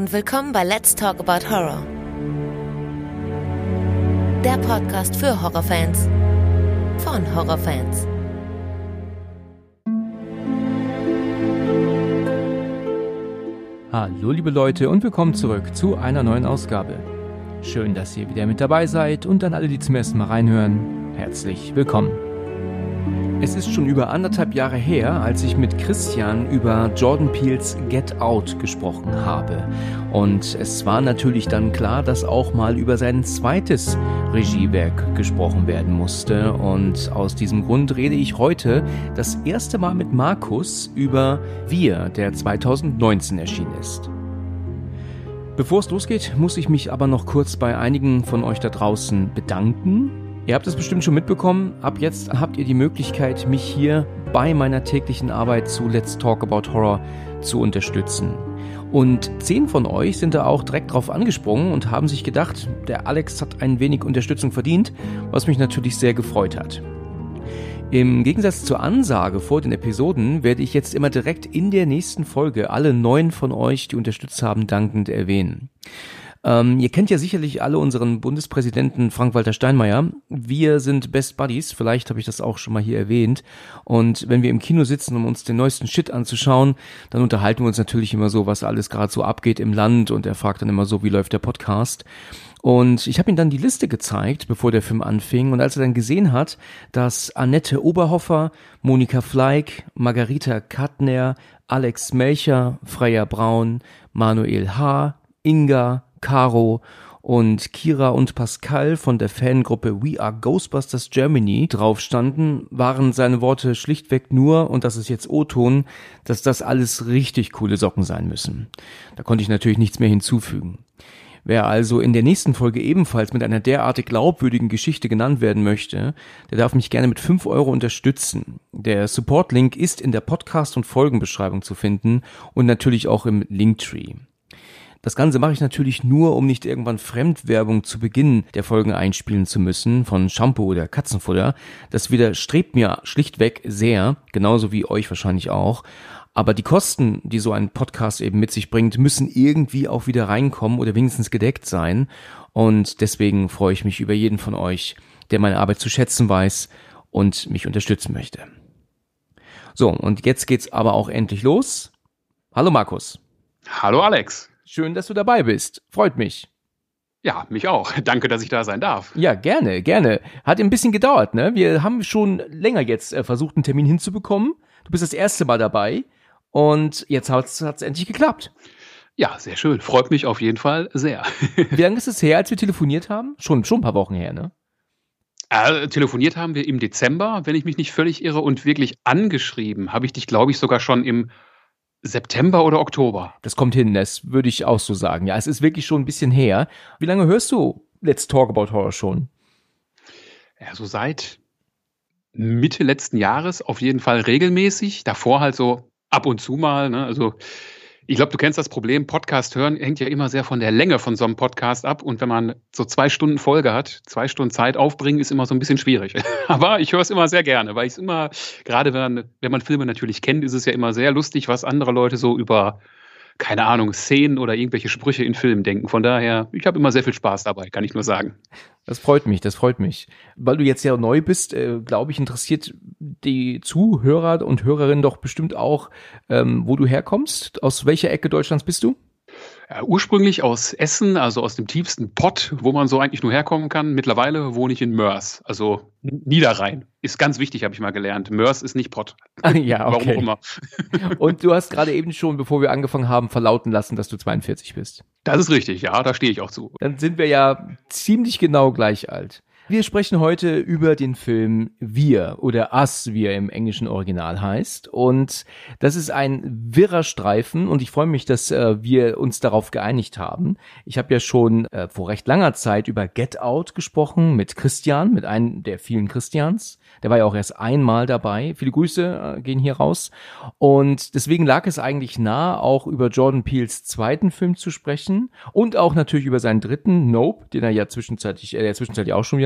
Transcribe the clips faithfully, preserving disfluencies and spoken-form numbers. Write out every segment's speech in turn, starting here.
und willkommen bei Let's Talk About Horror. Der Podcast für Horrorfans von Horrorfans. Hallo liebe Leute und willkommen zurück zu einer neuen Ausgabe. Schön, dass ihr wieder mit dabei seid und an alle, die zum ersten Mal reinhören, herzlich willkommen. Es ist schon über anderthalb Jahre her, als ich mit Christian über Jordan Peels Get Out gesprochen habe. Und es war natürlich dann klar, dass auch mal über sein zweites Regiewerk gesprochen werden musste. Und aus diesem Grund rede ich heute das erste Mal mit Markus über Wir, der zweitausendneunzehn erschienen ist. Bevor es losgeht, muss ich mich aber noch kurz bei einigen von euch da draußen bedanken. Ihr habt es bestimmt schon mitbekommen, ab jetzt habt ihr die Möglichkeit, mich hier bei meiner täglichen Arbeit zu Let's Talk About Horror zu unterstützen. Und zehn von euch sind da auch direkt drauf angesprungen und haben sich gedacht, der Alex hat ein wenig Unterstützung verdient, was mich natürlich sehr gefreut hat. Im Gegensatz zur Ansage vor den Episoden werde ich jetzt immer direkt in der nächsten Folge alle neun von euch, die unterstützt haben, dankend erwähnen. Ähm, ihr kennt ja sicherlich alle unseren Bundespräsidenten Frank-Walter Steinmeier. Wir sind Best Buddies, vielleicht habe ich das auch schon mal hier erwähnt. Und wenn wir im Kino sitzen, um uns den neuesten Shit anzuschauen, dann unterhalten wir uns natürlich immer so, was alles gerade so abgeht im Land. Und er fragt dann immer so, wie läuft der Podcast? Und ich habe ihm dann die Liste gezeigt, bevor der Film anfing. Und als er dann gesehen hat, dass Annette Oberhofer, Monika Fleig, Margarita Kattner, Alex Melcher, Freya Braun, Manuel H., Inga, Caro und Kira und Pascal von der Fangruppe We Are Ghostbusters Germany drauf standen, waren seine Worte schlichtweg nur, und das ist jetzt O-Ton, dass das alles richtig coole Socken sein müssen. Da konnte ich natürlich nichts mehr hinzufügen. Wer also in der nächsten Folge ebenfalls mit einer derartig glaubwürdigen Geschichte genannt werden möchte, der darf mich gerne mit fünf Euro unterstützen. Der Support-Link ist in der Podcast- und Folgenbeschreibung zu finden und natürlich auch im Linktree. Das Ganze mache ich natürlich nur, um nicht irgendwann Fremdwerbung zu Beginn der Folgen einspielen zu müssen, von Shampoo oder Katzenfutter. Das widerstrebt mir schlichtweg sehr, genauso wie euch wahrscheinlich auch. Aber die Kosten, die so ein Podcast eben mit sich bringt, müssen irgendwie auch wieder reinkommen oder wenigstens gedeckt sein. Und deswegen freue ich mich über jeden von euch, der meine Arbeit zu schätzen weiß und mich unterstützen möchte. So, und jetzt geht's aber auch endlich los. Hallo Markus. Hallo Alex. Schön, dass du dabei bist. Freut mich. Ja, mich auch. Danke, dass ich da sein darf. Ja, gerne, gerne. Hat ein bisschen gedauert, ne? Wir haben schon länger jetzt äh, versucht, einen Termin hinzubekommen. Du bist das erste Mal dabei und jetzt hat's, hat's endlich geklappt. Ja, sehr schön. Freut mich auf jeden Fall sehr. Wie lange ist es her, als wir telefoniert haben? Schon, schon ein paar Wochen her, ne? Äh, telefoniert haben wir im Dezember, wenn ich mich nicht völlig irre, und wirklich angeschrieben habe ich dich, glaube ich, sogar schon im September oder Oktober. Das kommt hin, das würde ich auch so sagen. Ja, es ist wirklich schon ein bisschen her. Wie lange hörst du Let's Talk About Horror schon? Ja, so seit Mitte letzten Jahres auf jeden Fall regelmäßig. Davor halt so ab und zu mal, ne? Also ich glaube, du kennst das Problem, Podcast hören hängt ja immer sehr von der Länge von so einem Podcast ab. Und wenn man so zwei Stunden Folge hat, zwei Stunden Zeit aufbringen, ist immer so ein bisschen schwierig. Aber ich höre es immer sehr gerne, weil ich es immer, gerade wenn man, wenn man Filme natürlich kennt, ist es ja immer sehr lustig, was andere Leute so über, keine Ahnung, Szenen oder irgendwelche Sprüche in Filmen denken. Von daher, ich habe immer sehr viel Spaß dabei, kann ich nur sagen. Das freut mich, das freut mich. Weil du jetzt ja neu bist, äh, glaube ich, interessiert die Zuhörer und Hörerinnen doch bestimmt auch, ähm, wo du herkommst. Aus welcher Ecke Deutschlands bist du? Ja, ursprünglich aus Essen, also aus dem tiefsten Pott, wo man so eigentlich nur herkommen kann. Mittlerweile wohne ich in Mörs, also Niederrhein. Ist ganz wichtig, habe ich mal gelernt. Mörs ist nicht Pott. Ah, ja, okay. Warum immer. Und du hast gerade eben schon, bevor wir angefangen haben, verlauten lassen, dass du zweiundvierzig bist. Das ist richtig, ja, da stehe ich auch zu. Dann sind wir ja ziemlich genau gleich alt. Wir sprechen heute über den Film Wir oder Us, wie er im englischen Original heißt. Und das ist ein wirrer Streifen und ich freue mich, dass äh, wir uns darauf geeinigt haben. Ich habe ja schon äh, vor recht langer Zeit über Get Out gesprochen mit Christian, mit einem der vielen Christians. Der war ja auch erst einmal dabei. Viele Grüße äh, gehen hier raus. Und deswegen lag es eigentlich nah, auch über Jordan Peels zweiten Film zu sprechen und auch natürlich über seinen dritten, Nope, den er ja zwischenzeitlich, äh, der zwischenzeitlich auch schon wieder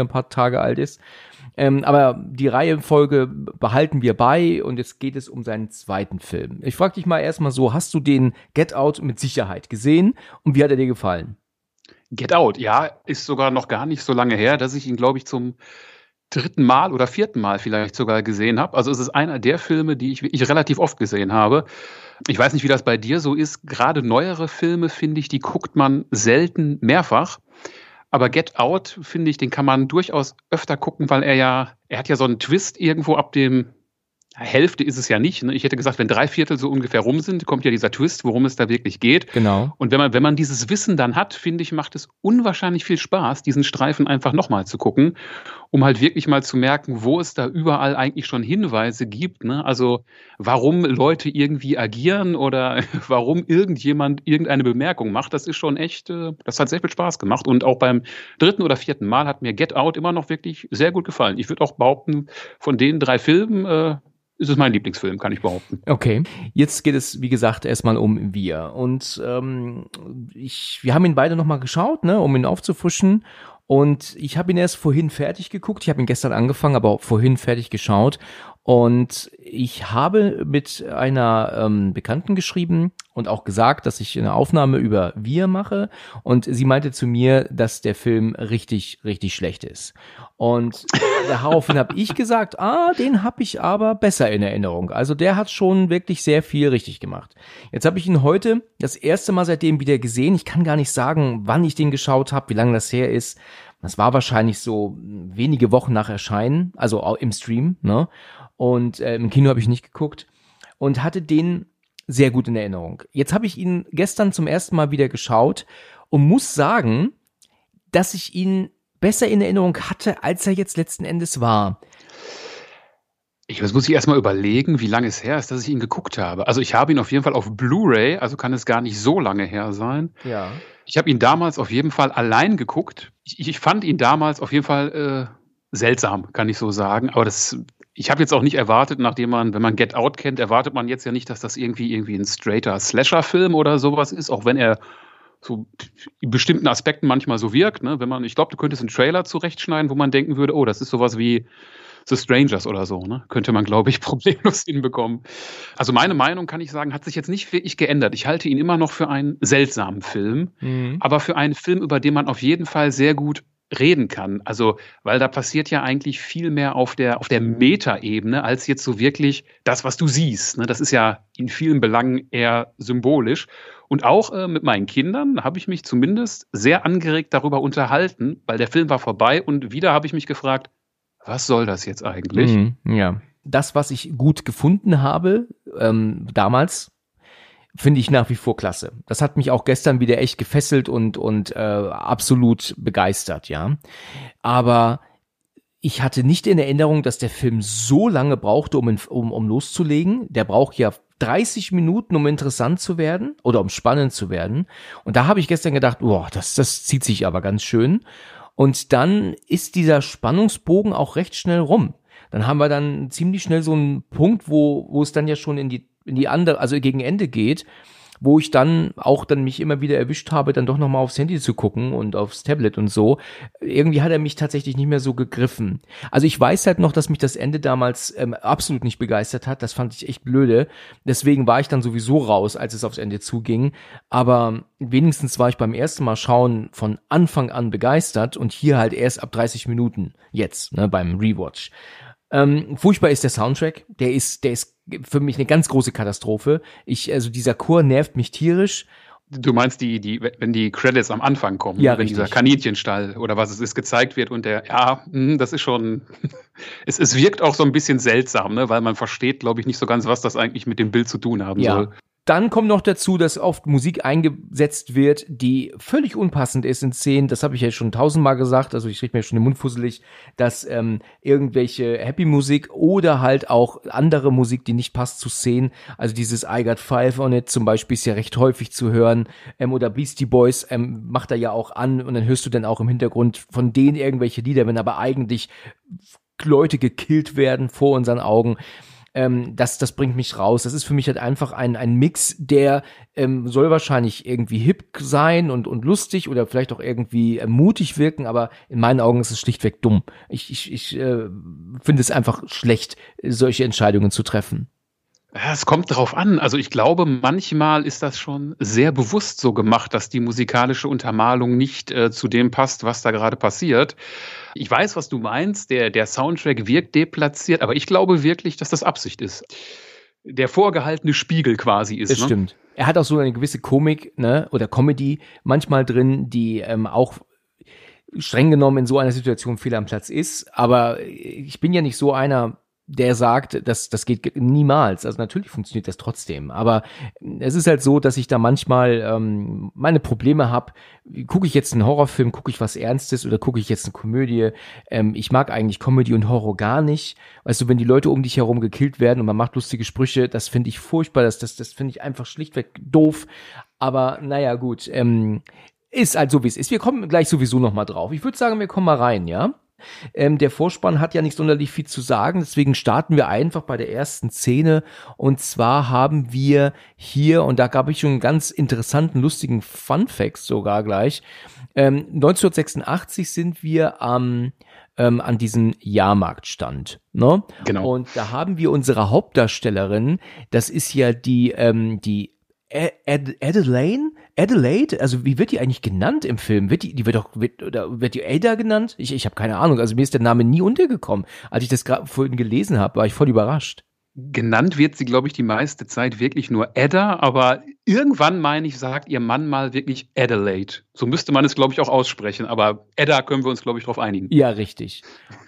ein paar Tage alt ist. Ähm, aber die Reihenfolge behalten wir bei und jetzt geht es um seinen zweiten Film. Ich frage dich mal erstmal so, hast du den Get Out mit Sicherheit gesehen und wie hat er dir gefallen? Get Out, ja, ist sogar noch gar nicht so lange her, dass ich ihn, glaube ich, zum dritten Mal oder vierten Mal vielleicht sogar gesehen habe. Also es ist einer der Filme, die ich wirklich relativ oft gesehen habe. Ich weiß nicht, wie das bei dir so ist. Gerade neuere Filme, finde ich, die guckt man selten mehrfach. Aber Get Out, finde ich, den kann man durchaus öfter gucken, weil er ja, er hat ja so einen Twist irgendwo ab dem, Hälfte ist es ja nicht. Ne? Ich hätte gesagt, wenn drei Viertel so ungefähr rum sind, kommt ja dieser Twist, worum es da wirklich geht. Genau. Und wenn man, wenn man dieses Wissen dann hat, finde ich, macht es unwahrscheinlich viel Spaß, diesen Streifen einfach nochmal zu gucken, um halt wirklich mal zu merken, wo es da überall eigentlich schon Hinweise gibt. Ne? Also warum Leute irgendwie agieren oder warum irgendjemand irgendeine Bemerkung macht, das ist schon echt, das hat sehr viel Spaß gemacht. Und auch beim dritten oder vierten Mal hat mir Get Out immer noch wirklich sehr gut gefallen. Ich würde auch behaupten, von den drei Filmen äh, ist es mein Lieblingsfilm, kann ich behaupten. Okay, jetzt geht es, wie gesagt, erstmal um Wir. Und ähm, ich, wir haben ihn beide nochmal geschaut, ne, um ihn aufzufrischen. Und ich habe ihn erst vorhin fertig geguckt. Ich habe ihn gestern angefangen, aber auch vorhin fertig geschaut. Und ich habe mit einer ähm, Bekannten geschrieben und auch gesagt, dass ich eine Aufnahme über Wir mache. Und sie meinte zu mir, dass der Film richtig, richtig schlecht ist. Und daraufhin habe ich gesagt, ah, den habe ich aber besser in Erinnerung. Also der hat schon wirklich sehr viel richtig gemacht. Jetzt habe ich ihn heute das erste Mal seitdem wieder gesehen. Ich kann gar nicht sagen, wann ich den geschaut habe, wie lange das her ist. Das war wahrscheinlich so wenige Wochen nach Erscheinen, also auch im Stream, ne? Und äh, im Kino habe ich nicht geguckt und hatte den sehr gut in Erinnerung. Jetzt habe ich ihn gestern zum ersten Mal wieder geschaut und muss sagen, dass ich ihn besser in Erinnerung hatte, als er jetzt letzten Endes war. Ich das muss ich erstmal überlegen, wie lange es her ist, dass ich ihn geguckt habe. Also ich habe ihn auf jeden Fall auf Blu-ray, also kann es gar nicht so lange her sein. Ja. Ich habe ihn damals auf jeden Fall allein geguckt. Ich, ich fand ihn damals auf jeden Fall äh, seltsam, kann ich so sagen. Aber das, ich habe jetzt auch nicht erwartet, nachdem man, wenn man Get Out kennt, erwartet man jetzt ja nicht, dass das irgendwie irgendwie ein straighter Slasher-Film oder sowas ist, auch wenn er so in bestimmten Aspekten manchmal so wirkt. Ne? Wenn man, ich glaube, du könntest einen Trailer zurechtschneiden, wo man denken würde, oh, das ist sowas wie The Strangers oder so, ne? Könnte man, glaube ich, problemlos hinbekommen. Also meine Meinung, kann ich sagen, hat sich jetzt nicht wirklich geändert. Ich halte ihn immer noch für einen seltsamen Film, mhm. aber für einen Film, über den man auf jeden Fall sehr gut reden kann. Also, weil da passiert ja eigentlich viel mehr auf der, auf der Meta-Ebene, als jetzt so wirklich das, was du siehst. Ne? Das ist ja in vielen Belangen eher symbolisch. Und auch äh, mit meinen Kindern habe ich mich zumindest sehr angeregt darüber unterhalten, weil der Film war vorbei und wieder habe ich mich gefragt, was soll das jetzt eigentlich? Mhm, ja. Das, was ich gut gefunden habe, ähm, damals, finde ich nach wie vor klasse. Das hat mich auch gestern wieder echt gefesselt und, und äh, absolut begeistert, ja. Aber ich hatte nicht in Erinnerung, dass der Film so lange brauchte, um, in, um, um loszulegen. Der braucht ja dreißig Minuten, um interessant zu werden oder um spannend zu werden. Und da habe ich gestern gedacht, boah, das, das zieht sich aber ganz schön. Und dann ist dieser Spannungsbogen auch recht schnell rum. Dann haben wir dann ziemlich schnell so einen Punkt, wo, wo es dann ja schon in die, in die andere, also gegen Ende geht, wo ich dann auch dann mich immer wieder erwischt habe, dann doch nochmal aufs Handy zu gucken und aufs Tablet und so. Irgendwie hat er mich tatsächlich nicht mehr so gegriffen. Also ich weiß halt noch, dass mich das Ende damals ähm, absolut nicht begeistert hat. Das fand ich echt blöde. Deswegen war ich dann sowieso raus, als es aufs Ende zuging. Aber wenigstens war ich beim ersten Mal schauen von Anfang an begeistert und hier halt erst ab dreißig Minuten jetzt, ne, beim Rewatch. Ähm, furchtbar ist der Soundtrack. Der ist, der ist für mich eine ganz große Katastrophe. Ich, also dieser Chor nervt mich tierisch. Du meinst die, die, wenn die Credits am Anfang kommen, ja, wenn richtig. Dieser Kaninchenstall oder was es ist gezeigt wird und der, ja, das ist schon, es, es wirkt auch so ein bisschen seltsam, ne, weil man versteht, glaube ich, nicht so ganz, was das eigentlich mit dem Bild zu tun haben ja. soll. Dann kommt noch dazu, dass oft Musik eingesetzt wird, die völlig unpassend ist in Szenen. Das habe ich ja schon tausendmal gesagt, also ich rede mir schon den Mund fusselig, dass ähm, irgendwelche Happy-Musik oder halt auch andere Musik, die nicht passt zu Szenen, also dieses I Got Five on It zum Beispiel ist ja recht häufig zu hören, ähm, oder Beastie Boys ähm, macht er ja auch an und dann hörst du dann auch im Hintergrund von denen irgendwelche Lieder, wenn aber eigentlich Leute gekillt werden vor unseren Augen. ähm, das, das bringt mich raus. Das ist für mich halt einfach ein, ein Mix, der ähm, soll wahrscheinlich irgendwie hip sein und, und lustig oder vielleicht auch irgendwie äh, mutig wirken, aber in meinen Augen ist es schlichtweg dumm. Ich, ich, ich äh, finde es einfach schlecht, solche Entscheidungen zu treffen. Ja, es kommt drauf an. Also ich glaube, manchmal ist das schon sehr bewusst so gemacht, dass die musikalische Untermalung nicht äh, zu dem passt, was da gerade passiert. Ich weiß, was du meinst. Der, der Soundtrack wirkt deplatziert, aber ich glaube wirklich, dass das Absicht ist. Der vorgehaltene Spiegel quasi ist. Das ne? stimmt. Er hat auch so eine gewisse Komik, ne, oder Comedy manchmal drin, die ähm, auch streng genommen in so einer Situation fehl am Platz ist. Aber ich bin ja nicht so einer, der sagt, dass das geht niemals. Also natürlich funktioniert das trotzdem. Aber es ist halt so, dass ich da manchmal ähm, meine Probleme habe. Gucke ich jetzt einen Horrorfilm, gucke ich was Ernstes oder gucke ich jetzt eine Komödie? Ähm, ich mag eigentlich Comedy und Horror gar nicht. Weißt du, wenn die Leute um dich herum gekillt werden und man macht lustige Sprüche, das finde ich furchtbar. Das, das, das finde ich einfach schlichtweg doof. Aber naja, gut. Ähm, ist halt so, wie es ist. Wir kommen gleich sowieso noch mal drauf. Ich würde sagen, wir kommen mal rein, ja? Ähm, der Vorspann hat ja nicht sonderlich viel zu sagen, deswegen starten wir einfach bei der ersten Szene. Und zwar haben wir hier, und da gab ich schon einen ganz interessanten, lustigen Fun-Fact sogar gleich, ähm, neunzehnhundertsechsundachtzig sind wir am ähm, an diesem Jahrmarktstand. Ne? Genau. Und da haben wir unsere Hauptdarstellerin, das ist ja die, ähm, die Ad- Adelaide? Adelaide? Also wie wird die eigentlich genannt im Film? Wird die, die wird doch, wird, oder wird die Ada genannt? Ich, ich habe keine Ahnung. Also mir ist der Name nie untergekommen. Als ich das gerade vorhin gelesen habe, war ich voll überrascht. Genannt wird sie, glaube ich, die meiste Zeit wirklich nur Ada, aber irgendwann, meine ich, sagt ihr Mann mal wirklich Adelaide. So müsste man es, glaube ich, auch aussprechen, aber Ada können wir uns, glaube ich, drauf einigen. Ja, richtig.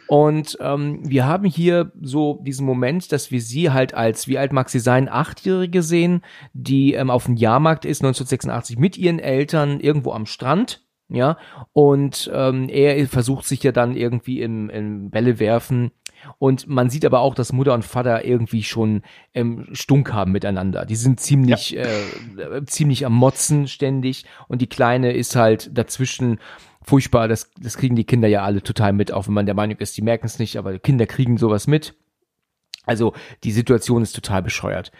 Und ähm, wir haben hier so diesen Moment, dass wir sie halt als, wie alt mag sie sein, Achtjährige sehen, die ähm, auf dem Jahrmarkt ist, neunzehnhundertsechsundachtzig, mit ihren Eltern irgendwo am Strand. Ja, und ähm, er versucht sich ja dann irgendwie im, im Bälle werfen. Und man sieht aber auch, dass Mutter und Vater irgendwie schon ähm, Stunk haben miteinander. Die sind ziemlich, ja. äh, ziemlich am Motzen ständig. Und die Kleine ist halt dazwischen furchtbar. Das, das kriegen die Kinder ja alle total mit, auch wenn man der Meinung ist, die merken es nicht, aber Kinder kriegen sowas mit. Also die Situation ist total bescheuert.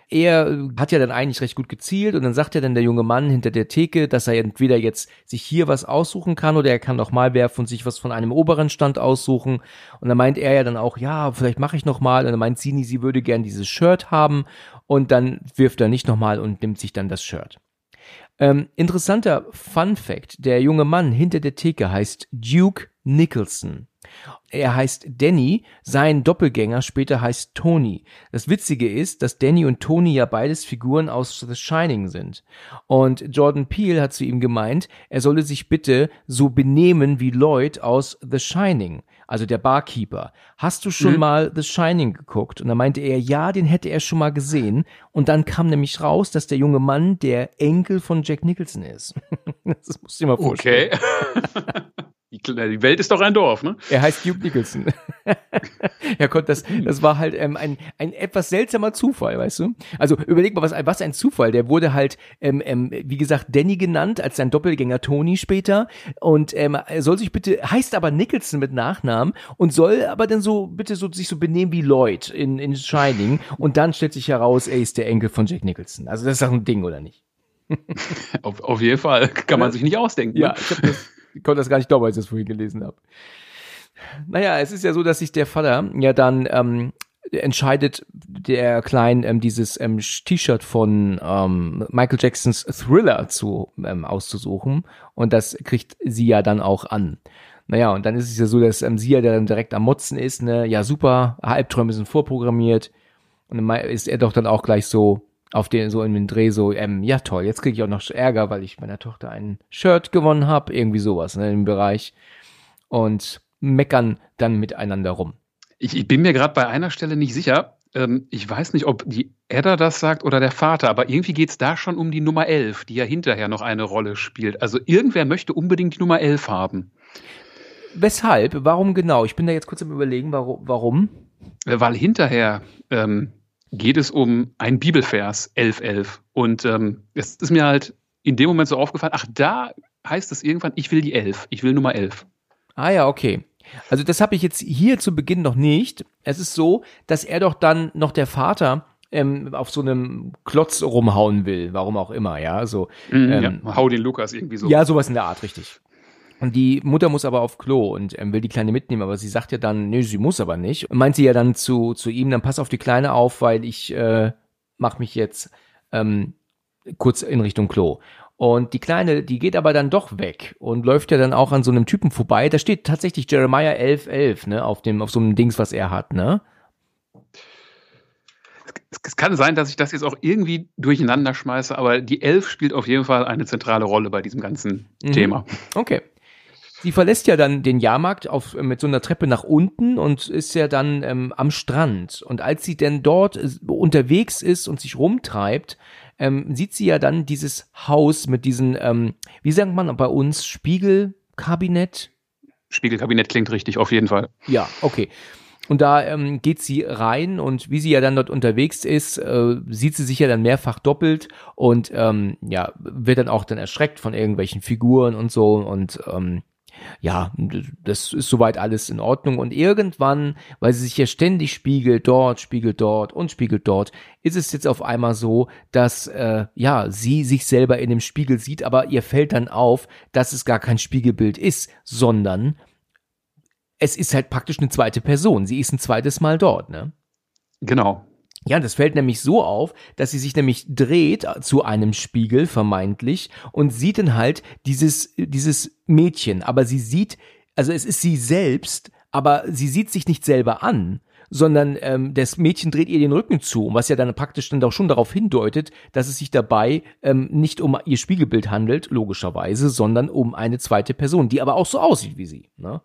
Er hat ja dann eigentlich recht gut gezielt und dann sagt ja dann der junge Mann hinter der Theke, dass er entweder jetzt sich hier was aussuchen kann oder er kann noch mal werfen und sich was von einem oberen Stand aussuchen. Und dann meint er ja dann auch, ja, vielleicht mache ich noch mal. Und dann meint Sini, sie würde gern dieses Shirt haben und dann wirft er nicht noch mal und nimmt sich dann das Shirt. Ähm, interessanter Fun Fact, der junge Mann hinter der Theke heißt Duke Nicholson. Er heißt Danny, sein Doppelgänger später heißt Tony. Das Witzige ist, dass Danny und Tony ja beides Figuren aus The Shining sind. Und Jordan Peele hat zu ihm gemeint, er solle sich bitte so benehmen wie Lloyd aus The Shining, also der Barkeeper. Hast du schon mhm. mal The Shining geguckt? Und dann meinte er, ja, den hätte er schon mal gesehen. Und dann kam nämlich raus, dass der junge Mann der Enkel von Jack Nicholson ist. Das musst du dir mal vorstellen. Okay. Die Welt ist doch ein Dorf, ne? Er heißt Duke Nicholson. Ja, Gott, das, das war halt ähm, ein, ein etwas seltsamer Zufall, weißt du? Also überleg mal, was, was ein Zufall. Der wurde halt, ähm, ähm, wie gesagt, Danny genannt, als sein Doppelgänger Tony später. Und ähm, er soll sich bitte, heißt aber Nicholson mit Nachnamen und soll aber dann so, bitte so sich so benehmen wie Lloyd in, in Shining. Und dann stellt sich heraus, er ist der Enkel von Jack Nicholson. Also das ist doch ein Ding, oder nicht? Auf, auf jeden Fall. Kann man sich nicht ausdenken. Ja, ne? ich hab das... Ich konnte das gar nicht glauben, als ich das vorhin gelesen habe. Naja, es ist ja so, dass sich der Vater ja dann ähm, entscheidet, der Kleinen ähm, dieses ähm, T-Shirt von ähm, Michael Jacksons Thriller zu ähm, auszusuchen. Und das kriegt sie ja dann auch an. Naja, und dann ist es ja so, dass ähm, sie ja dann direkt am Motzen ist. Ne? Ja, super, Albträume sind vorprogrammiert. Und dann ist er doch dann auch gleich so auf den, so in den Dreh so, ähm, ja toll, jetzt kriege ich auch noch Ärger, weil ich meiner Tochter ein Shirt gewonnen habe, irgendwie sowas, ne, im Bereich. Und meckern dann miteinander rum. Ich, ich bin mir gerade bei einer Stelle nicht sicher. Ähm, ich weiß nicht, ob die Ada das sagt oder der Vater, aber irgendwie geht es da schon um die Nummer elf, die ja hinterher noch eine Rolle spielt. Also irgendwer möchte unbedingt die Nummer elf haben. Weshalb? Warum genau? Ich bin da jetzt kurz am Überlegen, warum? warum? Weil hinterher ähm, geht es um einen Bibelvers, elf elf. Und ähm, es ist mir halt in dem Moment so aufgefallen, ach, da heißt es irgendwann, ich will die elf, ich will Nummer elf. Ah ja, okay. Also das habe ich jetzt hier zu Beginn noch nicht. Es ist so, dass er doch dann noch der Vater ähm, auf so einem Klotz rumhauen will, warum auch immer, ja, so. Mhm, ähm, ja, hau den Lukas irgendwie so. Ja, sowas in der Art, richtig. Und die Mutter muss aber auf Klo und ähm, will die Kleine mitnehmen, aber sie sagt ja dann, nee, sie muss aber nicht. Und meint sie ja dann zu zu ihm, dann pass auf die Kleine auf, weil ich äh, mach mich jetzt ähm, kurz in Richtung Klo. Und die Kleine, die geht aber dann doch weg und läuft ja dann auch an so einem Typen vorbei. Da steht tatsächlich Jeremiah elf elf, ne, auf dem auf so einem Dings, was er hat, ne? Es, es kann sein, dass ich das jetzt auch irgendwie durcheinander schmeiße, aber die elf spielt auf jeden Fall eine zentrale Rolle bei diesem ganzen Mhm. Thema. Okay. Sie verlässt ja dann den Jahrmarkt auf, mit so einer Treppe nach unten und ist ja dann ähm, am Strand. Und als sie denn dort äh, unterwegs ist und sich rumtreibt, ähm, sieht sie ja dann dieses Haus mit diesen, ähm, wie sagt man bei uns, Spiegelkabinett? Spiegelkabinett klingt richtig, auf jeden Fall. Ja, okay. Und da ähm, geht sie rein und wie sie ja dann dort unterwegs ist, äh, sieht sie sich ja dann mehrfach doppelt und ähm, ja, wird dann auch dann erschreckt von irgendwelchen Figuren und so und ähm, ja, das ist soweit alles in Ordnung und irgendwann, weil sie sich ja ständig spiegelt, dort, spiegelt dort und spiegelt dort, ist es jetzt auf einmal so, dass äh, ja, sie sich selber in dem Spiegel sieht, aber ihr fällt dann auf, dass es gar kein Spiegelbild ist, sondern es ist halt praktisch eine zweite Person. Sie ist ein zweites Mal dort, ne? Genau. Ja, das fällt nämlich so auf, dass sie sich nämlich dreht zu einem Spiegel, vermeintlich, und sieht dann halt dieses, dieses Mädchen. Aber sie sieht, also es ist sie selbst, aber sie sieht sich nicht selber an, sondern ähm, das Mädchen dreht ihr den Rücken zu, was ja dann praktisch dann auch schon darauf hindeutet, dass es sich dabei ähm, nicht um ihr Spiegelbild handelt, logischerweise, sondern um eine zweite Person, die aber auch so aussieht wie sie, ne?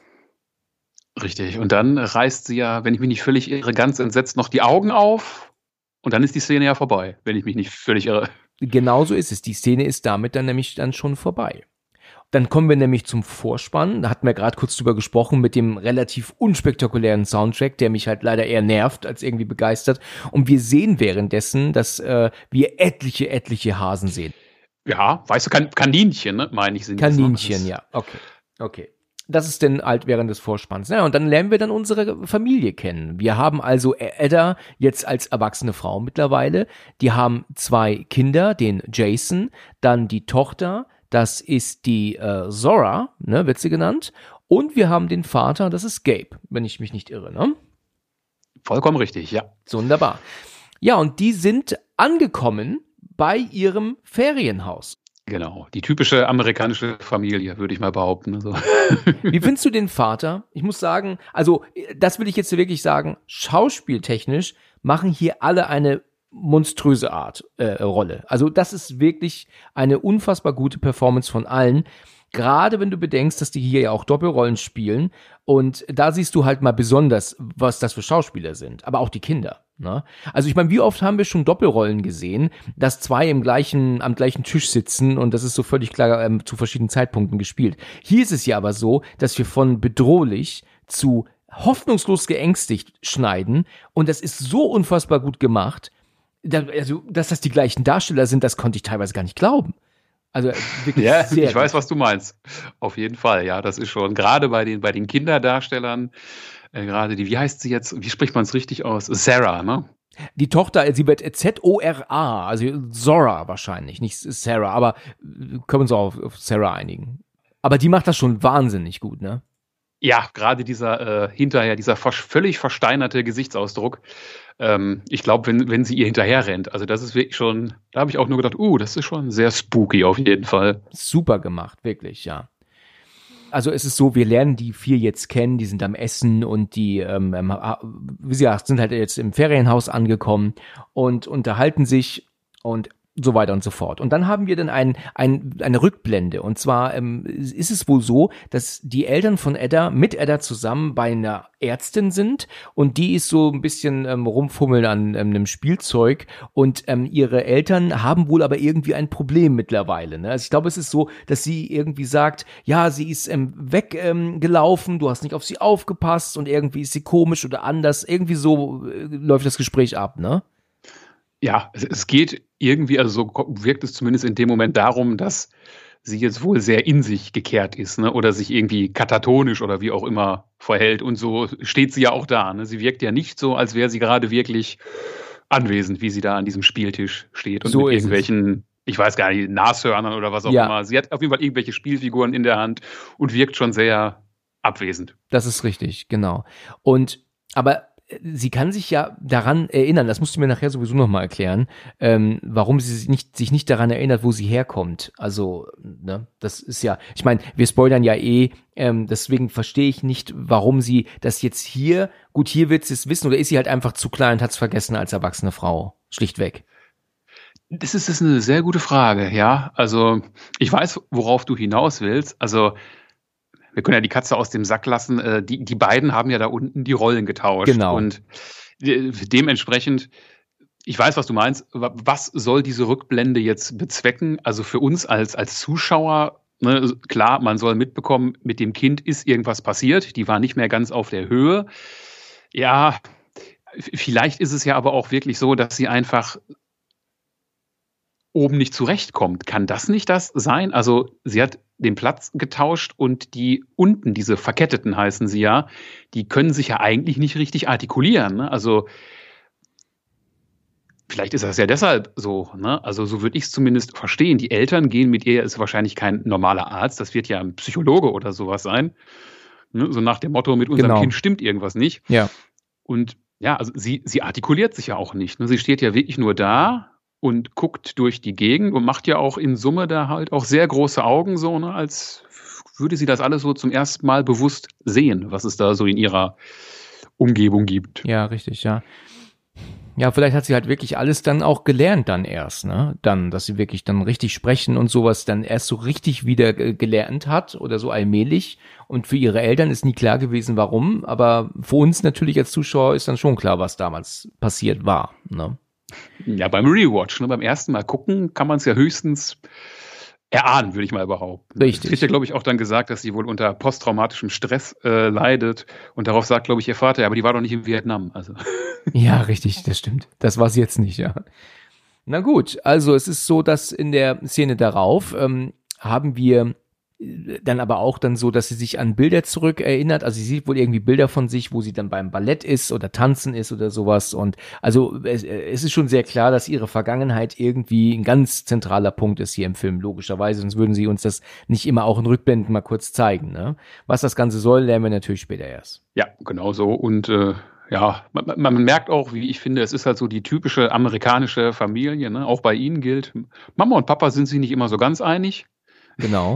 Richtig. Und dann reißt sie ja, wenn ich mich nicht völlig irre, ganz entsetzt noch die Augen auf. Und dann ist die Szene ja vorbei, wenn ich mich nicht völlig irre. Genau so ist es. Die Szene ist damit dann nämlich dann schon vorbei. Dann kommen wir nämlich zum Vorspann. Da hatten wir gerade kurz drüber gesprochen mit dem relativ unspektakulären Soundtrack, der mich halt leider eher nervt als irgendwie begeistert. Und wir sehen währenddessen, dass äh, wir etliche, etliche Hasen sehen. Ja, weißt du, kan Kaninchen, ne, meine ich, sind das, ne? Kaninchen, Das ist- ja. Okay, okay. Das ist denn halt während des Vorspanns. Ja, und dann lernen wir dann unsere Familie kennen. Wir haben also Edda jetzt als erwachsene Frau mittlerweile. Die haben zwei Kinder, den Jason, dann die Tochter, das ist die äh, Zora, ne, wird sie genannt. Und wir haben den Vater, das ist Gabe, wenn ich mich nicht irre, ne? Vollkommen richtig, ja. Wunderbar. Ja, und die sind angekommen bei ihrem Ferienhaus. Genau. Die typische amerikanische Familie, würde ich mal behaupten. Also. Wie findest du den Vater? Ich muss sagen, also das will ich jetzt wirklich sagen, schauspieltechnisch machen hier alle eine monströse Art äh, Rolle. Also das ist wirklich eine unfassbar gute Performance von allen. Gerade wenn du bedenkst, dass die hier ja auch Doppelrollen spielen und da siehst du halt mal besonders, was das für Schauspieler sind, aber auch die Kinder. Ne? Also ich meine, wie oft haben wir schon Doppelrollen gesehen, dass zwei im gleichen, am gleichen Tisch sitzen und das ist so völlig klar ähm, zu verschiedenen Zeitpunkten gespielt. Hier ist es ja aber so, dass wir von bedrohlich zu hoffnungslos geängstigt schneiden und das ist so unfassbar gut gemacht, da, also, dass das die gleichen Darsteller sind, das konnte ich teilweise gar nicht glauben. Also wirklich Ja, sehr ich weiß, gut. was du meinst. Auf jeden Fall, ja, das ist schon, gerade bei den, bei den Kinderdarstellern, äh, gerade die, wie heißt sie jetzt, wie spricht man es richtig aus? Sarah, ne? Die Tochter, sie wird Z O R A, also Zora wahrscheinlich, nicht Sarah, aber äh, können wir uns auch auf, auf Sarah einigen. Aber die macht das schon wahnsinnig gut, ne? Ja, gerade dieser, äh, hinterher, dieser ver völlig versteinerte Gesichtsausdruck. Ähm, ich glaube, wenn, wenn sie ihr hinterher rennt, also das ist wirklich schon, da habe ich auch nur gedacht, uh, das ist schon sehr spooky auf jeden Fall. Super gemacht, wirklich, ja. Also es ist so, wir lernen die vier jetzt kennen, die sind am Essen und die, ähm, ähm, wie gesagt, sind halt jetzt im Ferienhaus angekommen und unterhalten sich und so weiter und so fort. Und dann haben wir dann ein, ein, eine Rückblende. Und zwar ähm, ist es wohl so, dass die Eltern von Edda mit Edda zusammen bei einer Ärztin sind und die ist so ein bisschen ähm, rumfummeln an ähm, einem Spielzeug und ähm, ihre Eltern haben wohl aber irgendwie ein Problem mittlerweile. Ne? Also ich glaube, es ist so, dass sie irgendwie sagt, ja, sie ist ähm, weggelaufen, ähm, gelaufen, du hast nicht auf sie aufgepasst und irgendwie ist sie komisch oder anders. Irgendwie so äh, läuft das Gespräch ab, ne? Ja, es, es geht irgendwie, also so ko- wirkt es zumindest in dem Moment darum, dass sie jetzt wohl sehr in sich gekehrt ist, ne? Oder sich irgendwie katatonisch oder wie auch immer verhält. Und so steht sie ja auch da. Ne? Sie wirkt ja nicht so, als wäre sie gerade wirklich anwesend, wie sie da an diesem Spieltisch steht und So mit ist es. irgendwelchen, ich weiß gar nicht, Nashörnern oder was auch Ja. immer. Sie hat auf jeden Fall irgendwelche Spielfiguren in der Hand und wirkt schon sehr abwesend. Das ist richtig, genau. Und aber äh, sie kann sich ja daran erinnern, das musst du mir nachher sowieso nochmal erklären, ähm, warum sie sich nicht, sich nicht daran erinnert, wo sie herkommt. Also, ne, das ist ja, ich meine, wir spoilern ja eh, ähm, deswegen verstehe ich nicht, warum sie das jetzt hier, gut, hier wird sie es wissen, oder ist sie halt einfach zu klein und hat es vergessen als erwachsene Frau, schlichtweg. Das ist, das ist eine sehr gute Frage, ja. Also, ich weiß, worauf du hinaus willst. Also, wir können ja die Katze aus dem Sack lassen. Äh, die, die beiden haben ja da unten die Rollen getauscht. Genau. Und de- dementsprechend, ich weiß, was du meinst. Wa- Was soll diese Rückblende jetzt bezwecken? Also für uns als, als Zuschauer, ne, klar, man soll mitbekommen, mit dem Kind ist irgendwas passiert. Die war nicht mehr ganz auf der Höhe. Ja, f- vielleicht ist es ja aber auch wirklich so, dass sie einfach oben nicht zurechtkommt. Kann das nicht das sein? Also sie hat den Platz getauscht und die unten, diese Verketteten heißen sie ja, die können sich ja eigentlich nicht richtig artikulieren. Ne? Also vielleicht ist das ja deshalb so. Ne? Also so würde ich es zumindest verstehen. Die Eltern gehen mit ihr, ist wahrscheinlich kein normaler Arzt, das wird ja ein Psychologe oder sowas sein. Ne? So nach dem Motto, mit unserem Genau. Kind stimmt irgendwas nicht. Ja. Und ja, also sie, sie artikuliert sich ja auch nicht. Ne? Sie steht ja wirklich nur da und guckt durch die Gegend und macht ja auch in Summe da halt auch sehr große Augen, so, ne, als würde sie das alles so zum ersten Mal bewusst sehen, was es da so in ihrer Umgebung gibt. Ja, richtig, ja. Ja, vielleicht hat sie halt wirklich alles dann auch gelernt dann erst, ne? Dann, dass sie wirklich dann richtig sprechen und sowas dann erst so richtig wieder äh, gelernt hat oder so allmählich. Und für ihre Eltern ist nie klar gewesen, warum. Aber für uns natürlich als Zuschauer ist dann schon klar, was damals passiert war, ne? Ja, beim Rewatch, ne, beim ersten Mal gucken, kann man es ja höchstens erahnen, würde ich mal behaupten. Richtig. Es wird ja, glaube ich, auch dann gesagt, dass sie wohl unter posttraumatischem Stress äh, leidet. Und darauf sagt, glaube ich, ihr Vater, ja, aber die war doch nicht in Vietnam. Also. Ja, richtig, das stimmt. Das war sie jetzt nicht, ja. Na gut, also es ist so, dass in der Szene darauf ähm, haben wir dann aber auch dann so, dass sie sich an Bilder zurück erinnert. Also sie sieht wohl irgendwie Bilder von sich, wo sie dann beim Ballett ist oder tanzen ist oder sowas. Und also es, es ist schon sehr klar, dass ihre Vergangenheit irgendwie ein ganz zentraler Punkt ist hier im Film, logischerweise. Sonst würden sie uns das nicht immer auch in Rückblenden mal kurz zeigen. Ne? Was das Ganze soll, lernen wir natürlich später erst. Ja, genau so. Und äh, ja, man, man merkt auch, wie ich finde, es ist halt so die typische amerikanische Familie. Ne? Auch bei ihnen gilt, Mama und Papa sind sich nicht immer so ganz einig. Genau.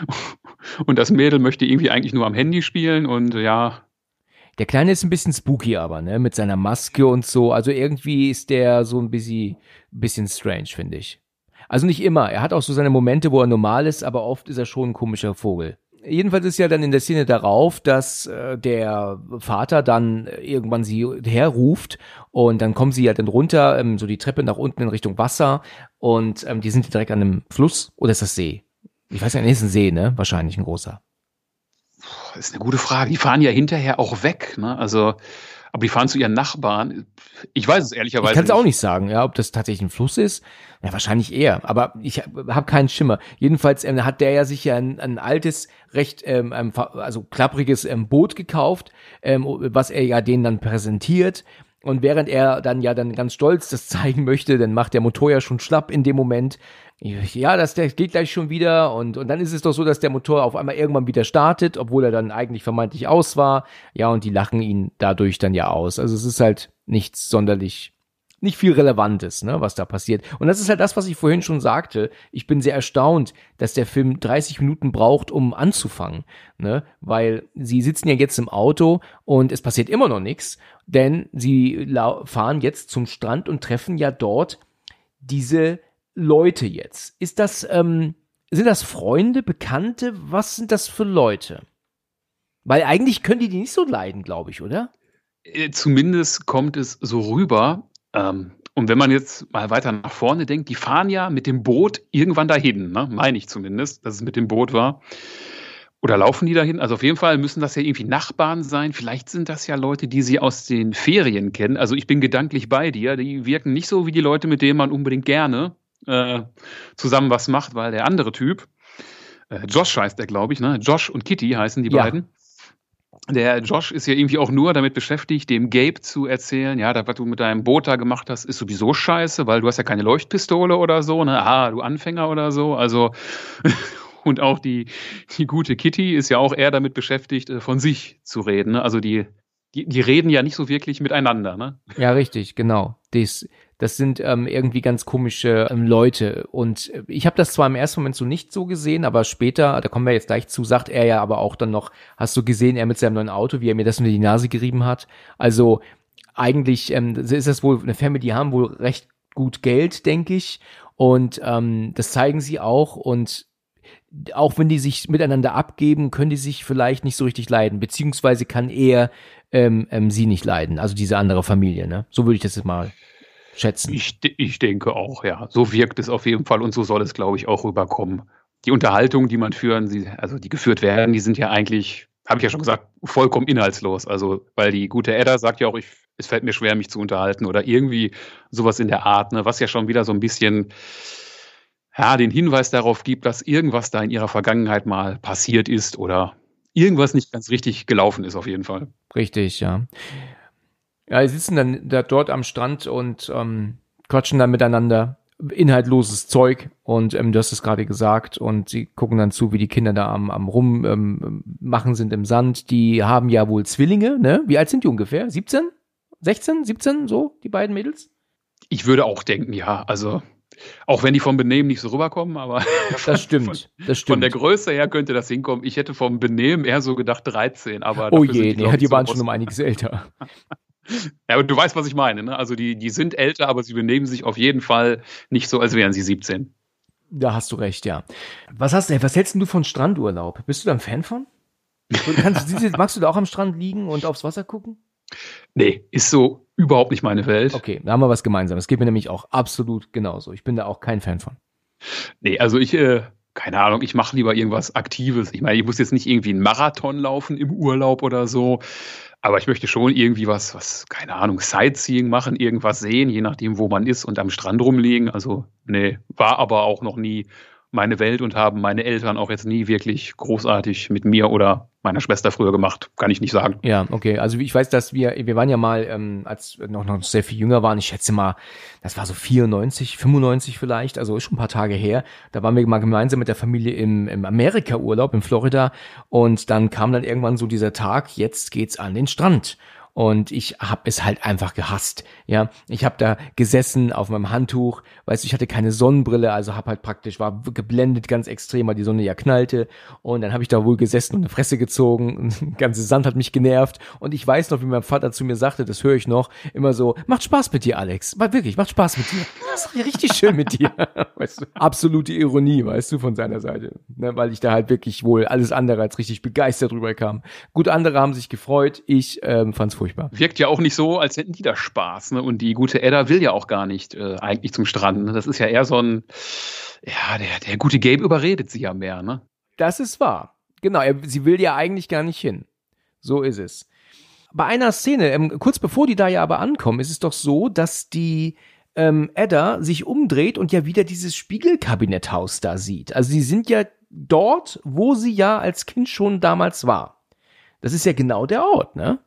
Und das Mädel möchte irgendwie eigentlich nur am Handy spielen und ja. Der Kleine ist ein bisschen spooky aber, ne, mit seiner Maske und so. Also irgendwie ist der so ein bisschen, bisschen strange, finde ich. Also nicht immer. Er hat auch so seine Momente, wo er normal ist, aber oft ist er schon ein komischer Vogel. Jedenfalls ist ja dann in der Szene darauf, dass äh, der Vater dann irgendwann sie herruft und dann kommen sie ja dann runter, ähm, so die Treppe nach unten in Richtung Wasser und ähm, die sind direkt an einem Fluss oder ist das See? Ich weiß ja nicht, ist ein See, ne? Wahrscheinlich ein großer. Das ist eine gute Frage. Die fahren ja hinterher auch weg, ne? Also, aber die fahren zu ihren Nachbarn. Ich weiß es ehrlicherweise Ich kann es nicht. auch nicht sagen, ja, ob das tatsächlich ein Fluss ist. Ja, wahrscheinlich eher. Aber ich habe keinen Schimmer. Jedenfalls ähm, hat der ja sich ja ein, ein altes, recht ähm, also klappriges ähm, Boot gekauft, ähm, was er ja denen dann präsentiert. Und während er dann ja dann ganz stolz das zeigen möchte, dann macht der Motor ja schon schlapp in dem Moment. Ja, das der geht gleich schon wieder und und dann ist es doch so, dass der Motor auf einmal irgendwann wieder startet, obwohl er dann eigentlich vermeintlich aus war. Ja, und die lachen ihn dadurch dann ja aus. Also es ist halt nichts sonderlich, nicht viel Relevantes, ne, was da passiert. Und das ist halt das, was ich vorhin schon sagte. Ich bin sehr erstaunt, dass der Film dreißig Minuten braucht, um anzufangen, ne, weil sie sitzen ja jetzt im Auto und es passiert immer noch nichts, denn sie fahren jetzt zum Strand und treffen ja dort diese Leute jetzt. Ist das, ähm, sind das Freunde, Bekannte? Was sind das für Leute? Weil eigentlich können die die nicht so leiden, glaube ich, oder? Äh, Zumindest kommt es so rüber. Ähm, und wenn man jetzt mal weiter nach vorne denkt, die fahren ja mit dem Boot irgendwann dahin, ne? Meine ich zumindest, dass es mit dem Boot war. Oder laufen die dahin? Also auf jeden Fall müssen das ja irgendwie Nachbarn sein. Vielleicht sind das ja Leute, die sie aus den Ferien kennen. Also ich bin gedanklich bei dir. Die wirken nicht so wie die Leute, mit denen man unbedingt gerne äh, zusammen was macht, weil der andere Typ, äh, Josh heißt der, glaube ich, ne? Josh und Kitty heißen die Ja. beiden. Der Josh ist ja irgendwie auch nur damit beschäftigt, dem Gabe zu erzählen, ja, das, was du mit deinem Boot da gemacht hast, ist sowieso scheiße, weil du hast ja keine Leuchtpistole oder so, ne? Ah, du Anfänger oder so, also und auch die, die gute Kitty ist ja auch eher damit beschäftigt, äh, von sich zu reden, ne? Also die, die, die reden ja nicht so wirklich miteinander, ne? Ja, richtig, genau. Das, das sind ähm, irgendwie ganz komische ähm, Leute. Und äh, ich habe das zwar im ersten Moment so nicht so gesehen, aber später, da kommen wir jetzt gleich zu, sagt er ja aber auch dann noch, hast du gesehen, er mit seinem neuen Auto, wie er mir das unter die Nase gerieben hat. Also eigentlich ähm, ist das wohl eine Family, die haben wohl recht gut Geld, denke ich. Und ähm, das zeigen sie auch. Und auch wenn die sich miteinander abgeben, können die sich vielleicht nicht so richtig leiden. Beziehungsweise kann er ähm, ähm, sie nicht leiden, also diese andere Familie, ne? So würde ich das jetzt mal schätzen. Ich, ich denke auch, ja. So wirkt es auf jeden Fall und so soll es, glaube ich, auch rüberkommen. Die Unterhaltungen, die man führen, sie, also die geführt werden, die sind ja eigentlich, habe ich ja schon gesagt, vollkommen inhaltslos. Also, weil die gute Edda sagt ja auch, ich, es fällt mir schwer, mich zu unterhalten oder irgendwie sowas in der Art, ne? Was ja schon wieder so ein bisschen, ja, den Hinweis darauf gibt, dass irgendwas da in ihrer Vergangenheit mal passiert ist oder irgendwas nicht ganz richtig gelaufen ist, auf jeden Fall. Richtig, ja. Ja, die sitzen dann da dort am Strand und ähm, quatschen dann miteinander. Inhaltloses Zeug und ähm, du hast es gerade gesagt und sie gucken dann zu, wie die Kinder da am, am rum ähm, machen sind im Sand. Die haben ja wohl Zwillinge, ne? Wie alt sind die ungefähr? siebzehn? sechzehn? siebzehn? So, die beiden Mädels? Ich würde auch denken, ja, also auch wenn die vom Benehmen nicht so rüberkommen, aber Das stimmt, das stimmt. von der Größe her könnte das hinkommen. Ich hätte vom Benehmen eher so gedacht dreizehn, aber Oh dafür sind je, die, glaub nee, ich, die so waren groß. schon um einiges älter. Ja, aber du weißt, was ich meine, ne? Also die, die sind älter, aber sie benehmen sich auf jeden Fall nicht so, als wären sie siebzehn. Da hast du recht, ja. Was hast du, was hältst denn du von Strandurlaub? Bist du da ein Fan von? Du kannst, magst du da auch am Strand liegen und aufs Wasser gucken? Nee, ist so überhaupt nicht meine Welt. Okay, da haben wir was gemeinsam. Das geht mir nämlich auch absolut genauso. Ich bin da auch kein Fan von. Nee, also ich, äh, keine Ahnung, ich mache lieber irgendwas Aktives. Ich meine, ich muss jetzt nicht irgendwie einen Marathon laufen im Urlaub oder so, aber ich möchte schon irgendwie was, was, keine Ahnung, Sightseeing machen, irgendwas sehen, je nachdem, wo man ist und am Strand rumliegen. Also, nee, war aber auch noch nie meine Welt und haben meine Eltern auch jetzt nie wirklich großartig mit mir oder meiner Schwester früher gemacht, kann ich nicht sagen. Ja, okay. Also ich weiß, dass wir, wir waren ja mal, ähm, als wir noch, noch sehr viel jünger waren, ich schätze mal, das war so vierundneunzig, fünfundneunzig vielleicht, also ist schon ein paar Tage her. Da waren wir mal gemeinsam mit der Familie im, im Amerika-Urlaub in Florida und dann kam dann irgendwann so dieser Tag, jetzt geht's an den Strand. Und ich habe es halt einfach gehasst. Ja, ich habe da gesessen auf meinem Handtuch, weißt du, ich hatte keine Sonnenbrille, also habe halt praktisch, war geblendet ganz extrem, weil die Sonne ja knallte. Und dann habe ich da wohl gesessen und eine Fresse gezogen. Der ganze Sand hat mich genervt. Und ich weiß noch, wie mein Vater zu mir sagte, das höre ich noch, immer so, macht Spaß mit dir, Alex. Wirklich, macht Spaß mit dir. Das ist richtig schön mit dir. Weißt du, absolute Ironie, weißt du, von seiner Seite. Ne, weil ich da halt wirklich wohl alles andere als richtig begeistert rüberkam. Gut, andere haben sich gefreut, ich ähm, fand's furchtbar. Wirkt ja auch nicht so, als hätten die da Spaß, ne? Und die gute Edda will ja auch gar nicht äh, eigentlich zum Strand. Ne? Das ist ja eher so ein, ja, der, der gute Gabe überredet sie ja mehr, ne? Das ist wahr. Genau, er, sie will ja eigentlich gar nicht hin. So ist es. Bei einer Szene, ähm, kurz bevor die da ja aber ankommen, ist es doch so, dass die ähm, Edda sich umdreht und ja wieder dieses Spiegelkabinetthaus da sieht. Also sie sind ja dort, wo sie ja als Kind schon damals war. Das ist ja genau der Ort, ne?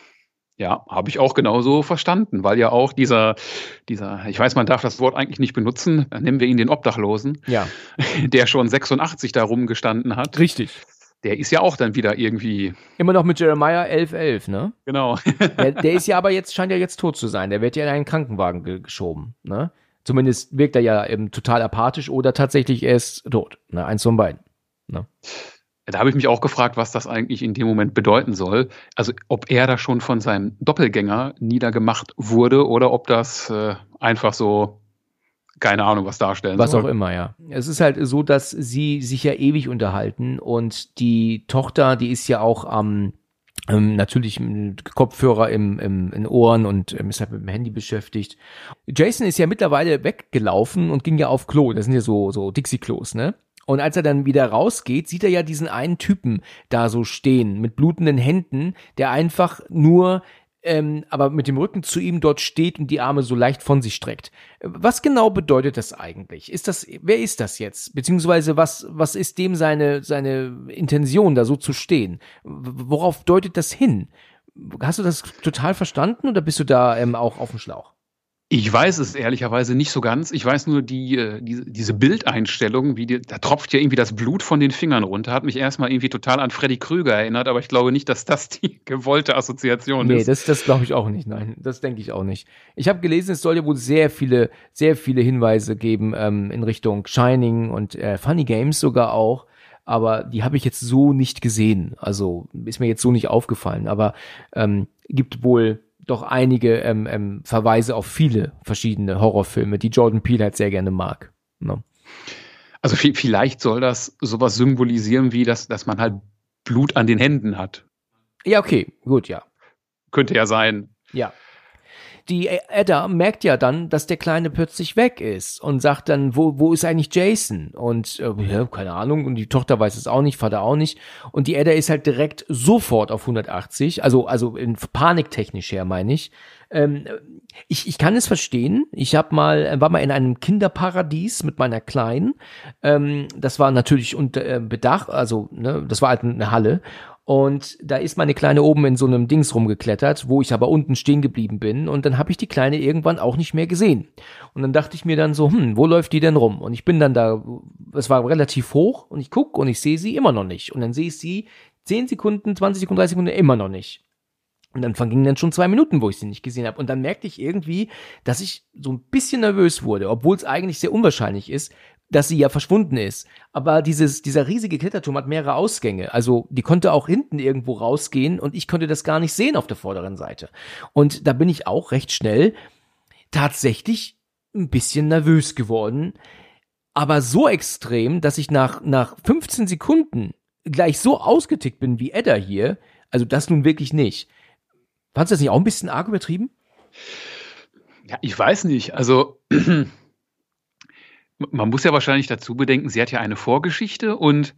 Ja, habe ich auch genauso verstanden, weil ja auch dieser, dieser, ich weiß, man darf das Wort eigentlich nicht benutzen, dann nennen wir ihn den Obdachlosen, Ja. der schon sechsundachtzig da rumgestanden hat. Richtig. Der ist ja auch dann wieder irgendwie, Immer noch mit Jeremiah elf elf, ne? genau. Der, der ist ja aber jetzt, scheint ja jetzt tot zu sein. Der wird ja in einen Krankenwagen ge- geschoben, ne? Zumindest wirkt er ja eben total apathisch oder tatsächlich er ist tot, ne? Eins von beiden, ne? Da habe ich mich auch gefragt, was das eigentlich in dem Moment bedeuten soll. Also ob er da schon von seinem Doppelgänger niedergemacht wurde oder ob das äh, einfach so, keine Ahnung, was darstellen Was soll. auch immer, ja. Es ist halt so, dass sie sich ja ewig unterhalten und die Tochter, die ist ja auch am ähm, natürlich mit Kopfhörer im, im, in Ohren und ähm, ist halt mit dem Handy beschäftigt. Jason ist ja mittlerweile weggelaufen und ging ja auf Klo. Das sind ja so, so Dixie-Klos, ne? Und als er dann wieder rausgeht, sieht er ja diesen einen Typen da so stehen mit blutenden Händen, der einfach nur ähm, aber mit dem Rücken zu ihm dort steht und die Arme so leicht von sich streckt. Was genau bedeutet das eigentlich? Ist das, wer ist das jetzt? Beziehungsweise was, was ist dem seine, seine Intention, da so zu stehen? Worauf deutet das hin? Hast du das total verstanden oder bist du da ähm, auch auf dem Schlauch? Ich weiß es ehrlicherweise nicht so ganz. Ich weiß nur, die, äh, die, diese Bildeinstellung, wie die, da tropft ja irgendwie das Blut von den Fingern runter, hat mich erstmal irgendwie total an Freddy Krüger erinnert, aber ich glaube nicht, dass das die gewollte Assoziation nee, ist. Nee, das, das glaube ich auch nicht, nein, das denke ich auch nicht. Ich habe gelesen, es soll ja wohl sehr viele, sehr viele Hinweise geben ähm, in Richtung Shining und äh, Funny Games sogar auch, aber die habe ich jetzt so nicht gesehen, also ist mir jetzt so nicht aufgefallen, aber ähm, gibt wohl doch einige ähm, ähm, Verweise auf viele verschiedene Horrorfilme, die Jordan Peele halt sehr gerne mag. No. Also v- vielleicht soll das sowas symbolisieren, wie dass, dass man halt Blut an den Händen hat. Ja, okay, gut, ja. Könnte ja sein. Ja. Die Edda merkt ja dann, dass der Kleine plötzlich weg ist und sagt dann, wo, wo ist eigentlich Jason? Und äh, ja, keine Ahnung, und die Tochter weiß es auch nicht, Vater auch nicht. Und die Edda ist halt direkt sofort auf hundertachtzig, also also in paniktechnisch her, meine ich. Ähm, ich. Ich kann es verstehen. Ich hab mal, war mal in einem Kinderparadies mit meiner Kleinen. Ähm, das war natürlich unter äh, Bedacht, also ne, das war halt eine Halle. Und da ist meine Kleine oben in so einem Dings rumgeklettert, wo ich aber unten stehen geblieben bin. Und dann habe ich die Kleine irgendwann auch nicht mehr gesehen. Und dann dachte ich mir dann so, hm, wo läuft die denn rum? Und ich bin dann da, es war relativ hoch und ich gucke und ich sehe sie immer noch nicht. Und dann sehe ich sie zehn Sekunden, zwanzig Sekunden, dreißig Sekunden immer noch nicht. Und dann vergingen dann schon zwei Minuten, wo ich sie nicht gesehen habe. Und dann merkte ich irgendwie, dass ich so ein bisschen nervös wurde, obwohl es eigentlich sehr unwahrscheinlich ist, dass sie ja verschwunden ist. Aber dieses, dieser riesige Kletterturm hat mehrere Ausgänge. Also die konnte auch hinten irgendwo rausgehen und ich konnte das gar nicht sehen auf der vorderen Seite. Und da bin ich auch recht schnell tatsächlich ein bisschen nervös geworden. Aber so extrem, dass ich nach, nach fünfzehn Sekunden gleich so ausgetickt bin wie Edda hier. Also das nun wirklich nicht. Fandst du das nicht auch ein bisschen arg übertrieben? Ja, ich weiß nicht. Also man muss ja wahrscheinlich dazu bedenken, sie hat ja eine Vorgeschichte und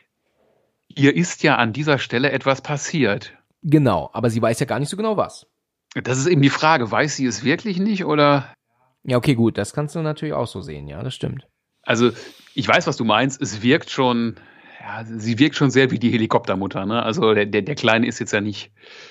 ihr ist ja an dieser Stelle etwas passiert. Genau, aber sie weiß ja gar nicht so genau was. Das ist eben die Frage, weiß sie es wirklich nicht oder? Ja, okay, gut, das kannst du natürlich auch so sehen, ja, das stimmt. Also ich weiß, was du meinst, es wirkt schon, ja, sie wirkt schon sehr wie die Helikoptermutter, ne? Also der, der, der Kleine ist jetzt ja nicht,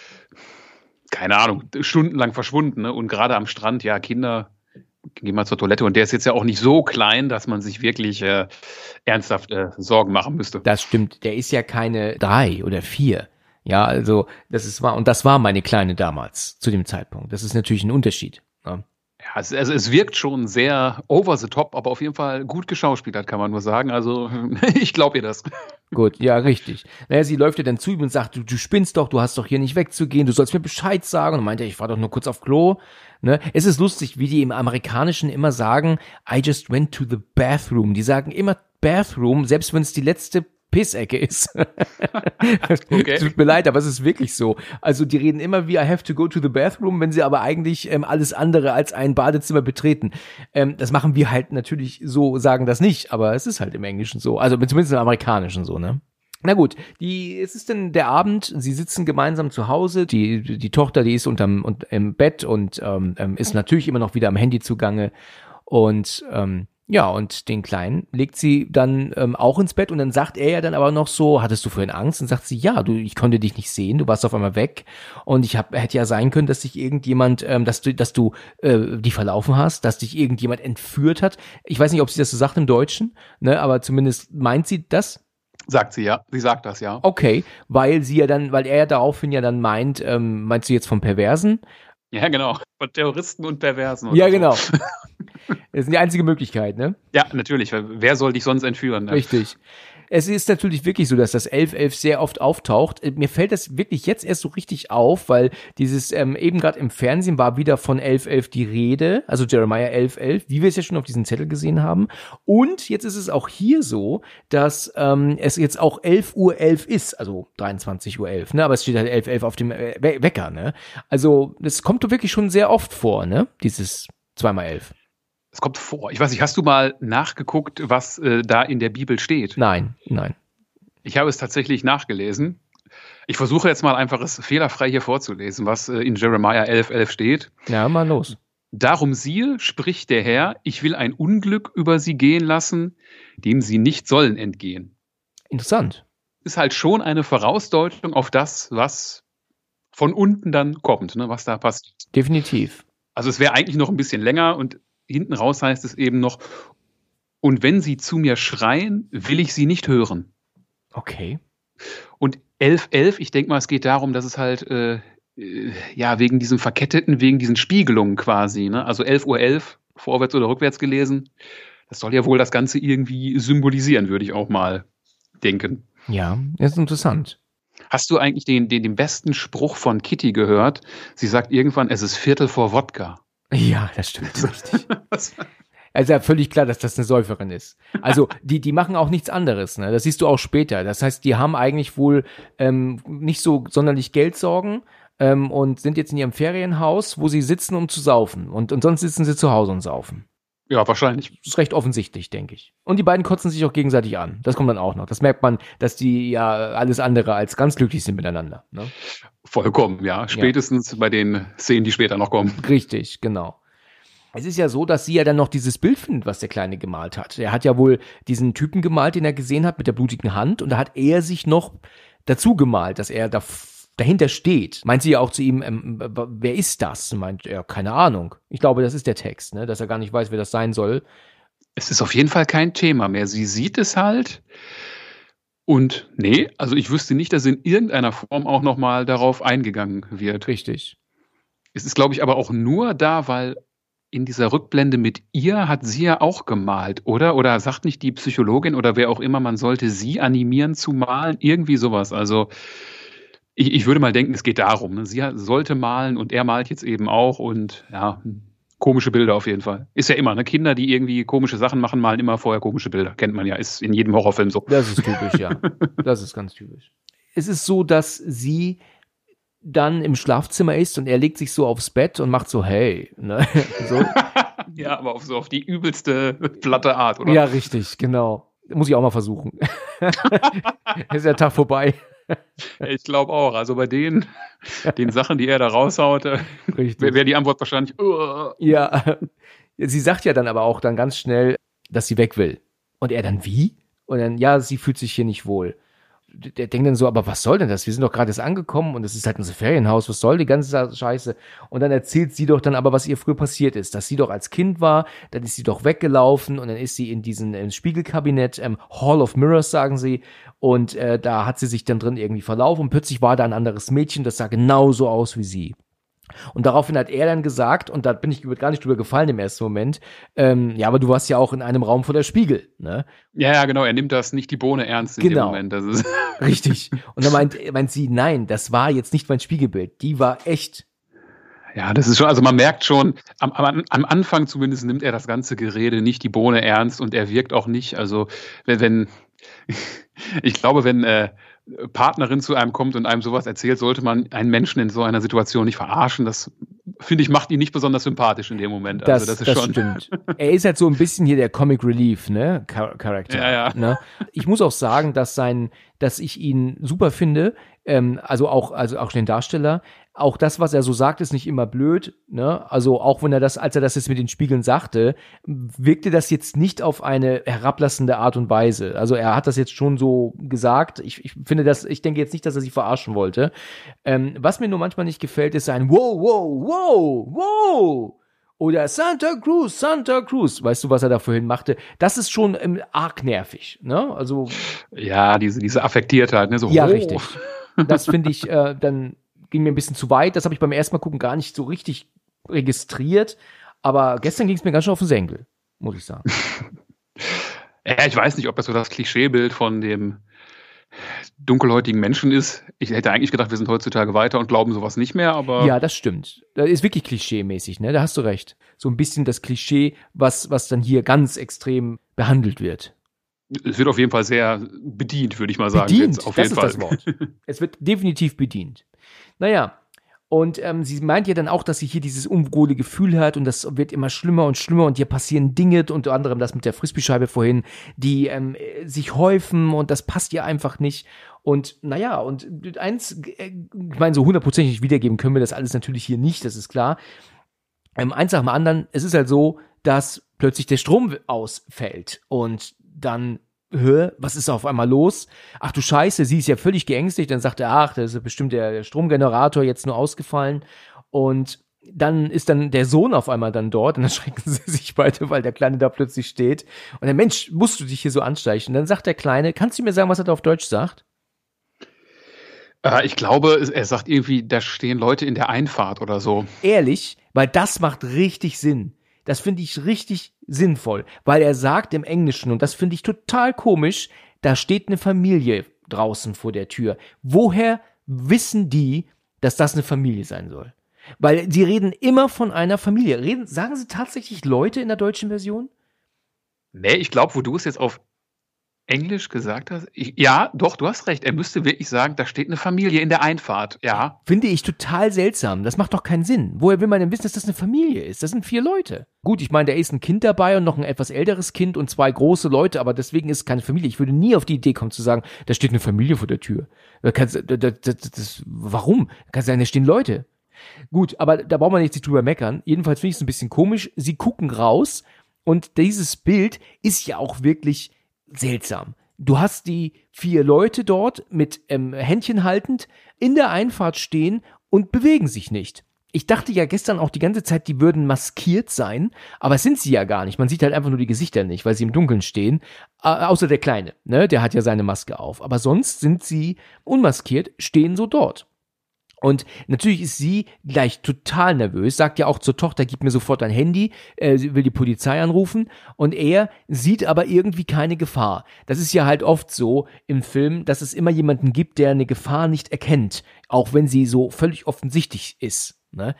keine Ahnung, stundenlang verschwunden, ne? Und gerade am Strand, ja, Kinder gehen mal zur Toilette und der ist jetzt ja auch nicht so klein, dass man sich wirklich äh, ernsthaft äh, Sorgen machen müsste. Das stimmt, der ist ja keine drei oder vier. Ja, also das ist wahr und das war meine Kleine damals zu dem Zeitpunkt. Das ist natürlich ein Unterschied. Ja, ja also, also es wirkt schon sehr over the top, aber auf jeden Fall gut geschauspielert, kann man nur sagen. Also ich glaube ihr das. Gut, ja, richtig. Naja, sie läuft ja dann zu ihm und sagt, du, du spinnst doch, du hast doch hier nicht wegzugehen, du sollst mir Bescheid sagen. Und meinte, ich war doch nur kurz auf Klo. Ne? Es ist lustig, wie die im Amerikanischen immer sagen, I just went to the bathroom. Die sagen immer Bathroom, selbst wenn es die letzte Pissecke ist. Okay. Tut mir leid, aber es ist wirklich so. Also die reden immer wie I have to go to the bathroom, wenn sie aber eigentlich ähm, alles andere als ein Badezimmer betreten. Ähm, das machen wir halt natürlich so, sagen das nicht, aber es ist halt im Englischen so. Also zumindest im Amerikanischen so, ne? Na gut, die, es ist dann der Abend, sie sitzen gemeinsam zu Hause, die, die Tochter, die ist unterm, und, im Bett und ähm, ist natürlich immer noch wieder am Handy zugange und ähm, ja, und den Kleinen legt sie dann ähm, auch ins Bett und dann sagt er ja dann aber noch so, hattest du vorhin Angst? Und sagt sie, ja, du, ich konnte dich nicht sehen, du warst auf einmal weg und ich hab, hätte ja sein können, dass dich irgendjemand, ähm, dass du, dass du äh, die verlaufen hast, dass dich irgendjemand entführt hat. Ich weiß nicht, ob sie das so sagt im Deutschen, ne, aber zumindest meint sie das. Sagt sie, ja. Sie sagt das, ja. Okay, weil sie ja dann, weil er ja daraufhin ja dann meint, ähm, meinst du jetzt vom Perversen? Ja, genau. Von Terroristen und Perversen. Ja, so. Genau. Das ist die einzige Möglichkeit, ne? Ja, natürlich. Wer soll dich sonst entführen? Ne? Richtig. Es ist natürlich wirklich so, dass das elf elf sehr oft auftaucht. Mir fällt das wirklich jetzt erst so richtig auf, weil dieses ähm, eben gerade im Fernsehen war wieder von elf elf die Rede, also Jeremiah elf elf, wie wir es ja schon auf diesem Zettel gesehen haben. Und jetzt ist es auch hier so, dass ähm, es jetzt auch elf Uhr elf ist, also dreiundzwanzig Uhr elf, ne? Aber es steht halt elf elf auf dem äh, We- Wecker, ne? Also das kommt doch wirklich schon sehr oft vor, ne? Dieses zweimal elf. Es kommt vor. Ich weiß nicht, hast du mal nachgeguckt, was äh, da in der Bibel steht? Nein, nein. Ich habe es tatsächlich nachgelesen. Ich versuche jetzt mal einfach es fehlerfrei hier vorzulesen, was äh, in Jeremiah elf elf steht. Ja, mal los. Darum siehe, spricht der Herr, ich will ein Unglück über sie gehen lassen, dem sie nicht sollen entgehen. Interessant. Ist halt schon eine Vorausdeutung auf das, was von unten dann kommt, ne, was da passiert. Definitiv. Also es wäre eigentlich noch ein bisschen länger und hinten raus heißt es eben noch, und wenn sie zu mir schreien, will ich sie nicht hören. Okay. Und elf elf, ich denke mal, es geht darum, dass es halt, äh, äh, ja, wegen diesem Verketteten, wegen diesen Spiegelungen quasi, ne? Also elf Uhr elf, vorwärts oder rückwärts gelesen. Das soll ja wohl das Ganze irgendwie symbolisieren, würde ich auch mal denken. Ja, ist interessant. Hast du eigentlich den, den, den besten Spruch von Kitty gehört? Sie sagt irgendwann, es ist Viertel vor Wodka. Ja, das stimmt. Richtig. Also ja, völlig klar, dass das eine Säuferin ist. Also die, die machen auch nichts anderes, ne? Das siehst du auch später. Das heißt, die haben eigentlich wohl ähm, nicht so sonderlich Geldsorgen ähm, und sind jetzt in ihrem Ferienhaus, wo sie sitzen, um zu saufen. Und, und sonst sitzen sie zu Hause und saufen. Ja, wahrscheinlich. Das ist recht offensichtlich, denke ich. Und die beiden kotzen sich auch gegenseitig an. Das kommt dann auch noch. Das merkt man, dass die ja alles andere als ganz glücklich sind miteinander. Ne? Vollkommen, ja. Spätestens ja. Bei den Szenen, die später noch kommen. Richtig, genau. Es ist ja so, dass sie ja dann noch dieses Bild findet, was der Kleine gemalt hat. Er hat ja wohl diesen Typen gemalt, den er gesehen hat mit der blutigen Hand. Und da hat er sich noch dazu gemalt, dass er da dahinter steht. Meint sie ja auch zu ihm, ähm, wer ist das? Meint er, keine Ahnung. Ich glaube, das ist der Text, ne? Dass er gar nicht weiß, wer das sein soll. Es ist auf jeden Fall kein Thema mehr. Sie sieht es halt. Und nee, also ich wüsste nicht, dass in irgendeiner Form auch nochmal darauf eingegangen wird. Richtig. Es ist, glaube ich, aber auch nur da, weil in dieser Rückblende mit ihr hat sie ja auch gemalt, oder? Oder sagt nicht die Psychologin oder wer auch immer, man sollte sie animieren zu malen? Irgendwie sowas. Also ich, ich würde mal denken, es geht darum. Ne? Sie sollte malen und er malt jetzt eben auch und ja, komische Bilder auf jeden Fall. Ist ja immer, ne? Kinder, die irgendwie komische Sachen machen, malen immer vorher komische Bilder. Kennt man ja, ist in jedem Horrorfilm so. Das ist typisch, ja. Das ist ganz typisch. Es ist so, dass sie dann im Schlafzimmer ist und er legt sich so aufs Bett und macht so, hey. Ne? So. Ja, aber auf, so auf die übelste platte Art, oder? Ja, richtig, genau. Muss ich auch mal versuchen. Ist der Tag vorbei. Ich glaube auch. Also bei den, den Sachen, die er da raushaut, wäre wär die Antwort wahrscheinlich. Uh. Ja, sie sagt ja dann aber auch dann ganz schnell, dass sie weg will. Und er dann, wie? Und dann, ja, sie fühlt sich hier nicht wohl. Der denkt dann so, aber was soll denn das? Wir sind doch gerade erst angekommen und es ist halt unser Ferienhaus. Was soll die ganze Scheiße? Und dann erzählt sie doch dann aber, was ihr früher passiert ist. Dass sie doch als Kind war, dann ist sie doch weggelaufen und dann ist sie in diesen im Spiegelkabinett, ähm, Hall of Mirrors, sagen sie. Und äh, da hat sie sich dann drin irgendwie verlaufen und plötzlich war da ein anderes Mädchen, das sah genauso aus wie sie. Und daraufhin hat er dann gesagt, und da bin ich gar nicht drüber gefallen im ersten Moment, ähm, ja, aber du warst ja auch in einem Raum vor der Spiegel, ne? Ja, ja, genau, er nimmt das nicht die Bohne ernst in genau. dem Moment. Das ist richtig. Und dann meint, meint sie, nein, das war jetzt nicht mein Spiegelbild, die war echt. Ja, das ist schon, also man merkt schon, am, am, am Anfang zumindest nimmt er das ganze Gerede nicht die Bohne ernst und er wirkt auch nicht, also wenn, wenn ich glaube, wenn äh, Partnerin zu einem kommt und einem sowas erzählt, sollte man einen Menschen in so einer Situation nicht verarschen. Das, finde ich, macht ihn nicht besonders sympathisch in dem Moment. Das, also das ist das schon stimmt. Er ist halt so ein bisschen hier der Comic Relief, ne, Char- Charakter. Ja, ja. Ne? Ich muss auch sagen, dass sein, dass ich ihn super finde, ähm, also auch, also auch den Darsteller. Auch das, was er so sagt, ist nicht immer blöd, ne? Also auch wenn er das, als er das jetzt mit den Spiegeln sagte, wirkte das jetzt nicht auf eine herablassende Art und Weise. Also er hat das jetzt schon so gesagt. Ich, ich finde das, ich denke jetzt nicht, dass er sie verarschen wollte. Ähm, was mir nur manchmal nicht gefällt, ist ein Wow, wow, wow, wow. Oder Santa Cruz, Santa Cruz. Weißt du, was er da vorhin machte? Das ist schon ähm, arg nervig, ne? Also. Ja, diese, diese Affektiertheit, ne? So, ja, oh. richtig. Das finde ich äh, dann ging mir ein bisschen zu weit. Das habe ich beim ersten Mal gucken gar nicht so richtig registriert. Aber gestern ging es mir ganz schön auf den Senkel, muss ich sagen. Ja, ich weiß nicht, ob das so das Klischeebild von dem dunkelhäutigen Menschen ist. Ich hätte eigentlich gedacht, wir sind heutzutage weiter und glauben sowas nicht mehr, aber. Ja, das stimmt. Das ist wirklich klischeemäßig, ne? Da hast du recht. So ein bisschen das Klischee, was, was dann hier ganz extrem behandelt wird. Es wird auf jeden Fall sehr bedient, würde ich mal sagen. Bedient, jetzt auf das jeden ist Fall. das Wort. Es wird definitiv bedient. Naja, Und ähm, sie meint ja dann auch, dass sie hier dieses unwohle Gefühl hat und das wird immer schlimmer und schlimmer und hier passieren Dinge, unter anderem das mit der Frisbee-Scheibe vorhin, die ähm, sich häufen und das passt ihr einfach nicht. Und naja, und eins, äh, ich meine, so hundertprozentig wiedergeben können wir das alles natürlich hier nicht, das ist klar. Ähm, eins nach dem anderen, es ist halt so, dass plötzlich der Strom ausfällt und dann Hä, was ist auf einmal los? Ach du Scheiße, sie ist ja völlig geängstigt. Dann sagt er, ach, das ist bestimmt der, der Stromgenerator jetzt nur ausgefallen. Und dann ist dann der Sohn auf einmal dann dort und dann schrecken sie sich beide, weil der Kleine da plötzlich steht. Und der Mensch, musst du dich hier so anschleichen? Und dann sagt der Kleine, kannst du mir sagen, was er da auf Deutsch sagt? Äh, ich glaube, er sagt irgendwie, da stehen Leute in der Einfahrt oder so. Ehrlich, weil das macht richtig Sinn. Das finde ich richtig sinnvoll, weil er sagt im Englischen, und das finde ich total komisch, da steht eine Familie draußen vor der Tür. Woher wissen die, dass das eine Familie sein soll? Weil sie reden immer von einer Familie. Reden, sagen sie tatsächlich Leute in der deutschen Version? Nee, ich glaube, wo du es jetzt auf Englisch gesagt hast, ich, ja, doch, du hast recht. Er müsste wirklich sagen, da steht eine Familie in der Einfahrt, ja. Finde ich total seltsam. Das macht doch keinen Sinn. Woher will man denn wissen, dass das eine Familie ist? Das sind vier Leute. Gut, ich meine, da ist ein Kind dabei und noch ein etwas älteres Kind und zwei große Leute, aber deswegen ist es keine Familie. Ich würde nie auf die Idee kommen zu sagen, da steht eine Familie vor der Tür. Da kannst, da, da, das, das, warum? Kann sagen, da stehen Leute. Gut, aber da braucht man jetzt nicht drüber meckern. Jedenfalls finde ich es ein bisschen komisch. Sie gucken raus und dieses Bild ist ja auch wirklich seltsam. Du hast die vier Leute dort mit ähm, Händchen haltend in der Einfahrt stehen und bewegen sich nicht. Ich dachte ja gestern auch die ganze Zeit, die würden maskiert sein, aber es sind sie ja gar nicht. Man sieht halt einfach nur die Gesichter nicht, weil sie im Dunkeln stehen. Äh, außer der Kleine, ne? Der hat ja seine Maske auf. Aber sonst sind sie unmaskiert, stehen so dort. Und natürlich ist sie gleich total nervös, sagt ja auch zur Tochter, gib mir sofort dein Handy, äh, sie will die Polizei anrufen und er sieht aber irgendwie keine Gefahr. Das ist ja halt oft so im Film, dass es immer jemanden gibt, der eine Gefahr nicht erkennt, auch wenn sie so völlig offensichtlich ist, ne?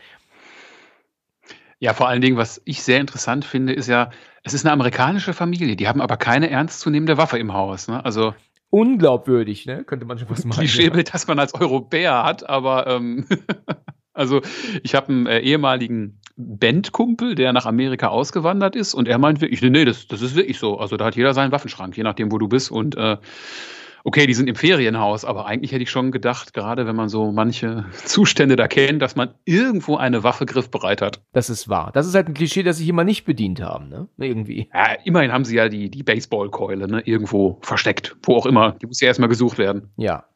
Ja, vor allen Dingen, was ich sehr interessant finde, ist ja, es ist eine amerikanische Familie, die haben aber keine ernstzunehmende Waffe im Haus, ne? Also unglaubwürdig, ne? Könnte man schon was meinen. Klischeebild, das man als Europäer hat, aber ähm, also ich habe einen äh, ehemaligen Bandkumpel, der nach Amerika ausgewandert ist und er meint wirklich, nee, nee, das, das ist wirklich so. Also da hat jeder seinen Waffenschrank, je nachdem, wo du bist und äh, okay, die sind im Ferienhaus, aber eigentlich hätte ich schon gedacht, gerade wenn man so manche Zustände da kennt, dass man irgendwo eine Waffe griffbereit hat. Das ist wahr. Das ist halt ein Klischee, das sich immer nicht bedient haben, ne? Irgendwie. Ja, immerhin haben sie ja die, die Baseballkeule, ne, irgendwo versteckt, wo auch immer. Die muss ja erstmal gesucht werden. Ja.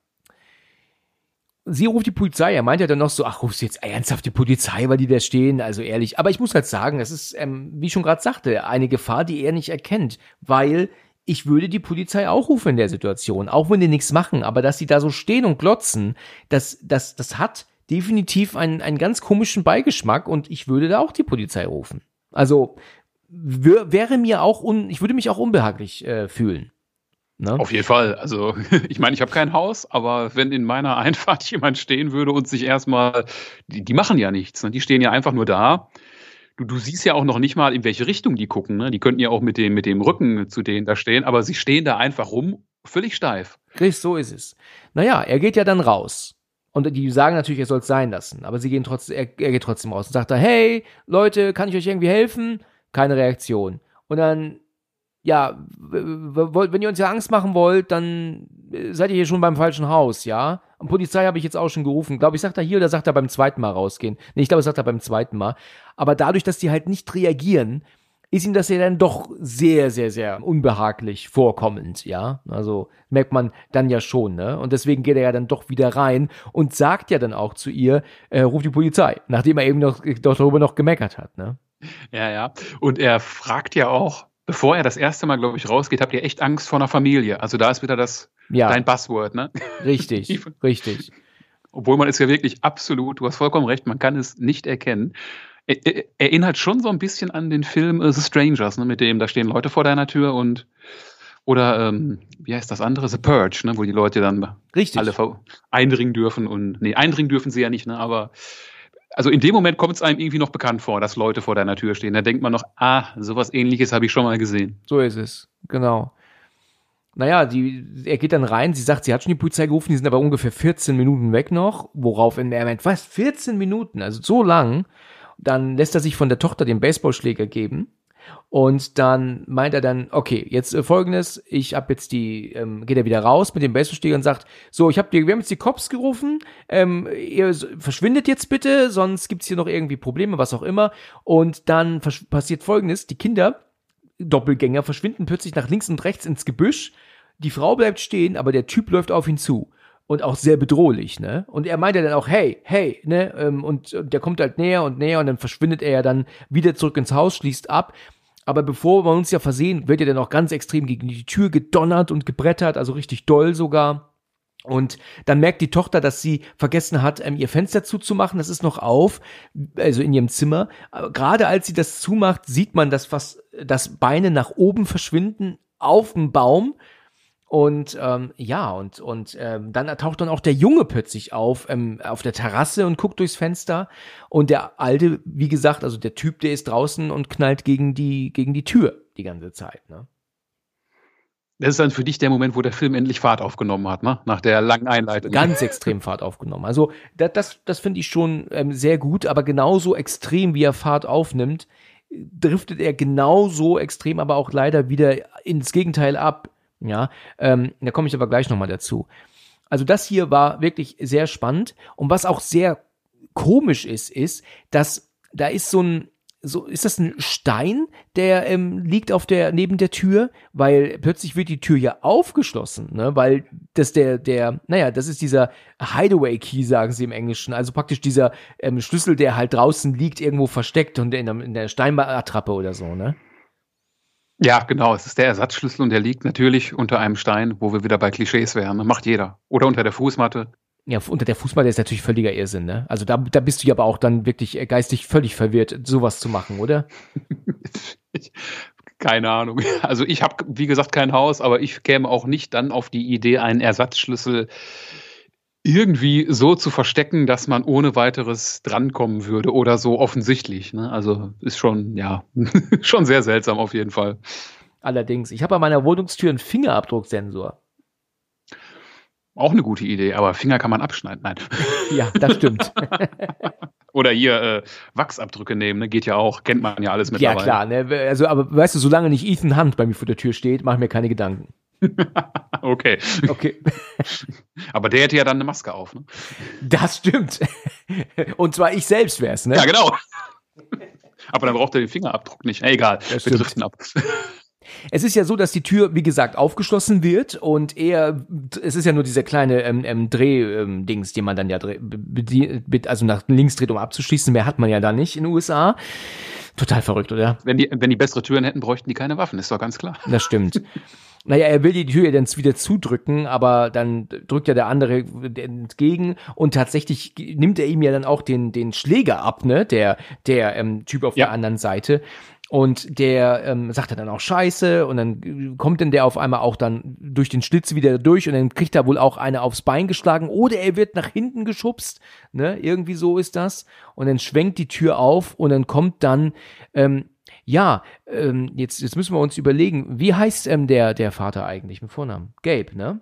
Sie ruft die Polizei. Er meint ja dann noch so, ach, rufst du jetzt ernsthaft die Polizei, weil die da stehen? Also ehrlich. Aber ich muss halt sagen, es ist, ähm, wie ich schon gerade sagte, eine Gefahr, die er nicht erkennt, weil ich würde die Polizei auch rufen in der Situation, auch wenn die nichts machen, aber dass sie da so stehen und glotzen, das, das, das hat definitiv einen, einen ganz komischen Beigeschmack und ich würde da auch die Polizei rufen. Also wär, wäre mir auch, un, ich würde mich auch unbehaglich äh, fühlen. Ne? Auf jeden Fall. Also ich meine, ich habe kein Haus, aber wenn in meiner Einfahrt jemand stehen würde und sich erstmal, die, die machen ja nichts, ne? Die stehen ja einfach nur da. Du, du siehst ja auch noch nicht mal, in welche Richtung die gucken. Ne? Die könnten ja auch mit dem, mit dem Rücken zu denen da stehen, aber sie stehen da einfach rum, völlig steif. Chris, so ist es. Naja, er geht ja dann raus. Und die sagen natürlich, er soll es sein lassen. Aber sie gehen trotzdem, er, er geht trotzdem raus und sagt da, hey, Leute, kann ich euch irgendwie helfen? Keine Reaktion. Und dann, ja, wenn ihr uns ja Angst machen wollt, dann seid ihr hier schon beim falschen Haus, ja? Und Polizei habe ich jetzt auch schon gerufen. Glaube ich, sagt er hier oder sagt er beim zweiten Mal rausgehen? Nee, ich glaube, sagt er beim zweiten Mal. Aber dadurch, dass die halt nicht reagieren, ist ihm das ja dann doch sehr, sehr, sehr unbehaglich vorkommend, ja? Also merkt man dann ja schon, ne? Und deswegen geht er ja dann doch wieder rein und sagt ja dann auch zu ihr, äh, ruf die Polizei, nachdem er eben noch, doch darüber noch gemeckert hat, ne? Ja, ja. Und er fragt ja auch, bevor er das erste Mal, glaube ich, rausgeht, habt ihr echt Angst vor einer Familie? Also da ist wieder das, ja, dein Buzzword, ne? Richtig, richtig. Obwohl man es ja wirklich absolut, du hast vollkommen recht, man kann es nicht erkennen. Er, er, erinnert schon so ein bisschen an den Film uh, The Strangers, ne, mit dem, da stehen Leute vor deiner Tür und, oder, ähm, wie heißt das andere? The Purge, ne, wo die Leute dann richtig alle eindringen dürfen und, nee, eindringen dürfen sie ja nicht, ne, aber also in dem Moment kommt es einem irgendwie noch bekannt vor, dass Leute vor deiner Tür stehen. Da denkt man noch, ah, sowas Ähnliches habe ich schon mal gesehen. So ist es, genau. naja, die, er geht dann rein, sie sagt, sie hat schon die Polizei gerufen, die sind aber ungefähr vierzehn Minuten weg noch, worauf er meint, was, vierzehn Minuten, also so lang. Dann lässt er sich von der Tochter den Baseballschläger geben und dann meint er dann, okay, jetzt äh, folgendes, ich hab jetzt die, ähm, geht er wieder raus mit dem Baseballschläger und sagt, so, ich hab die, wir haben jetzt die Cops gerufen, ähm, ihr verschwindet jetzt bitte, sonst gibt's hier noch irgendwie Probleme, was auch immer. Und dann vers- passiert folgendes, die Kinder, Doppelgänger, verschwinden plötzlich nach links und rechts ins Gebüsch, die Frau bleibt stehen, aber der Typ läuft auf ihn zu. Und auch sehr bedrohlich, ne? Und er meint ja dann auch, hey, hey, ne? Ähm, und, und der kommt halt näher und näher und dann verschwindet er ja dann wieder zurück ins Haus, schließt ab. Aber bevor wir uns ja versehen, wird er dann auch ganz extrem gegen die Tür gedonnert und gebrettert, also richtig doll sogar. Und dann merkt die Tochter, dass sie vergessen hat, ähm, ihr Fenster zuzumachen. Das ist noch auf, also in ihrem Zimmer. Aber gerade als sie das zumacht, sieht man, dass fast das Beine nach oben verschwinden auf dem Baum. Und ähm, ja, und und ähm, dann taucht dann auch der Junge plötzlich auf ähm, auf der Terrasse und guckt durchs Fenster. Und der Alte, wie gesagt, also der Typ, der ist draußen und knallt gegen die gegen die Tür die ganze Zeit, ne? Das ist dann für dich der Moment, wo der Film endlich Fahrt aufgenommen hat, ne? Nach der langen Einleitung. Ganz extrem Fahrt aufgenommen. Also das das, das finde ich schon ähm, sehr gut, aber genauso extrem, wie er Fahrt aufnimmt, driftet er genauso extrem, aber auch leider wieder ins Gegenteil ab. Ja, ähm, da komme ich aber gleich nochmal dazu. Also das hier war wirklich sehr spannend und was auch sehr komisch ist, ist, dass da ist so ein, so ist das ein Stein, der ähm, liegt auf der neben der Tür, weil plötzlich wird die Tür ja aufgeschlossen, ne, weil das der der, naja, das ist dieser Hideaway Key, sagen sie im Englischen, also praktisch dieser ähm, Schlüssel, der halt draußen liegt, irgendwo versteckt und in der, in der Steinattrappe oder so, ne? Ja, genau. Es ist der Ersatzschlüssel und der liegt natürlich unter einem Stein, wo wir wieder bei Klischees wären. Macht jeder. Oder unter der Fußmatte. Ja, unter der Fußmatte ist natürlich völliger Irrsinn, ne? Also da, da bist du ja aber auch dann wirklich geistig völlig verwirrt, sowas zu machen, oder? Keine Ahnung. Also ich habe, wie gesagt, kein Haus, aber ich käme auch nicht dann auf die Idee, einen Ersatzschlüssel irgendwie so zu verstecken, dass man ohne weiteres drankommen würde oder so offensichtlich, ne? Also ist schon, ja, schon sehr seltsam auf jeden Fall. Allerdings, ich habe an meiner Wohnungstür einen Fingerabdrucksensor. Auch eine gute Idee, aber Finger kann man abschneiden, nein. Ja, das stimmt. Oder hier äh, Wachsabdrücke nehmen, ne? Geht ja auch, kennt man ja alles mittlerweile. Ja klar, ne? Also, aber weißt du, solange nicht Ethan Hunt bei mir vor der Tür steht, mache ich mir keine Gedanken. Okay. Okay. Aber der hätte ja dann eine Maske auf, ne? Das stimmt. Und zwar ich selbst wär's, ne? Ja, genau. Aber dann braucht er den Fingerabdruck nicht. Egal, Das wir stimmt. driften ab. Es ist ja so, dass die Tür, wie gesagt, aufgeschlossen wird und er, es ist ja nur dieser kleine ähm, ähm, Dreh-Dings, ähm, den man dann ja dreh, bedient, also nach links dreht, um abzuschließen. Mehr hat man ja da nicht in den U S A. Total verrückt, oder? Wenn die, wenn die bessere Türen hätten, bräuchten die keine Waffen, ist doch ganz klar. Das stimmt. Naja, er will die Tür ja dann wieder zudrücken, aber dann drückt ja der andere entgegen und tatsächlich nimmt er ihm ja dann auch den, den Schläger ab, ne, der, der ähm, Typ auf Ja. der anderen Seite. Und der ähm, sagt dann auch Scheiße und dann kommt dann der auf einmal auch dann durch den Schlitz wieder durch und dann kriegt er wohl auch eine aufs Bein geschlagen oder er wird nach hinten geschubst, ne, irgendwie so ist das. Und dann schwenkt die Tür auf und dann kommt dann, ähm, ja, ähm, jetzt, jetzt müssen wir uns überlegen, wie heißt ähm, der, der Vater eigentlich mit Vornamen? Gabe, ne?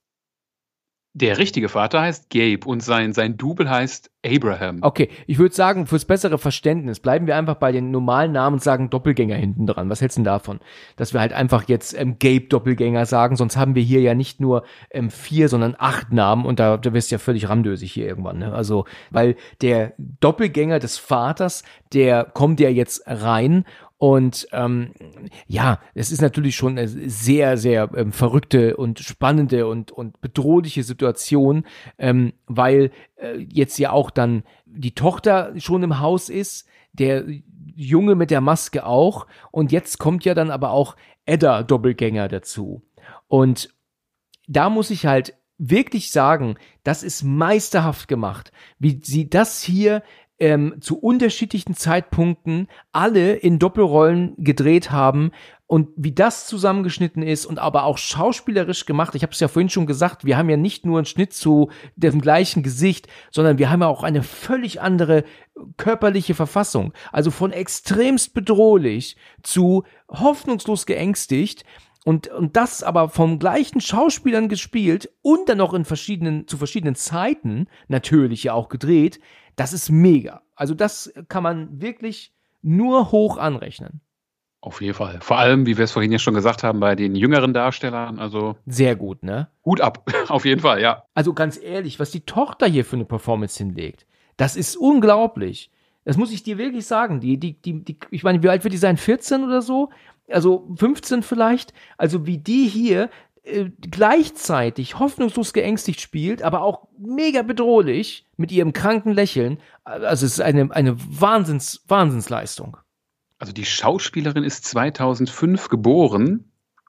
Der richtige Vater heißt Gabe und sein, sein Double heißt Abraham. Okay, ich würde sagen, fürs bessere Verständnis bleiben wir einfach bei den normalen Namen und sagen Doppelgänger hinten dran. Was hältst du denn davon? Dass wir halt einfach jetzt ähm, Gabe Doppelgänger sagen, sonst haben wir hier ja nicht nur ähm, vier, sondern acht Namen und da, da wirst du ja völlig ramdösig hier irgendwann, ne? Also, weil der Doppelgänger des Vaters, der kommt ja jetzt rein und ähm, ja, es ist natürlich schon eine sehr, sehr ähm, verrückte und spannende und, und bedrohliche Situation, ähm, weil äh, jetzt ja auch dann die Tochter schon im Haus ist, der Junge mit der Maske auch und jetzt kommt ja dann aber auch Edda Doppelgänger dazu. Und da muss ich halt wirklich sagen, das ist meisterhaft gemacht, wie sie das hier ähm, zu unterschiedlichen Zeitpunkten alle in Doppelrollen gedreht haben und wie das zusammengeschnitten ist und aber auch schauspielerisch gemacht. Ich habe es ja vorhin schon gesagt, wir haben ja nicht nur einen Schnitt zu dem gleichen Gesicht, sondern wir haben ja auch eine völlig andere körperliche Verfassung. Also von extremst bedrohlich zu hoffnungslos geängstigt. Und, und das aber vom gleichen Schauspielern gespielt und dann noch in verschiedenen, zu verschiedenen Zeiten natürlich ja auch gedreht, das ist mega. Also das kann man wirklich nur hoch anrechnen. Auf jeden Fall. Vor allem, wie wir es vorhin ja schon gesagt haben, bei den jüngeren Darstellern, also sehr gut, ne? Hut ab, auf jeden Fall, ja. Also ganz ehrlich, was die Tochter hier für eine Performance hinlegt, das ist unglaublich. Das muss ich dir wirklich sagen. Die, die, die, die, ich meine, wie alt wird die sein? vierzehn oder so? Also fünfzehn vielleicht, also wie die hier äh, gleichzeitig hoffnungslos geängstigt spielt, aber auch mega bedrohlich mit ihrem kranken Lächeln. Also es ist eine, eine Wahnsinns, Wahnsinnsleistung. Also die Schauspielerin ist zweitausendfünf geboren.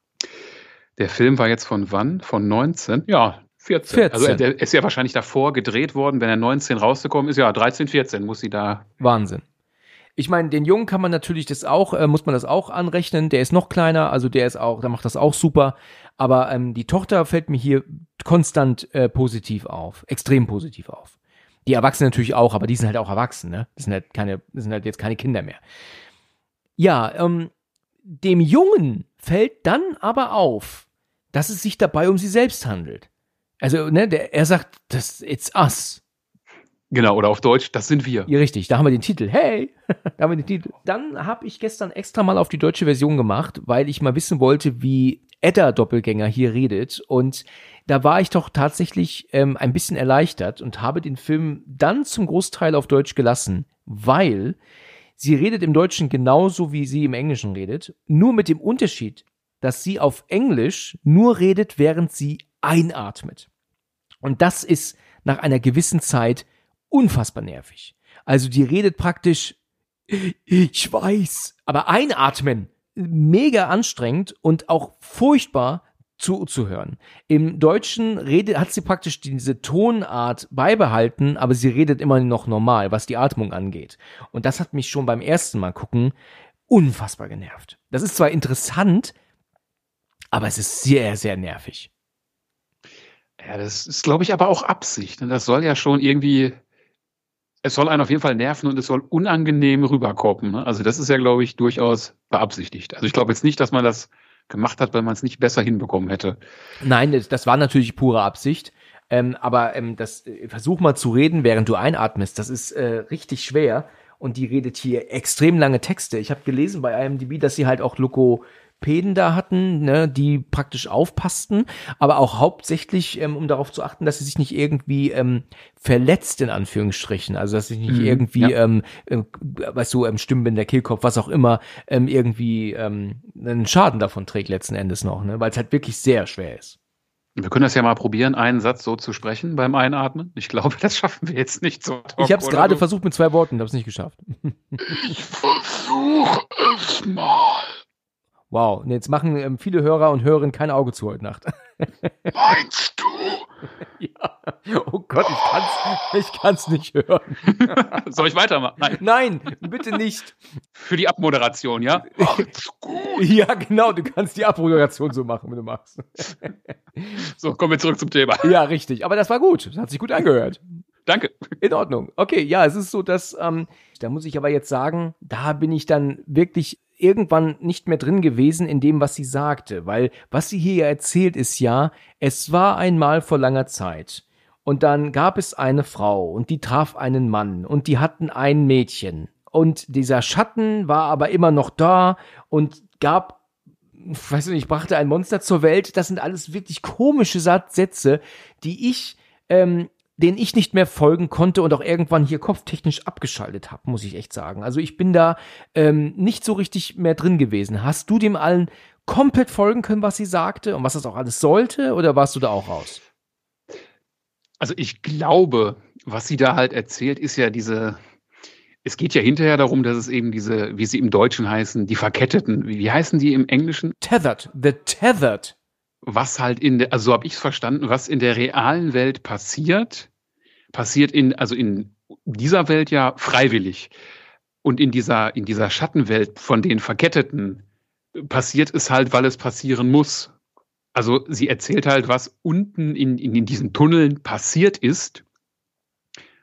Der Film war jetzt von wann? Von neunzehn? Ja, vierzehn. vierzehn. Also er ist ja wahrscheinlich davor gedreht worden, wenn er neunzehn rausgekommen ist. Ja, dreizehn, vierzehn muss sie da. Wahnsinn. Ich meine, den Jungen kann man natürlich das auch, äh, muss man das auch anrechnen. Der ist noch kleiner, also der ist auch, der macht das auch super. Aber ähm, die Tochter fällt mir hier konstant äh, positiv auf, extrem positiv auf. Die Erwachsenen natürlich auch, aber die sind halt auch erwachsen, ne? Das sind halt keine, das sind halt jetzt keine Kinder mehr. Ja, ähm, dem Jungen fällt dann aber auf, dass es sich dabei um sie selbst handelt. Also, ne, der, er sagt, das it's us. Genau, oder auf Deutsch, das sind wir. Ja, richtig, da haben wir den Titel. Hey, da haben wir den Titel. Dann habe ich gestern extra mal auf die deutsche Version gemacht, weil ich mal wissen wollte, wie Edda-Doppelgänger hier redet. Und da war ich doch tatsächlich ähm, ein bisschen erleichtert und habe den Film dann zum Großteil auf Deutsch gelassen, weil sie redet im Deutschen genauso, wie sie im Englischen redet, nur mit dem Unterschied, dass sie auf Englisch nur redet, während sie einatmet. Und das ist nach einer gewissen Zeit unfassbar nervig. Also die redet praktisch, ich weiß, aber einatmen, mega anstrengend und auch furchtbar zuzuhören. Im Deutschen redet, hat sie praktisch diese Tonart beibehalten, aber sie redet immer noch normal, was die Atmung angeht. Und das hat mich schon beim ersten Mal gucken unfassbar genervt. Das ist zwar interessant, aber es ist sehr, sehr nervig. Ja, das ist, glaube ich, aber auch Absicht. Und das soll ja schon irgendwie, es soll einen auf jeden Fall nerven und es soll unangenehm rüberkommen. Ne? Also das ist ja, glaube ich, durchaus beabsichtigt. Also ich glaube jetzt nicht, dass man das gemacht hat, weil man es nicht besser hinbekommen hätte. Nein, das, das war natürlich pure Absicht. Ähm, aber ähm, das äh, versuch mal zu reden, während du einatmest. Das ist äh, richtig schwer. Und die redet hier extrem lange Texte. Ich habe gelesen bei I M D B, dass sie halt auch Lokopäden da hatten, ne, die praktisch aufpassten, aber auch hauptsächlich, ähm, um darauf zu achten, dass sie sich nicht irgendwie ähm, verletzt, in Anführungsstrichen. Also, dass sie nicht Mhm, irgendwie, ja. ähm, äh, weißt du, ähm, Stimmbänder, Kehlkopf, was auch immer, ähm, irgendwie ähm, einen Schaden davon trägt letzten Endes noch, ne, weil es halt wirklich sehr schwer ist. Wir können das ja mal probieren, einen Satz so zu sprechen beim Einatmen. Ich glaube, das schaffen wir jetzt nicht so. Ich habe es gerade versucht mit zwei Worten, habe es nicht geschafft. Ich versuche es mal. Wow, und jetzt machen ähm, viele Hörer und Hörerinnen kein Auge zu heute Nacht. Meinst du? Ja. Oh Gott, ich kann's, ich kann's nicht hören. Soll ich weitermachen? Nein. Nein, bitte nicht. Für die Abmoderation, ja? Macht's gut. Ja, genau, du kannst die Abmoderation so machen, wenn du magst. So, kommen wir zurück zum Thema. Ja, richtig, aber das war gut. Das hat sich gut angehört. Danke. In Ordnung. Okay, ja, es ist so, dass, ähm, da muss ich aber jetzt sagen, da bin ich dann wirklich irgendwann nicht mehr drin gewesen in dem, was sie sagte, weil was sie hier erzählt ist ja, es war einmal vor langer Zeit und dann gab es eine Frau und die traf einen Mann und die hatten ein Mädchen und dieser Schatten war aber immer noch da und gab, weiß nicht, brachte ein Monster zur Welt. Das sind alles wirklich komische Sätze, die ich ähm, den ich nicht mehr folgen konnte und auch irgendwann hier kopftechnisch abgeschaltet habe, muss ich echt sagen. Also ich bin da ähm, nicht so richtig mehr drin gewesen. Hast du dem allen komplett folgen können, was sie sagte und was das auch alles sollte, oder warst du da auch raus? Also ich glaube, was sie da halt erzählt, ist ja diese, es geht ja hinterher darum, dass es eben diese, wie sie im Deutschen heißen, die Verketteten, wie, wie heißen die im Englischen? Tethered, the tethered. Was halt in der, also so habe ich es verstanden, was in der realen Welt passiert, passiert in, also in dieser Welt ja freiwillig. Und in dieser, in dieser Schattenwelt von den Verketteten passiert es halt, weil es passieren muss. Also sie erzählt halt, was unten in, in, in diesen Tunneln passiert ist,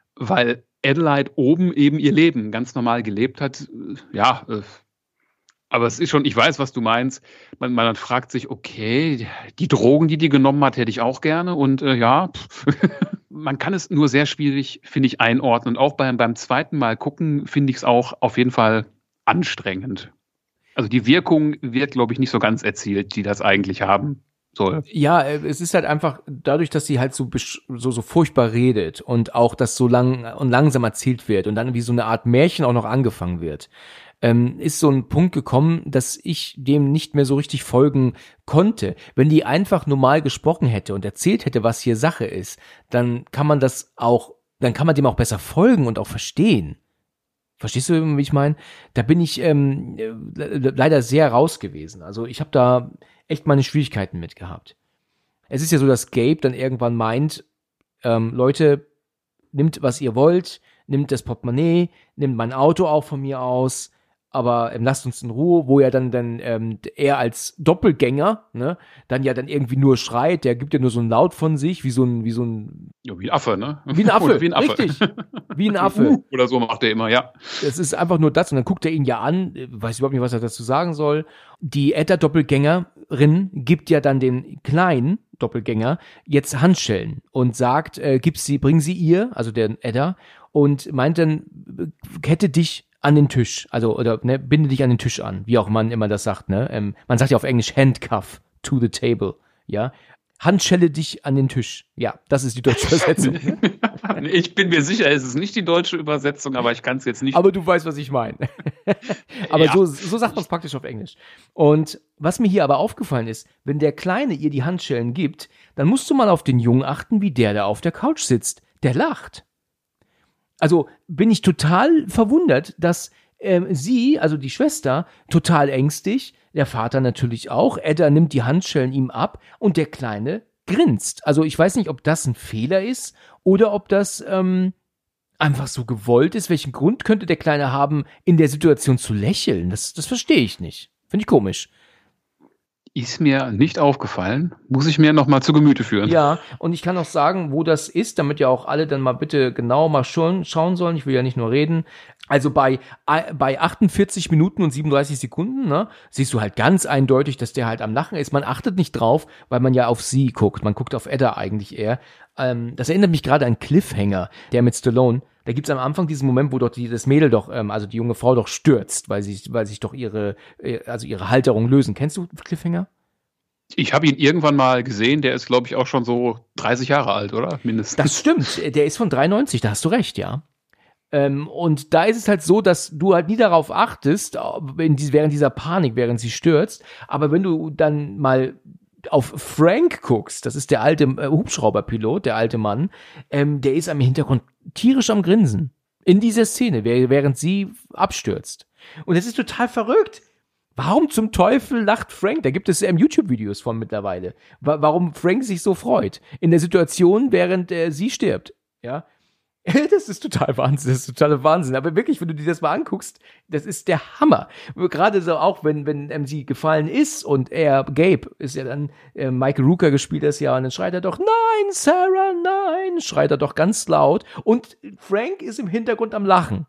weil Adelaide oben eben ihr Leben ganz normal gelebt hat. Ja, Aber es ist schon, ich weiß, was du meinst. Man, man fragt sich, okay, die Drogen, die die genommen hat, hätte ich auch gerne. Und äh, ja, pff, man kann es nur sehr schwierig, finde ich, einordnen. Und auch beim, beim zweiten Mal gucken, finde ich es auch auf jeden Fall anstrengend. Also die Wirkung wird, glaube ich, nicht so ganz erzielt, die das eigentlich haben soll. Ja, es ist halt einfach dadurch, dass sie halt so, so, so furchtbar redet und auch das so lang und langsam erzählt wird und dann wie so eine Art Märchen auch noch angefangen wird. Ähm, ist so ein Punkt gekommen, dass ich dem nicht mehr so richtig folgen konnte. Wenn die einfach normal gesprochen hätte und erzählt hätte, was hier Sache ist, dann kann man das auch, dann kann man dem auch besser folgen und auch verstehen. Verstehst du, wie ich meine? Da bin ich ähm, leider sehr raus gewesen. Also ich habe da echt meine Schwierigkeiten mit gehabt. Es ist ja so, dass Gabe dann irgendwann meint, ähm, Leute, nimmt, was ihr wollt, nimmt das Portemonnaie, nimmt mein Auto auch von mir aus, aber ähm, lasst uns in Ruhe, wo er dann, dann ähm, er als Doppelgänger, ne, dann ja dann irgendwie nur schreit, der gibt ja nur so einen Laut von sich, wie so ein, wie so ein ja, wie ein Affe, ne? Wie ein Affe, Oder wie ein Affe. Richtig, wie ein Affe. Oder so macht er immer, ja. Es ist einfach nur das und dann guckt er ihn ja an, weiß überhaupt nicht, was er dazu sagen soll. Die Edda-Doppelgängerin gibt ja dann den kleinen Doppelgänger jetzt Handschellen und sagt, äh, gib sie, bring sie ihr, also der Edda, und meint dann, kette dich an den Tisch, also oder ne, binde dich an den Tisch an, wie auch man immer das sagt, ne? Ähm, man sagt ja auf Englisch Handcuff to the table, ja. Handschelle dich an den Tisch. Ja, das ist die deutsche Übersetzung. Ich bin mir sicher, es ist nicht die deutsche Übersetzung, aber ich kann es jetzt nicht. Aber du weißt, was ich meine. Aber ja. so, so sagt man es praktisch auf Englisch. Und was mir hier aber aufgefallen ist, wenn der Kleine ihr die Handschellen gibt, dann musst du mal auf den Jungen achten, wie der da auf der Couch sitzt. Der lacht. Also bin ich total verwundert, dass ähm, sie, also die Schwester, total ängstlich, der Vater natürlich auch, Edda nimmt die Handschellen ihm ab und der Kleine grinst. Also ich weiß nicht, ob das ein Fehler ist oder ob das ähm, einfach so gewollt ist. Welchen Grund könnte der Kleine haben, in der Situation zu lächeln? Das, das verstehe ich nicht. Finde ich komisch. Ist mir nicht aufgefallen. Muss ich mir noch mal zu Gemüte führen. Ja, und ich kann auch sagen, wo das ist, damit ja auch alle dann mal bitte genau mal schon, schauen sollen. Ich will ja nicht nur reden. Also bei, bei achtundvierzig Minuten und siebenunddreißig Sekunden, ne, siehst du halt ganz eindeutig, dass der halt am Lachen ist. Man achtet nicht drauf, weil man ja auf sie guckt. Man guckt auf Edda eigentlich eher. Ähm, das erinnert mich gerade an Cliffhanger, der mit Stallone. Da gibt's am Anfang diesen Moment, wo doch die, das Mädel doch, ähm, also die junge Frau doch stürzt, weil sie, weil sich doch ihre, äh, also ihre Halterung lösen. Kennst du Cliffhanger? Ich habe ihn irgendwann mal gesehen, der ist, glaube ich, auch schon so dreißig Jahre alt, oder? Mindestens. Das stimmt, der ist von dreiundneunzig, da hast du recht, ja. Ähm, und da ist es halt so, dass du halt nie darauf achtest, in die, während dieser Panik, während sie stürzt, aber wenn du dann mal auf Frank guckst, das ist der alte äh, Hubschrauberpilot, der alte Mann, ähm, der ist am Hintergrund tierisch am Grinsen. In dieser Szene, während sie abstürzt. Und das ist total verrückt. Warum zum Teufel lacht Frank? Da gibt es ähm, YouTube-Videos von mittlerweile. Wa- warum Frank sich so freut. In der Situation, während äh, sie stirbt. Ja. Das ist total Wahnsinn, das ist totaler Wahnsinn. Aber wirklich, wenn du dir das mal anguckst, das ist der Hammer. Gerade so auch, wenn, wenn ähm, sie gefallen ist und er, Gabe, ist ja dann, äh, Michael Rooker gespielt das ja, und dann schreit er doch, nein, Sarah, nein, schreit er doch ganz laut. Und Frank ist im Hintergrund am Lachen.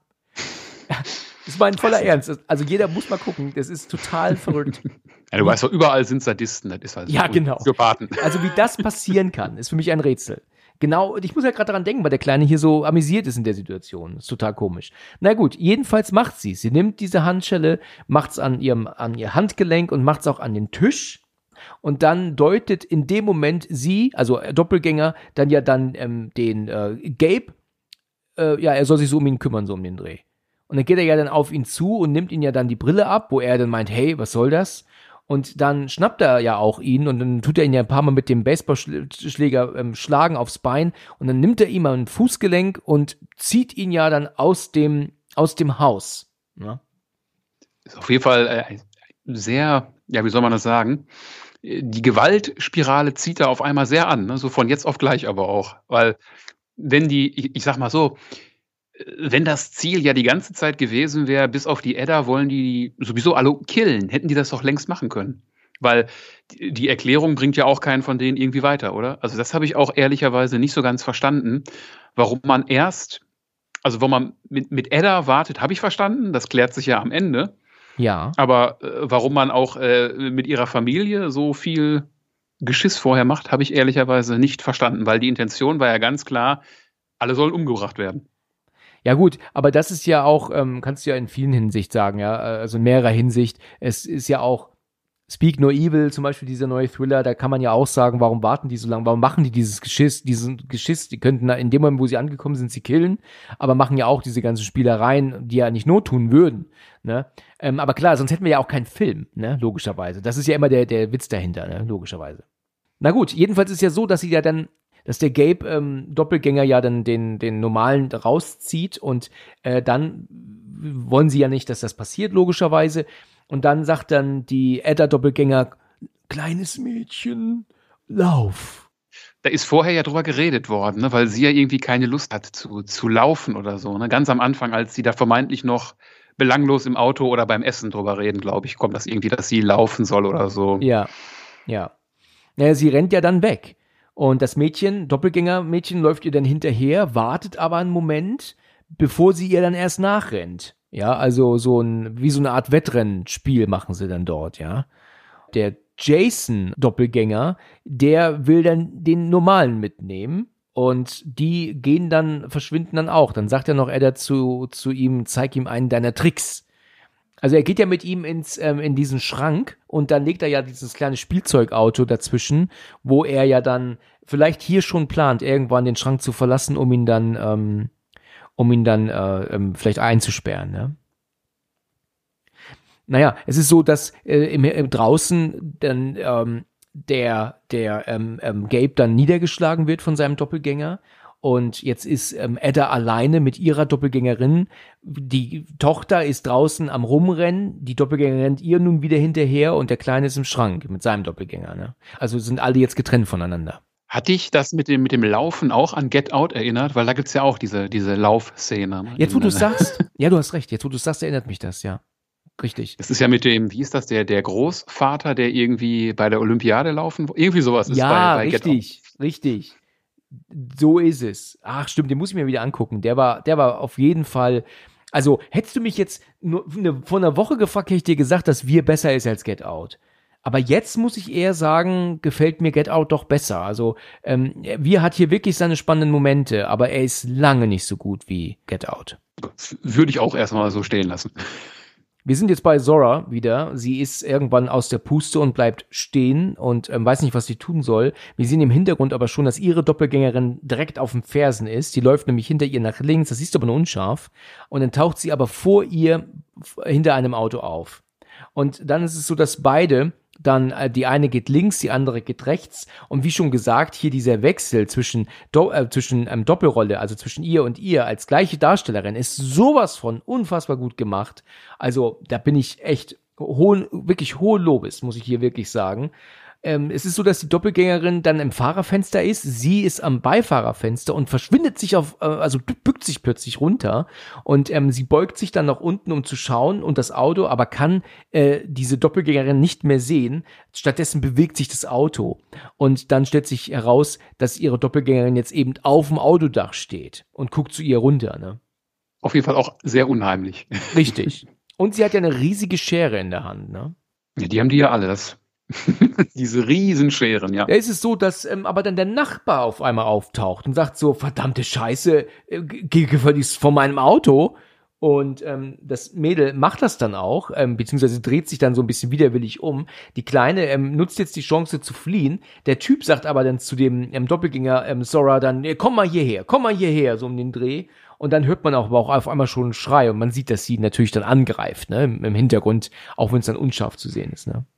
Das ist mein voller Ernst. Also jeder muss mal gucken, das ist total verrückt. Ja, du weißt doch, überall sind Sadisten, das ist halt ja, so genau. Psychopathen. Also wie das passieren kann, ist für mich ein Rätsel. Genau, ich muss ja gerade daran denken, weil der Kleine hier so amüsiert ist in der Situation. Das ist total komisch. Na gut, jedenfalls macht sie. Sie nimmt diese Handschelle, macht's an ihrem, an ihr Handgelenk und macht's auch an den Tisch. Und dann deutet in dem Moment sie, also Doppelgänger, dann ja dann ähm, den äh, Gabe, äh, ja, er soll sich so um ihn kümmern, so um den Dreh. Und dann geht er ja dann auf ihn zu und nimmt ihn ja dann die Brille ab, wo er dann meint, hey, was soll das? Und dann schnappt er ja auch ihn und dann tut er ihn ja ein paar Mal mit dem Baseballschläger ähm, schlagen aufs Bein und dann nimmt er ihm ein Fußgelenk und zieht ihn ja dann aus dem, aus dem Haus. Ja? Ist auf jeden Fall äh, sehr, ja, wie soll man das sagen? Die Gewaltspirale zieht da auf einmal sehr an, ne? So von jetzt auf gleich aber auch. Weil, wenn die, ich, ich sag mal so, wenn das Ziel ja die ganze Zeit gewesen wäre, bis auf die Edda wollen die sowieso alle killen, hätten die das doch längst machen können. Weil die Erklärung bringt ja auch keinen von denen irgendwie weiter, oder? Also das habe ich auch ehrlicherweise nicht so ganz verstanden, warum man erst, also warum man mit, mit Edda wartet, habe ich verstanden, das klärt sich ja am Ende. Ja. Aber äh, warum man auch äh, mit ihrer Familie so viel Geschiss vorher macht, habe ich ehrlicherweise nicht verstanden, weil die Intention war ja ganz klar, alle sollen umgebracht werden. Ja gut, aber das ist ja auch, ähm, kannst du ja in vielen Hinsicht sagen, ja, also in mehrerer Hinsicht. Es ist ja auch Speak No Evil, zum Beispiel dieser neue Thriller, da kann man ja auch sagen, warum warten die so lange, warum machen die dieses Geschiss, diesen Geschiss, die könnten in dem Moment, wo sie angekommen sind, sie killen, aber machen ja auch diese ganzen Spielereien, die ja nicht not tun würden, ne, ähm, aber klar, sonst hätten wir ja auch keinen Film, ne, logischerweise. Das ist ja immer der, der Witz dahinter, ne, logischerweise. Na gut, jedenfalls ist ja so, dass sie ja dann dass der Gabe ähm, Doppelgänger ja dann den den normalen rauszieht und äh, dann wollen sie ja nicht, dass das passiert, logischerweise. Und dann sagt dann die Edda Doppelgänger, kleines Mädchen, lauf. Da ist vorher ja drüber geredet worden, ne, weil sie ja irgendwie keine Lust hat zu, zu laufen oder so. Ne? Ganz am Anfang, als sie da vermeintlich noch belanglos im Auto oder beim Essen drüber reden, glaube ich, kommt das irgendwie, dass sie laufen soll oder so. Ja, ja. Naja, sie rennt ja dann weg. Und das Mädchen, Doppelgänger-Mädchen, läuft ihr dann hinterher, wartet aber einen Moment, bevor sie ihr dann erst nachrennt. Ja, also so ein, wie so eine Art Wettrennspiel machen sie dann dort, ja. Der Jason-Doppelgänger, der will dann den normalen mitnehmen und die gehen dann, verschwinden dann auch. Dann sagt er noch Edda zu, zu ihm, zeig ihm einen deiner Tricks. Also er geht ja mit ihm ins ähm, in diesen Schrank und dann legt er ja dieses kleine Spielzeugauto dazwischen, wo er ja dann vielleicht hier schon plant, irgendwann den Schrank zu verlassen, um ihn dann ähm, um ihn dann äh, ähm, vielleicht einzusperren. Ne? Naja, es ist so, dass äh, im, im draußen dann ähm, der der ähm, ähm, Gabe dann niedergeschlagen wird von seinem Doppelgänger. Und jetzt ist ähm, Edda alleine mit ihrer Doppelgängerin. Die Tochter ist draußen am Rumrennen. Die Doppelgängerin rennt ihr nun wieder hinterher und der Kleine ist im Schrank mit seinem Doppelgänger. Ne? Also sind alle jetzt getrennt voneinander. Hat dich das mit dem, mit dem Laufen auch an Get Out erinnert? Weil da gibt's ja auch diese, diese Laufszene. Ne? Jetzt, wo du es sagst, ja, du hast recht. Jetzt, wo du es sagst, erinnert mich das, ja. Richtig. Das ist ja mit dem, wie ist das, der, der Großvater, der irgendwie bei der Olympiade laufen, irgendwie sowas ist ja, bei, bei Get Out. Ja, richtig, richtig. So ist es. Ach, stimmt, den muss ich mir wieder angucken. Der war, der war auf jeden Fall. Also, hättest du mich jetzt nur eine, vor einer Woche gefragt, hätte ich dir gesagt, dass Wir besser ist als Get Out. Aber jetzt muss ich eher sagen, gefällt mir Get Out doch besser. Also, ähm, Wir hat hier wirklich seine spannenden Momente, aber er ist lange nicht so gut wie Get Out. Würde ich auch erstmal so stehen lassen. Wir sind jetzt bei Zora wieder. Sie ist irgendwann aus der Puste und bleibt stehen und ähm, weiß nicht, was sie tun soll. Wir sehen im Hintergrund aber schon, dass ihre Doppelgängerin direkt auf den Fersen ist. Die läuft nämlich hinter ihr nach links, das siehst du aber nur unscharf. Und dann taucht sie aber vor ihr hinter einem Auto auf. Und dann ist es so, dass beide dann, äh, die eine geht links, die andere geht rechts. Und wie schon gesagt, hier dieser Wechsel zwischen, Do- äh, zwischen ähm, Doppelrolle, also zwischen ihr und ihr als gleiche Darstellerin, ist sowas von unfassbar gut gemacht. Also da bin ich echt hohen, wirklich hohen Lobes, muss ich hier wirklich sagen. Ähm, es ist so, dass die Doppelgängerin dann im Fahrerfenster ist, sie ist am Beifahrerfenster und verschwindet sich auf, äh, also bückt sich plötzlich runter und ähm, sie beugt sich dann nach unten, um zu schauen und das Auto, aber kann äh, diese Doppelgängerin nicht mehr sehen. Stattdessen bewegt sich das Auto und dann stellt sich heraus, dass ihre Doppelgängerin jetzt eben auf dem Autodach steht und guckt zu ihr runter. Ne? Auf jeden Fall auch sehr unheimlich. Richtig. Und sie hat ja eine riesige Schere in der Hand. Ne? Ja, die haben die ja alle, das diese Riesenscheren, ja. Da ist es so, dass ähm, aber dann der Nachbar auf einmal auftaucht und sagt so, verdammte Scheiße, äh, geh gefälligst von meinem Auto. Und ähm, das Mädel macht das dann auch, ähm, beziehungsweise dreht sich dann so ein bisschen widerwillig um. Die Kleine ähm, nutzt jetzt die Chance zu fliehen. Der Typ sagt aber dann zu dem ähm, Doppelgänger ähm, Zora dann, komm mal hierher, komm mal hierher, so um den Dreh. Und dann hört man auch, aber auch auf einmal schon einen Schrei und man sieht, dass sie natürlich dann angreift, ne, im, im Hintergrund, auch wenn es dann unscharf zu sehen ist, ne.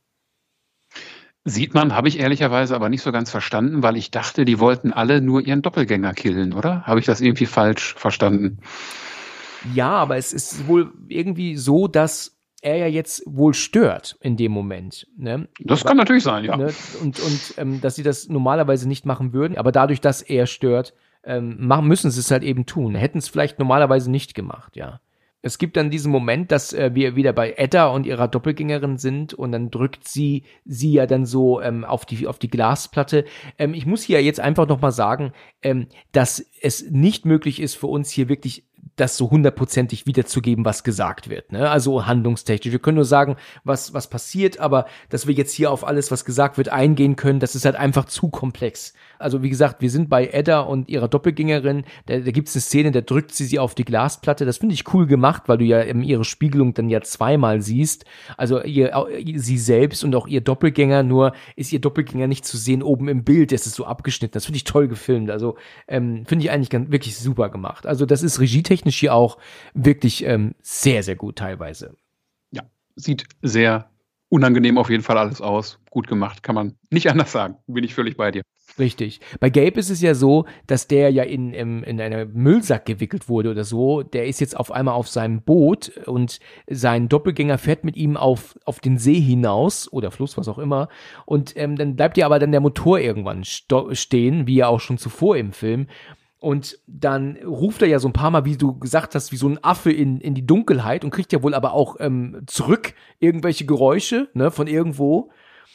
Sieht man, habe ich ehrlicherweise aber nicht so ganz verstanden, weil ich dachte, die wollten alle nur ihren Doppelgänger killen, oder? Habe ich das irgendwie falsch verstanden? Ja, aber es ist wohl irgendwie so, dass er ja jetzt wohl stört in dem Moment. Ne? Das aber, kann natürlich sein, ja. Ne? Und, und ähm, dass sie das normalerweise nicht machen würden, aber dadurch, dass er stört, ähm, machen, müssen sie es halt eben tun. Hätten es vielleicht normalerweise nicht gemacht, ja. Es gibt dann diesen Moment, dass äh, wir wieder bei Edda und ihrer Doppelgängerin sind und dann drückt sie sie ja dann so ähm, auf die auf die Glasplatte. Ähm, ich muss hier jetzt einfach noch mal sagen, ähm, dass es nicht möglich ist für uns hier wirklich das so hundertprozentig wiederzugeben, was gesagt wird, ne? Also handlungstechnisch. Wir können nur sagen, was, was passiert, aber dass wir jetzt hier auf alles, was gesagt wird, eingehen können, das ist halt einfach zu komplex. Also wie gesagt, wir sind bei Edda und ihrer Doppelgängerin, da, da gibt es eine Szene, da drückt sie sie auf die Glasplatte, das finde ich cool gemacht, weil du ja eben ihre Spiegelung dann ja zweimal siehst, also ihr, sie selbst und auch ihr Doppelgänger, nur ist ihr Doppelgänger nicht zu sehen oben im Bild, das ist so abgeschnitten, das finde ich toll gefilmt, also ähm, finde ich eigentlich ganz, wirklich super gemacht. Also das ist regietechnisch hier auch wirklich ähm, sehr, sehr gut teilweise. Ja, sieht sehr unangenehm auf jeden Fall alles aus, gut gemacht, kann man nicht anders sagen, bin ich völlig bei dir. Richtig. Bei Gabe ist es ja so, dass der ja in, in, in einen Müllsack gewickelt wurde oder so. Der ist jetzt auf einmal auf seinem Boot und sein Doppelgänger fährt mit ihm auf, auf den See hinaus oder Fluss, was auch immer. Und ähm, dann bleibt ja aber dann der Motor irgendwann sto- stehen, wie ja auch schon zuvor im Film. Und dann ruft er ja so ein paar Mal, wie du gesagt hast, wie so ein Affe in, in die Dunkelheit und kriegt ja wohl aber auch ähm, zurück irgendwelche Geräusche, ne, von irgendwo.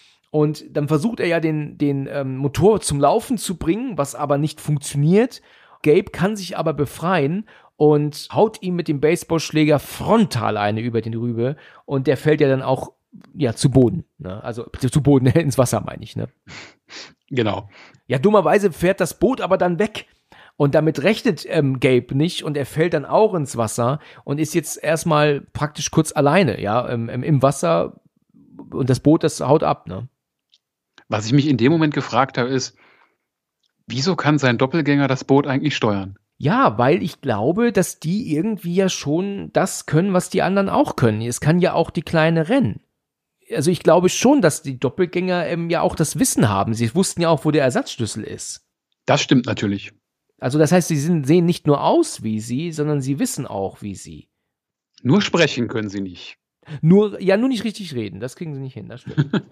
Und dann versucht er ja den, den ähm, Motor zum Laufen zu bringen, was aber nicht funktioniert. Gabe kann sich aber befreien und haut ihm mit dem Baseballschläger frontal eine über den Rübe. Und der fällt ja dann auch ja, zu Boden. Ne? Also zu Boden, ins Wasser meine ich. Ne? Genau. Ja, dummerweise fährt das Boot aber dann weg. Und damit rechnet ähm, Gabe nicht und er fällt dann auch ins Wasser und ist jetzt erstmal praktisch kurz alleine, ja, im, im Wasser. Und das Boot, das haut ab, ne? Was ich mich in dem Moment gefragt habe, ist, wieso kann sein Doppelgänger das Boot eigentlich steuern? Ja, weil ich glaube, dass die irgendwie ja schon das können, was die anderen auch können. Es kann ja auch die Kleine rennen. Also ich glaube schon, dass die Doppelgänger ähm, ja auch das Wissen haben. Sie wussten ja auch, wo der Ersatzschlüssel ist. Das stimmt natürlich. Also das heißt, sie sind, sehen nicht nur aus wie sie, sondern sie wissen auch wie sie. Nur sprechen können sie nicht. Nur, ja, nur nicht richtig reden. Das kriegen sie nicht hin, das stimmt.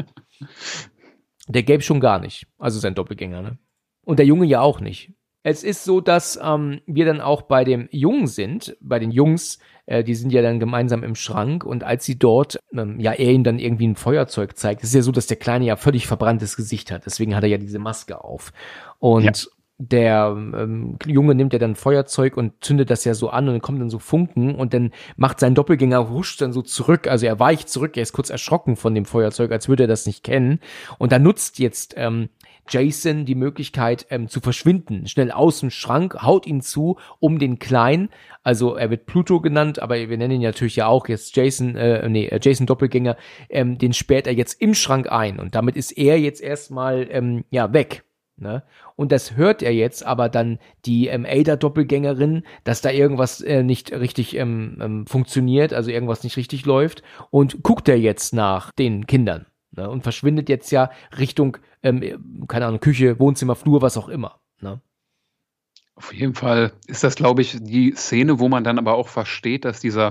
Der Gabe schon gar nicht. Also sein Doppelgänger, ne? Und der Junge ja auch nicht. Es ist so, dass ähm, wir dann auch bei dem Jungen sind, bei den Jungs, äh, die sind ja dann gemeinsam im Schrank und als sie dort, ähm, ja, er ihm dann irgendwie ein Feuerzeug zeigt, ist ja so, dass der Kleine ja völlig verbranntes Gesicht hat, deswegen hat er ja diese Maske auf. Und ja. Der ähm, Junge nimmt ja dann Feuerzeug und zündet das ja so an und dann kommen dann so Funken und dann macht sein Doppelgänger, huscht dann so zurück, also er weicht zurück, er ist kurz erschrocken von dem Feuerzeug, als würde er das nicht kennen und dann nutzt jetzt ähm, Jason die Möglichkeit ähm, zu verschwinden, schnell aus dem Schrank, haut ihn zu, um den Kleinen, also er wird Pluto genannt, aber wir nennen ihn natürlich ja auch jetzt Jason, äh, nee, Jason Doppelgänger, ähm, den sperrt er jetzt im Schrank ein und damit ist er jetzt erstmal, ähm, ja, weg. Ne? Und das hört er jetzt, aber dann die ähm, Ada-Doppelgängerin, dass da irgendwas äh, nicht richtig ähm, ähm, funktioniert, also irgendwas nicht richtig läuft und guckt er jetzt nach den Kindern, ne? Und verschwindet jetzt ja Richtung, ähm, keine Ahnung, Küche, Wohnzimmer, Flur, was auch immer. Ne? Auf jeden Fall ist das, glaube ich, die Szene, wo man dann aber auch versteht, dass dieser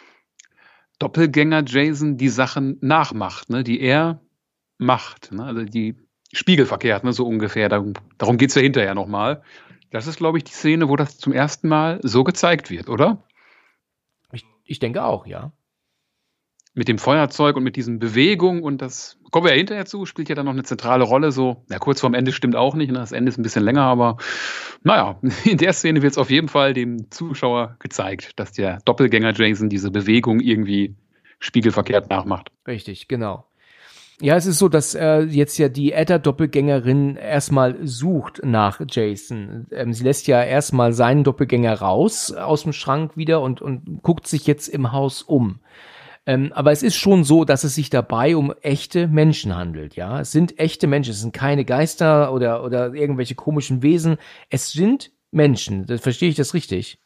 Doppelgänger Jason die Sachen nachmacht, ne, die er macht, ne? Also die spiegelverkehrt, ne, so ungefähr. Darum, darum geht es ja hinterher nochmal. Das ist, glaube ich, die Szene, wo das zum ersten Mal so gezeigt wird, oder? Ich, ich denke auch, ja. Mit dem Feuerzeug und mit diesen Bewegungen und das, kommen wir ja hinterher zu, spielt ja dann noch eine zentrale Rolle, so, ja, kurz vorm Ende stimmt auch nicht, ne, das Ende ist ein bisschen länger, aber naja, in der Szene wird es auf jeden Fall dem Zuschauer gezeigt, dass der Doppelgänger Jason diese Bewegung irgendwie spiegelverkehrt nachmacht. Richtig, genau. Ja, es ist so, dass äh, jetzt ja die Ada-Doppelgängerin erstmal sucht nach Jason. Ähm, sie lässt ja erstmal seinen Doppelgänger raus aus dem Schrank wieder und, und guckt sich jetzt im Haus um. Ähm, aber es ist schon so, dass es sich dabei um echte Menschen handelt, ja. Es sind echte Menschen, es sind keine Geister oder, oder irgendwelche komischen Wesen. Es sind Menschen. Das, verstehe ich das richtig?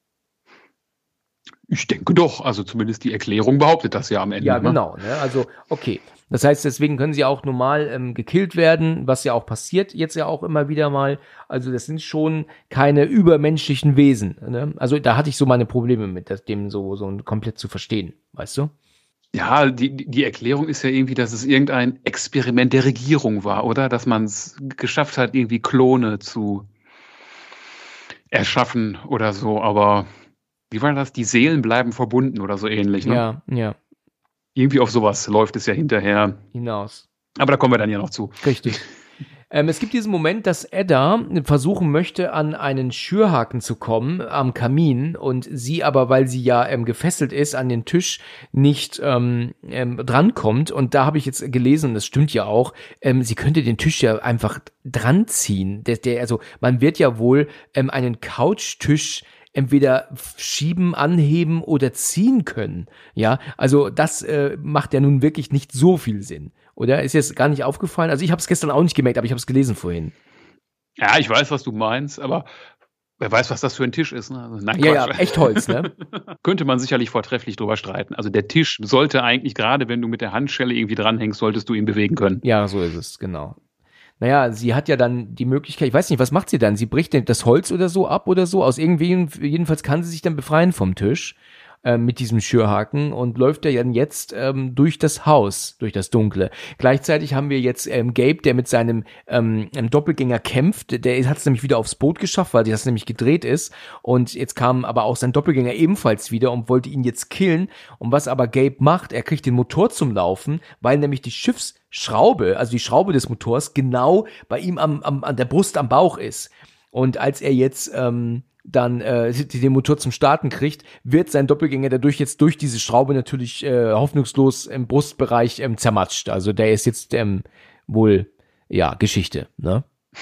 Ich denke doch, also zumindest die Erklärung behauptet das ja am Ende. Ja, genau, ne? Also, okay. Das heißt, deswegen können sie auch normal ähm, gekillt werden, was ja auch passiert jetzt ja auch immer wieder mal. Also das sind schon keine übermenschlichen Wesen. Ne? Also da hatte ich so meine Probleme mit, das dem so, so komplett zu verstehen, weißt du? Ja, die, die Erklärung ist ja irgendwie, dass es irgendein Experiment der Regierung war, oder? Dass man es geschafft hat, irgendwie Klone zu erschaffen oder so. Aber wie war das? Die Seelen bleiben verbunden oder so ähnlich, ne? Ja, ja. Irgendwie auf sowas läuft es ja hinterher hinaus. Aber da kommen wir dann ja noch zu. Richtig. Ähm, es gibt diesen Moment, dass Edda versuchen möchte, an einen Schürhaken zu kommen am Kamin und sie aber, weil sie ja ähm, gefesselt ist, an den Tisch nicht ähm, ähm, drankommt. Und da habe ich jetzt gelesen, das stimmt ja auch, ähm, sie könnte den Tisch ja einfach dranziehen. Der, der, also man wird ja wohl ähm, einen Couchtisch entweder schieben, anheben oder ziehen können. Ja, also das äh, macht ja nun wirklich nicht so viel Sinn. Oder? Ist jetzt gar nicht aufgefallen? Also ich habe es gestern auch nicht gemerkt, aber ich habe es gelesen vorhin. Ja, ich weiß, was du meinst, aber wer weiß, was das für ein Tisch ist. Ne? Also, nein, ja, ja, echt Holz, ne? Könnte man sicherlich vortrefflich drüber streiten. Also der Tisch sollte eigentlich, gerade wenn du mit der Handschelle irgendwie dranhängst, solltest du ihn bewegen können. Ja, so ist es, genau. Naja, sie hat ja dann die Möglichkeit, ich weiß nicht, was macht sie dann? Sie bricht das Holz oder so ab oder so? Aus irgendwie, jedenfalls kann sie sich dann befreien vom Tisch äh, mit diesem Schürhaken und läuft ja dann jetzt ähm, durch das Haus, durch das Dunkle. Gleichzeitig haben wir jetzt ähm, Gabe, der mit seinem ähm, Doppelgänger kämpft. Der hat es nämlich wieder aufs Boot geschafft, weil das nämlich gedreht ist. Und jetzt kam aber auch sein Doppelgänger ebenfalls wieder und wollte ihn jetzt killen. Und was aber Gabe macht, er kriegt den Motor zum Laufen, weil nämlich die Schiffs Schraube, also die Schraube des Motors, genau bei ihm am, am, an der Brust am Bauch ist. Und als er jetzt ähm, dann äh, den Motor zum Starten kriegt, wird sein Doppelgänger dadurch jetzt durch diese Schraube natürlich äh, hoffnungslos im Brustbereich ähm, zermatscht. Also der ist jetzt ähm, wohl, ja, Geschichte, ne?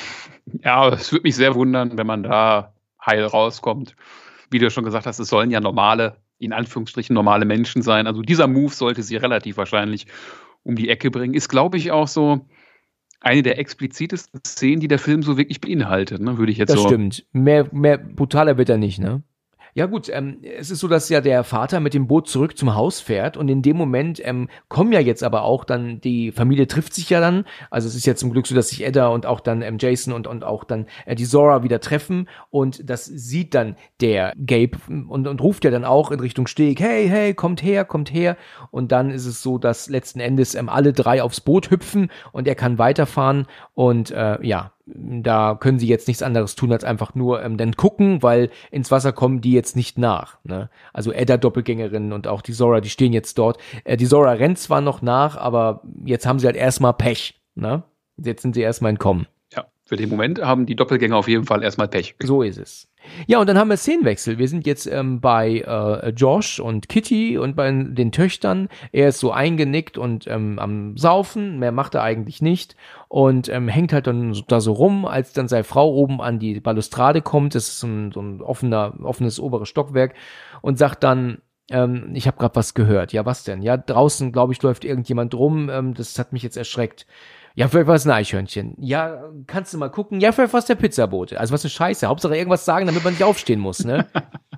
Ja, es würde mich sehr wundern, wenn man da heil rauskommt. Wie du schon gesagt hast, es sollen ja normale, in Anführungsstrichen normale Menschen sein. Also dieser Move sollte sie relativ wahrscheinlich um die Ecke bringen, ist, glaube ich, auch so eine der explizitesten Szenen, die der Film so wirklich beinhaltet, ne, würde ich jetzt das so. Das stimmt. Mehr, mehr brutaler wird er nicht, ne? Ja gut, ähm, es ist so, dass ja der Vater mit dem Boot zurück zum Haus fährt und in dem Moment ähm, kommen ja jetzt aber auch dann, die Familie trifft sich ja dann, also es ist ja zum Glück so, dass sich Edda und auch dann ähm, Jason und und auch dann äh, die Zora wieder treffen und das sieht dann der Gabe und, und ruft ja dann auch in Richtung Steg, hey, hey, kommt her, kommt her und dann ist es so, dass letzten Endes ähm, alle drei aufs Boot hüpfen und er kann weiterfahren und äh, ja, da können sie jetzt nichts anderes tun, als einfach nur ähm, dann gucken, weil ins Wasser kommen die jetzt nicht nach. Ne? Also Edda Doppelgängerin und auch die Zora, die stehen jetzt dort. Äh, die Zora rennt zwar noch nach, aber jetzt haben sie halt erstmal Pech. Ne? Jetzt sind sie erstmal entkommen. Ja, für den Moment haben die Doppelgänger auf jeden Fall erstmal Pech. So ist es. Ja, und dann haben wir Szenenwechsel. Wir sind jetzt ähm, bei äh, Josh und Kitty und bei den Töchtern. Er ist so eingenickt und ähm, am Saufen. Mehr macht er eigentlich nicht. Und ähm, hängt halt dann so, da so rum, als dann seine Frau oben an die Balustrade kommt. Das ist so ein, so ein offener, offenes oberes Stockwerk. Und sagt dann, ähm, ich habe gerade was gehört. Ja, was denn? Ja, draußen, glaube ich, läuft irgendjemand rum. Ähm, das hat mich jetzt erschreckt. Ja, vielleicht war es ein Eichhörnchen. Ja, kannst du mal gucken. Ja, vielleicht war es der Pizzabote. Also was eine Scheiße. Hauptsache irgendwas sagen, damit man nicht aufstehen muss, ne?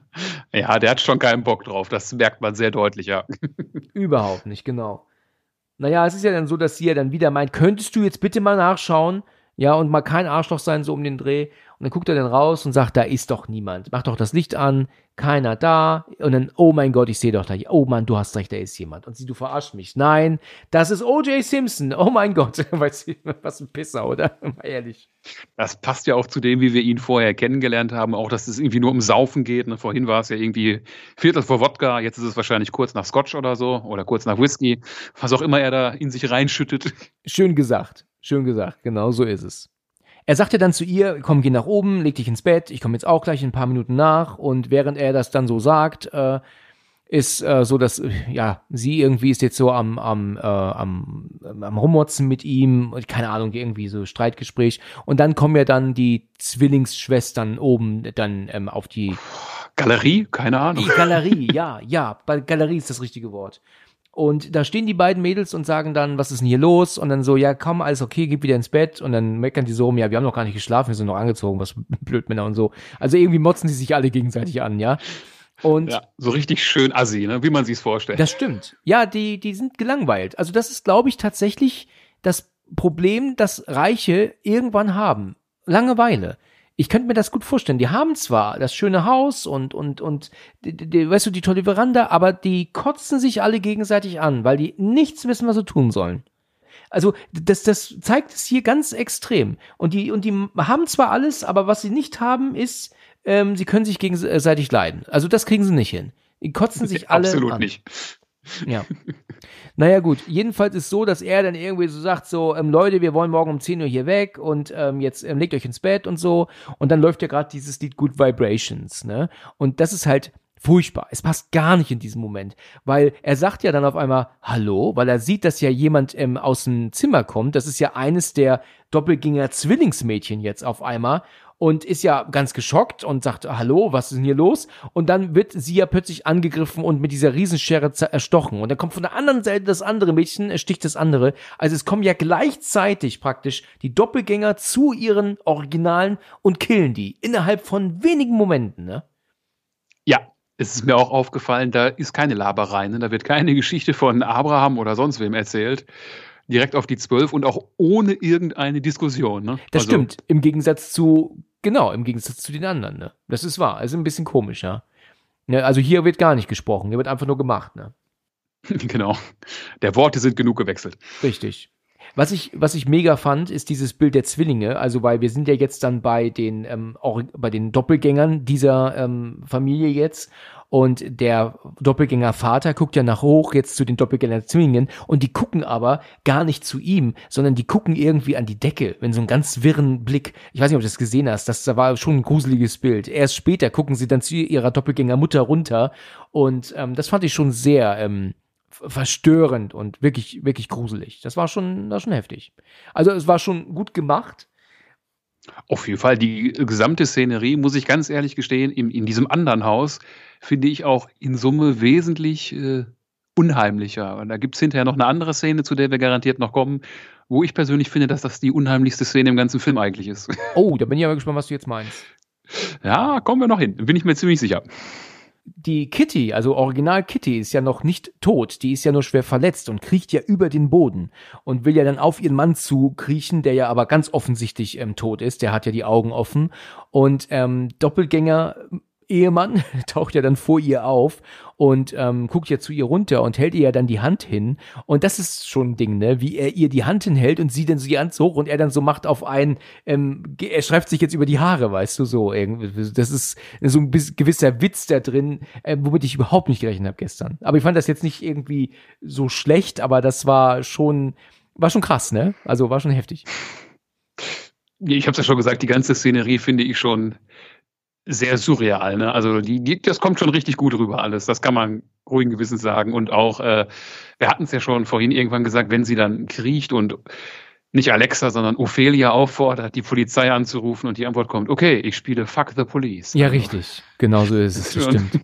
Ja, der hat schon keinen Bock drauf. Das merkt man sehr deutlich, ja. Überhaupt nicht, genau. Naja, es ist ja dann so, dass sie ja dann wieder meint, könntest du jetzt bitte mal nachschauen? Ja, und mal kein Arschloch sein, so um den Dreh. Und dann guckt er dann raus und sagt, da ist doch niemand. Mach doch das Licht an, keiner da. Und dann, oh mein Gott, ich sehe doch da. Oh Mann, du hast recht, da ist jemand. Und sie, du verarschst mich. Nein, das ist O J Simpson. Oh mein Gott. Weißt du, was ein Pisser, oder? Mal ehrlich. Das passt ja auch zu dem, wie wir ihn vorher kennengelernt haben. Auch, dass es irgendwie nur um Saufen geht. Ne? Vorhin war es ja irgendwie Viertel vor Wodka. Jetzt ist es wahrscheinlich kurz nach Scotch oder so. Oder kurz nach Whisky. Was auch immer er da in sich reinschüttet. Schön gesagt. Schön gesagt. Genau so ist es. Er sagte dann zu ihr, komm, geh nach oben, leg dich ins Bett, ich komme jetzt auch gleich in ein paar Minuten nach. Und während er das dann so sagt, äh, ist äh, so, dass, ja, sie irgendwie ist jetzt so am, am, äh, am, am Rummotzen mit ihm, keine Ahnung, irgendwie so Streitgespräch. Und dann kommen ja dann die Zwillingsschwestern oben dann ähm, auf die Galerie? Keine Ahnung. Die Galerie, ja, ja, bei Galerie ist das richtige Wort. Und da stehen die beiden Mädels und sagen dann, was ist denn hier los? Und dann so, ja, komm, alles okay, geh wieder ins Bett. Und dann meckern die so rum, ja, wir haben noch gar nicht geschlafen, wir sind noch angezogen, was Blödmänner und so. Also irgendwie motzen die sich alle gegenseitig an, ja. Und ja, so richtig schön assi, ne? Wie man sich's vorstellt. Das stimmt. Ja, die, die sind gelangweilt. Also das ist, glaube ich, tatsächlich das Problem, das Reiche irgendwann haben. Langeweile. Ich könnte mir das gut vorstellen. Die haben zwar das schöne Haus und, und, und, die, die, weißt du, die tolle Veranda, aber die kotzen sich alle gegenseitig an, weil die nichts wissen, was sie tun sollen. Also, das, das zeigt es hier ganz extrem. Und die, und die haben zwar alles, aber was sie nicht haben, ist, ähm, sie können sich gegenseitig leiden. Also, das kriegen sie nicht hin. Die kotzen sich alle Absolut an. nicht. Ja. Naja gut, jedenfalls ist so, dass er dann irgendwie so sagt, so, ähm, Leute, wir wollen morgen um zehn Uhr hier weg und ähm, jetzt ähm, legt euch ins Bett und so. Und dann läuft ja gerade dieses Lied Good Vibrations, ne? Und das ist halt furchtbar. Es passt gar nicht in diesem Moment, weil er sagt ja dann auf einmal Hallo, weil er sieht, dass ja jemand ähm, aus dem Zimmer kommt. Das ist ja eines der Doppelgänger-Zwillingsmädchen jetzt auf einmal und ist ja ganz geschockt und sagt Hallo, was ist denn hier los? Und dann wird sie ja plötzlich angegriffen und mit dieser Riesenschere zer- erstochen. Und dann kommt von der anderen Seite das andere Mädchen, ersticht das andere. Also es kommen ja gleichzeitig praktisch die Doppelgänger zu ihren Originalen und killen die innerhalb von wenigen Momenten, ne? Ja, es ist mir auch aufgefallen, da ist keine Laberei, ne? Da wird keine Geschichte von Abraham oder sonst wem erzählt. Direkt auf die zwölf und auch ohne irgendeine Diskussion. Ne? Das also, stimmt, im Gegensatz zu, genau, im Gegensatz zu den anderen, ne? Das ist wahr, also ein bisschen komisch, ja. Ne, also hier wird gar nicht gesprochen, hier wird einfach nur gemacht, ne? Genau. Der Worte sind genug gewechselt. Richtig. Was ich, was ich mega fand, ist dieses Bild der Zwillinge, also weil wir sind ja jetzt dann bei den, ähm, auch bei den Doppelgängern dieser ähm, Familie jetzt und der Doppelgängervater guckt ja nach hoch jetzt zu den Doppelgänger-Zwillingen und die gucken aber gar nicht zu ihm, sondern die gucken irgendwie an die Decke, wenn so einen ganz wirren Blick, ich weiß nicht, ob du das gesehen hast, das war schon ein gruseliges Bild. Erst später gucken sie dann zu ihrer Doppelgängermutter runter und ähm, das fand ich schon sehr ähm, verstörend und wirklich, wirklich gruselig. Das war schon, das war schon heftig. Also es war schon gut gemacht. Auf jeden Fall, die gesamte Szenerie, muss ich ganz ehrlich gestehen, in, in diesem anderen Haus finde ich auch in Summe wesentlich äh, unheimlicher. Und da gibt es hinterher noch eine andere Szene, zu der wir garantiert noch kommen, wo ich persönlich finde, dass das die unheimlichste Szene im ganzen Film eigentlich ist. Oh, da bin ich aber gespannt, was du jetzt meinst. Ja, kommen wir noch hin, bin ich mir ziemlich sicher. Die Kitty, also Original Kitty, ist ja noch nicht tot, die ist ja nur schwer verletzt und kriecht ja über den Boden und will ja dann auf ihren Mann zukriechen, der ja aber ganz offensichtlich ähm, tot ist, der hat ja die Augen offen und ähm, Doppelgänger Ehemann taucht ja dann vor ihr auf und ähm, guckt ja zu ihr runter und hält ihr ja dann die Hand hin und das ist schon ein Ding, ne, wie er ihr die Hand hinhält und sie dann so die Hand so hoch und er dann so macht auf einen, ähm, er schreibt sich jetzt über die Haare, weißt du, so irgendwie, das ist so ein bis, gewisser Witz da drin, äh, womit ich überhaupt nicht gerechnet habe gestern, aber ich fand das jetzt nicht irgendwie so schlecht, aber das war schon, war schon krass, ne, also war schon heftig. Ich habe es ja schon gesagt, die ganze Szenerie finde ich schon sehr surreal, ne? Also die, die, das kommt schon richtig gut rüber alles. Das kann man ruhigen Gewissens sagen. Und auch, äh, wir hatten es ja schon vorhin irgendwann gesagt, wenn sie dann kriecht und nicht Alexa, sondern Ophelia auffordert, die Polizei anzurufen und die Antwort kommt, okay, ich spiele Fuck the Police. Ja, richtig. Genau so ist es, das stimmt.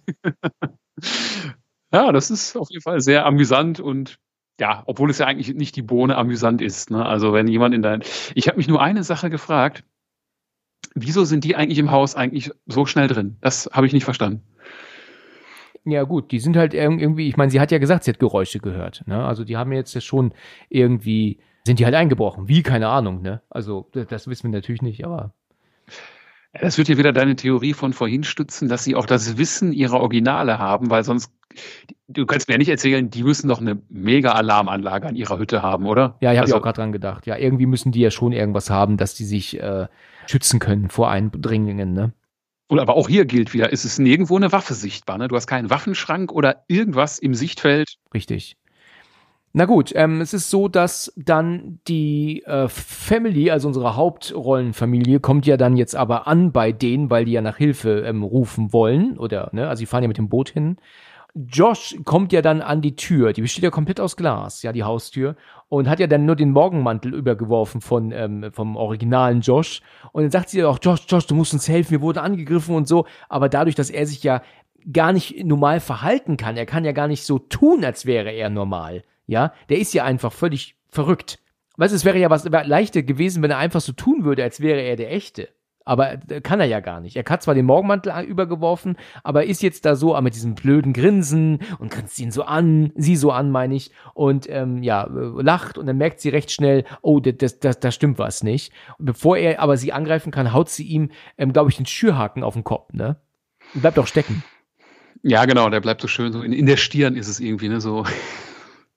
Ja, das ist auf jeden Fall sehr amüsant und ja, obwohl es ja eigentlich nicht die Bohne amüsant ist, ne? Also wenn jemand in dein... Ich habe mich nur eine Sache gefragt, wieso sind die eigentlich im Haus eigentlich so schnell drin? Das habe ich nicht verstanden. Ja gut, die sind halt irgendwie, ich meine, sie hat ja gesagt, sie hat Geräusche gehört, ne? Also die haben jetzt ja schon irgendwie, sind die halt eingebrochen. Wie? Keine Ahnung, ne? Also das, das wissen wir natürlich nicht, aber... Das wird ja wieder deine Theorie von vorhin stützen, dass sie auch das Wissen ihrer Originale haben, weil sonst, du kannst mir ja nicht erzählen, die müssen doch eine mega Alarmanlage an ihrer Hütte haben, oder? Ja, ich habe also, ja auch gerade dran gedacht. Ja, irgendwie müssen die ja schon irgendwas haben, dass die sich äh, schützen können vor Eindringlingen, ne? Und aber auch hier gilt wieder, ist es nirgendwo eine Waffe sichtbar, ne? Du hast keinen Waffenschrank oder irgendwas im Sichtfeld. Richtig. Na gut, ähm, es ist so, dass dann die äh, Family, also unsere Hauptrollenfamilie, kommt ja dann jetzt aber an bei denen, weil die ja nach Hilfe ähm, rufen wollen, oder, ne, also sie fahren ja mit dem Boot hin. Josh kommt ja dann an die Tür, die besteht ja komplett aus Glas, ja, die Haustür, und hat ja dann nur den Morgenmantel übergeworfen von, ähm, vom originalen Josh. Und dann sagt sie ja auch, Josh, Josh, du musst uns helfen, wir wurden angegriffen und so, aber dadurch, dass er sich ja gar nicht normal verhalten kann, er kann ja gar nicht so tun, als wäre er normal. Ja, der ist ja einfach völlig verrückt. Weißt du, es wäre ja was wär leichter gewesen, wenn er einfach so tun würde, als wäre er der Echte. Aber äh, kann er ja gar nicht. Er hat zwar den Morgenmantel übergeworfen, aber ist jetzt da so mit diesem blöden Grinsen und grinst ihn so an, sie so an, meine ich, und ähm, ja, lacht und dann merkt sie recht schnell, oh, das, das, das stimmt was nicht. Und bevor er aber sie angreifen kann, haut sie ihm, ähm, glaube ich, den Schürhaken auf den Kopf, ne? Und bleibt auch stecken. Ja, genau, der bleibt so schön so in, in der Stirn ist es irgendwie, ne, so...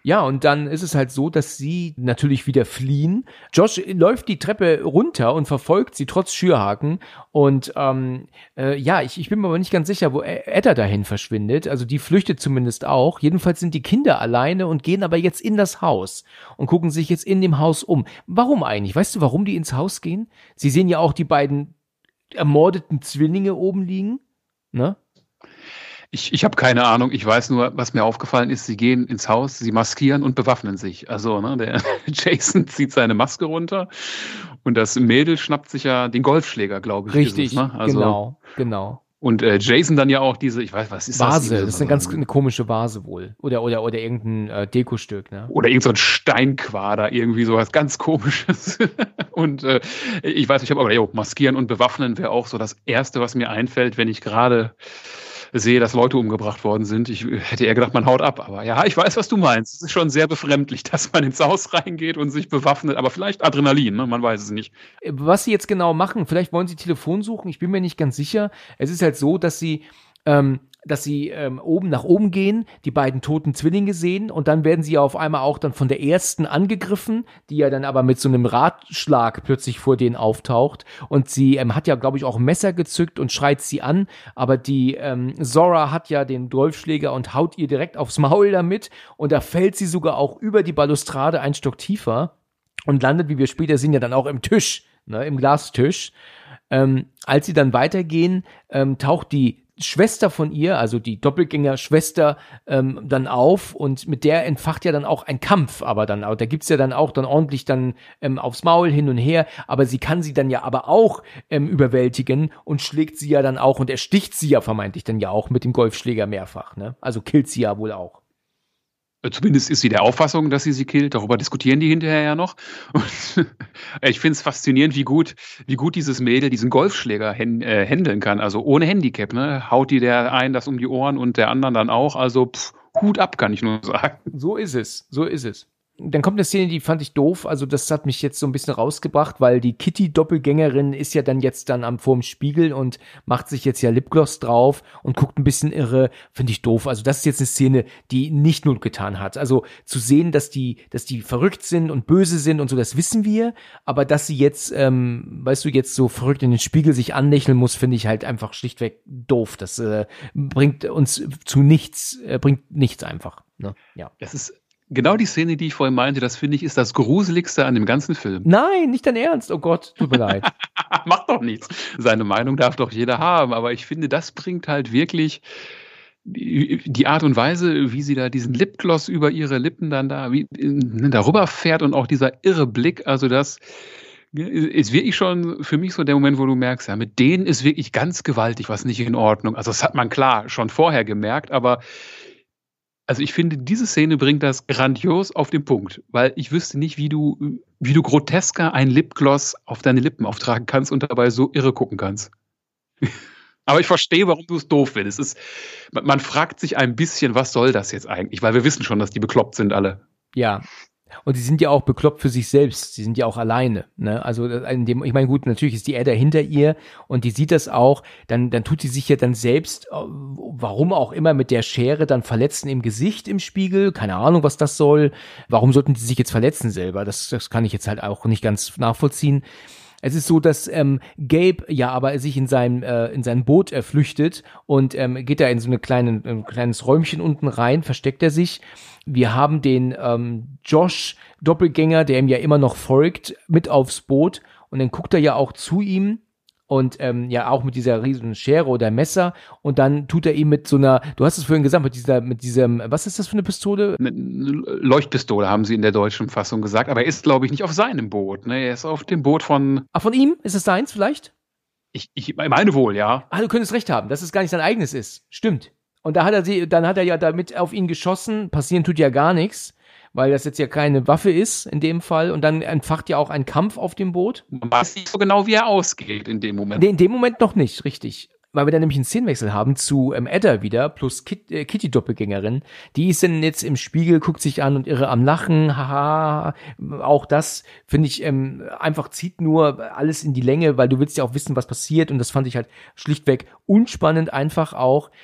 Ja, und dann ist es halt so, dass sie natürlich wieder fliehen. Josh läuft die Treppe runter und verfolgt sie trotz Schürhaken. Und ähm, äh, ja, ich, ich bin mir aber nicht ganz sicher, wo Edda dahin verschwindet. Also die flüchtet zumindest auch. Jedenfalls sind die Kinder alleine und gehen aber jetzt in das Haus und gucken sich jetzt in dem Haus um. Warum eigentlich? Weißt du, warum die ins Haus gehen? Sie sehen ja auch die beiden ermordeten Zwillinge oben liegen, ne? Ich, ich habe keine Ahnung. Ich weiß nur, was mir aufgefallen ist, sie gehen ins Haus, sie maskieren und bewaffnen sich. Also, ne, der Jason zieht seine Maske runter und das Mädel schnappt sich ja den Golfschläger, glaube ich. Richtig, ist es, ne? Also, genau, genau. Und äh, Jason dann ja auch diese, ich weiß, was ist Vase, das? das ist eine ganz eine komische Vase wohl. Oder, oder, oder irgendein äh, Dekostück, ne? Oder irgend so ein Steinquader, irgendwie sowas ganz Komisches. Und äh, ich weiß, ich habe aber, jo, maskieren und bewaffnen wäre auch so das Erste, was mir einfällt, wenn ich gerade sehe, dass Leute umgebracht worden sind. Ich hätte eher gedacht, man haut ab. Aber ja, ich weiß, was du meinst. Es ist schon sehr befremdlich, dass man ins Haus reingeht und sich bewaffnet. Aber vielleicht Adrenalin, ne? Man weiß es nicht. Was sie jetzt genau machen, vielleicht wollen sie Telefon suchen, ich bin mir nicht ganz sicher. Es ist halt so, dass sie ähm, dass sie ähm, oben nach oben gehen, die beiden toten Zwillinge sehen und dann werden sie ja auf einmal auch dann von der ersten angegriffen, die ja dann aber mit so einem Ratschlag plötzlich vor denen auftaucht und sie ähm, hat ja, glaube ich, auch ein Messer gezückt und schreit sie an, aber die ähm, Zora hat ja den Golfschläger und haut ihr direkt aufs Maul damit und da fällt sie sogar auch über die Balustrade ein Stock tiefer und landet, wie wir später sehen, ja dann auch im Tisch, ne, im Glastisch. Ähm, als sie dann weitergehen, ähm, taucht die Schwester von ihr, also die Doppelgänger-Schwester, ähm, dann auf und mit der entfacht ja dann auch ein Kampf, aber dann, da gibt's ja dann auch dann ordentlich dann ähm, aufs Maul hin und her, aber sie kann sie dann ja aber auch ähm, überwältigen und schlägt sie ja dann auch und ersticht sie ja vermeintlich dann ja auch mit dem Golfschläger mehrfach, ne? Also killt sie ja wohl auch. Zumindest ist sie der Auffassung, dass sie sie killt. Darüber diskutieren die hinterher ja noch. Und ich finde es faszinierend, wie gut, wie gut dieses Mädel diesen Golfschläger hän, äh, handeln kann. Also ohne Handicap, ne? Haut die der einen das um die Ohren und der anderen dann auch. Also pff, Hut ab, kann ich nur sagen. So ist es, so ist es. Dann kommt eine Szene, die fand ich doof, also das hat mich jetzt so ein bisschen rausgebracht, weil die Kitty-Doppelgängerin ist ja dann jetzt dann am vorm Spiegel und macht sich jetzt ja Lipgloss drauf und guckt ein bisschen irre, finde ich doof. Also das ist jetzt eine Szene, die nicht Not getan hat. Also zu sehen, dass die, dass die verrückt sind und böse sind und so, das wissen wir, aber dass sie jetzt, ähm, weißt du, jetzt so verrückt in den Spiegel sich anlächeln muss, finde ich halt einfach schlichtweg doof. Das äh, bringt uns zu nichts, äh, bringt nichts einfach. Ne? Ja. Das ist genau die Szene, die ich vorhin meinte, das finde ich, ist das Gruseligste an dem ganzen Film. Nein, nicht dein Ernst. Oh Gott, tut mir leid. Macht doch nichts. Seine Meinung darf doch jeder haben. Aber ich finde, das bringt halt wirklich die, die Art und Weise, wie sie da diesen Lipgloss über ihre Lippen dann da wie, ne, darüber fährt und auch dieser irre Blick. Also das ist wirklich schon für mich so der Moment, wo du merkst, ja, mit denen ist wirklich ganz gewaltig was nicht in Ordnung. Also das hat man klar schon vorher gemerkt, aber also ich finde, diese Szene bringt das grandios auf den Punkt, weil ich wüsste nicht, wie du, wie du grotesker ein Lipgloss auf deine Lippen auftragen kannst und dabei so irre gucken kannst. Aber ich verstehe, warum du es doof findest. Es ist, man fragt sich ein bisschen, was soll das jetzt eigentlich? Weil wir wissen schon, dass die bekloppt sind alle. Ja. Und die sind ja auch bekloppt für sich selbst. Sie sind ja auch alleine. Ne? Also in dem, ich meine, gut, natürlich ist die Edda hinter ihr und die sieht das auch. Dann, dann tut sie sich ja dann selbst, warum auch immer, mit der Schere dann verletzen im Gesicht im Spiegel. Keine Ahnung, was das soll. Warum sollten die sich jetzt verletzen selber? Das, das kann ich jetzt halt auch nicht ganz nachvollziehen. Es ist so, dass ähm, Gabe ja aber sich in sein äh, in sein Boot äh, flüchtet und ähm, geht da in so eine kleine, ein kleines Räumchen unten rein, versteckt er sich. Wir haben den ähm, Josh Doppelgänger, der ihm ja immer noch folgt, mit aufs Boot und dann guckt er ja auch zu ihm und ähm, ja auch mit dieser riesen Schere oder Messer und dann tut er ihm mit so einer, du hast es vorhin gesagt, mit dieser, mit diesem, was ist das für eine Pistole? Eine Leuchtpistole haben sie in der deutschen Fassung gesagt, aber er ist, glaube ich, nicht auf seinem Boot, ne? Er ist auf dem Boot von... Ah, von ihm? Ist es seins vielleicht? Ich, ich meine wohl, ja. Ah, du könntest recht haben, dass es gar nicht sein eigenes ist. Stimmt. Und da hat er sie, dann hat er ja damit auf ihn geschossen, passieren tut ja gar nichts, weil das jetzt ja keine Waffe ist in dem Fall und dann entfacht ja auch ein Kampf auf dem Boot. Man weiß nicht so genau, wie er ausgeht in dem Moment. Nee, in dem Moment noch nicht, richtig. Weil wir dann nämlich einen Szenenwechsel haben zu ähm, Edda wieder, plus Kit, äh, Kitty-Doppelgängerin. Die ist dann jetzt im Spiegel, guckt sich an und irre am Lachen, haha. Auch das, finde ich, ähm, einfach zieht nur alles in die Länge, weil du willst ja auch wissen, was passiert und das fand ich halt schlichtweg unspannend einfach auch.